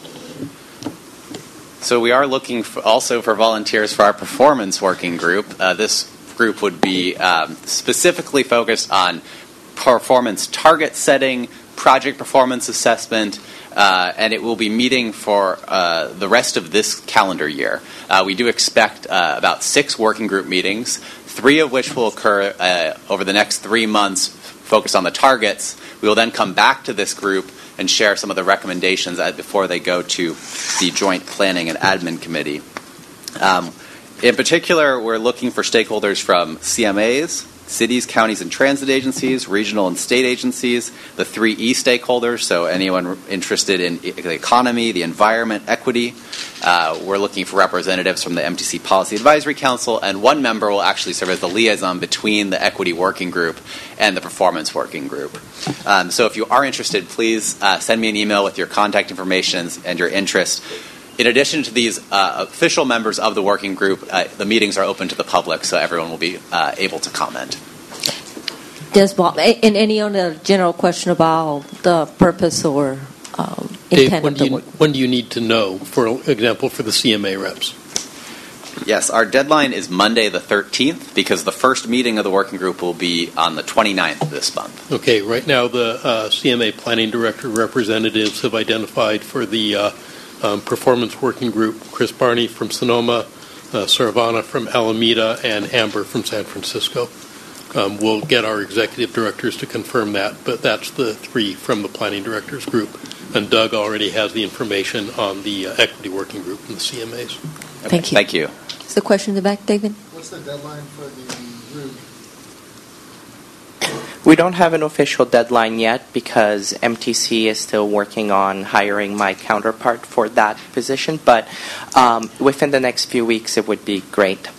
So we are looking for also for volunteers for our Performance Working Group. Uh, this group would be um, specifically focused on performance target setting, project performance assessment, uh, and it will be meeting for uh, the rest of this calendar year. Uh, we do expect uh, about six working group meetings, three of which will occur uh, over the next three months, focused on the targets. We will then come back to this group and share some of the recommendations before they go to the Joint Planning and Admin Committee. Um, in particular, we're looking for stakeholders from C M As, cities, counties, and transit agencies, regional and state agencies, the three E stakeholders, so anyone interested in the economy, the environment, equity. Uh, we're looking for representatives from the M T C Policy Advisory Council, and one member will actually serve as the liaison between the Equity Working Group and the Performance Working Group. Um, so if you are interested, please uh, send me an email with your contact information and your interest. In addition to these uh, official members of the working group, uh, the meetings are open to the public, so everyone will be uh, able to comment. Does Bob, and any other general question about the purpose or um, Dave, intent when of do, the you, work? when do you need to know, for example, for the C M A reps? Yes, our deadline is Monday the thirteenth because the first meeting of the working group will be on the twenty-ninth of this month. Okay, right now the uh, C M A Planning Director representatives have identified for the uh, um, Performance Working Group Chris Barney from Sonoma, uh, Saravana from Alameda, and Amber from San Francisco. Um, we'll get our executive directors to confirm that, but that's the three from the Planning Directors Group. And Doug already has the information on the uh, Equity Working Group and the C M As. Okay, Thank you. Thank you. Is the question in the back, David? What's the deadline for the group? We don't have an official deadline yet because M T C is still working on hiring my counterpart for that position, but um, within the next few weeks it would be great.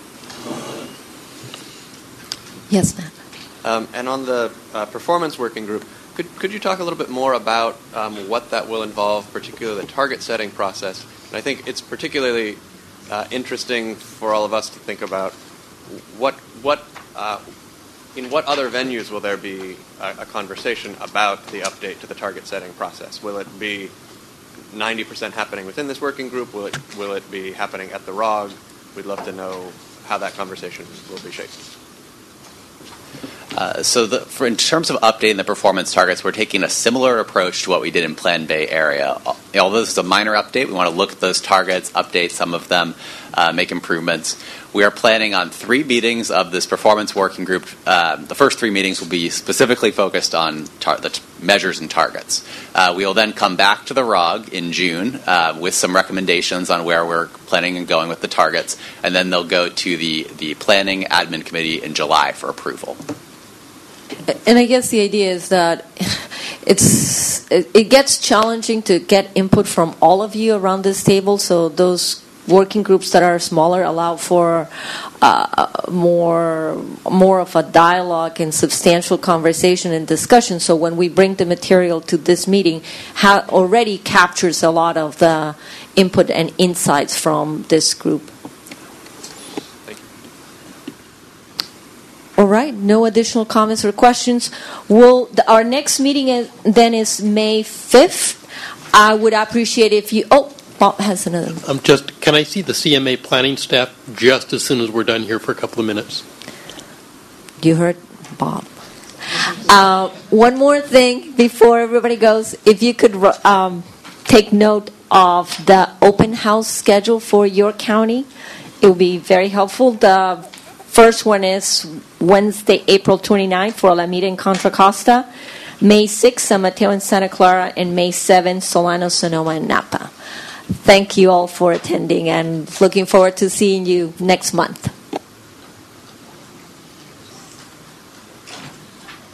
Yes, Matt. Um, and on the uh, Performance Working Group, could, could you talk a little bit more about um, what that will involve, particularly the target setting process? And I think it's particularly uh, interesting for all of us to think about what what uh, in what other venues will there be a, a conversation about the update to the target setting process? Will it be ninety percent happening within this working group? Will it will it be happening at the R O G? We'd love to know how that conversation will be shaped. Uh, so the, for, in terms of updating the performance targets, we're taking a similar approach to what we did in Plan Bay Area. Although this is a minor update, we want to look at those targets, update some of them, uh, make improvements. We are planning on three meetings of this performance working group. Uh, the first three meetings will be specifically focused on tar- the t- measures and targets. Uh, we will then come back to the R O G in June uh, with some recommendations on where we're planning and going with the targets, and then they'll go to the, the Planning Admin Committee in July for approval. And I guess the idea is that it's it gets challenging to get input from all of you around this table, so those working groups that are smaller allow for uh, more more of a dialogue and substantial conversation and discussion. So when we bring the material to this meeting, ha- already captures a lot of the input and insights from this group. All right, no additional comments or questions. We'll, the, our next meeting is, then is May fifth. I would appreciate if you... Oh, Bob has another. Um, just, can I see the C M A planning staff just as soon as we're done here for a couple of minutes? You heard Bob. Uh, one more thing before everybody goes. If you could um, take note of the open house schedule for your county, it would be very helpful. The first one is Wednesday, April twenty-ninth for Alameda and Contra Costa, May sixth, San Mateo and Santa Clara, and May seventh, Solano, Sonoma, and Napa. Thank you all for attending, and looking forward to seeing you next month.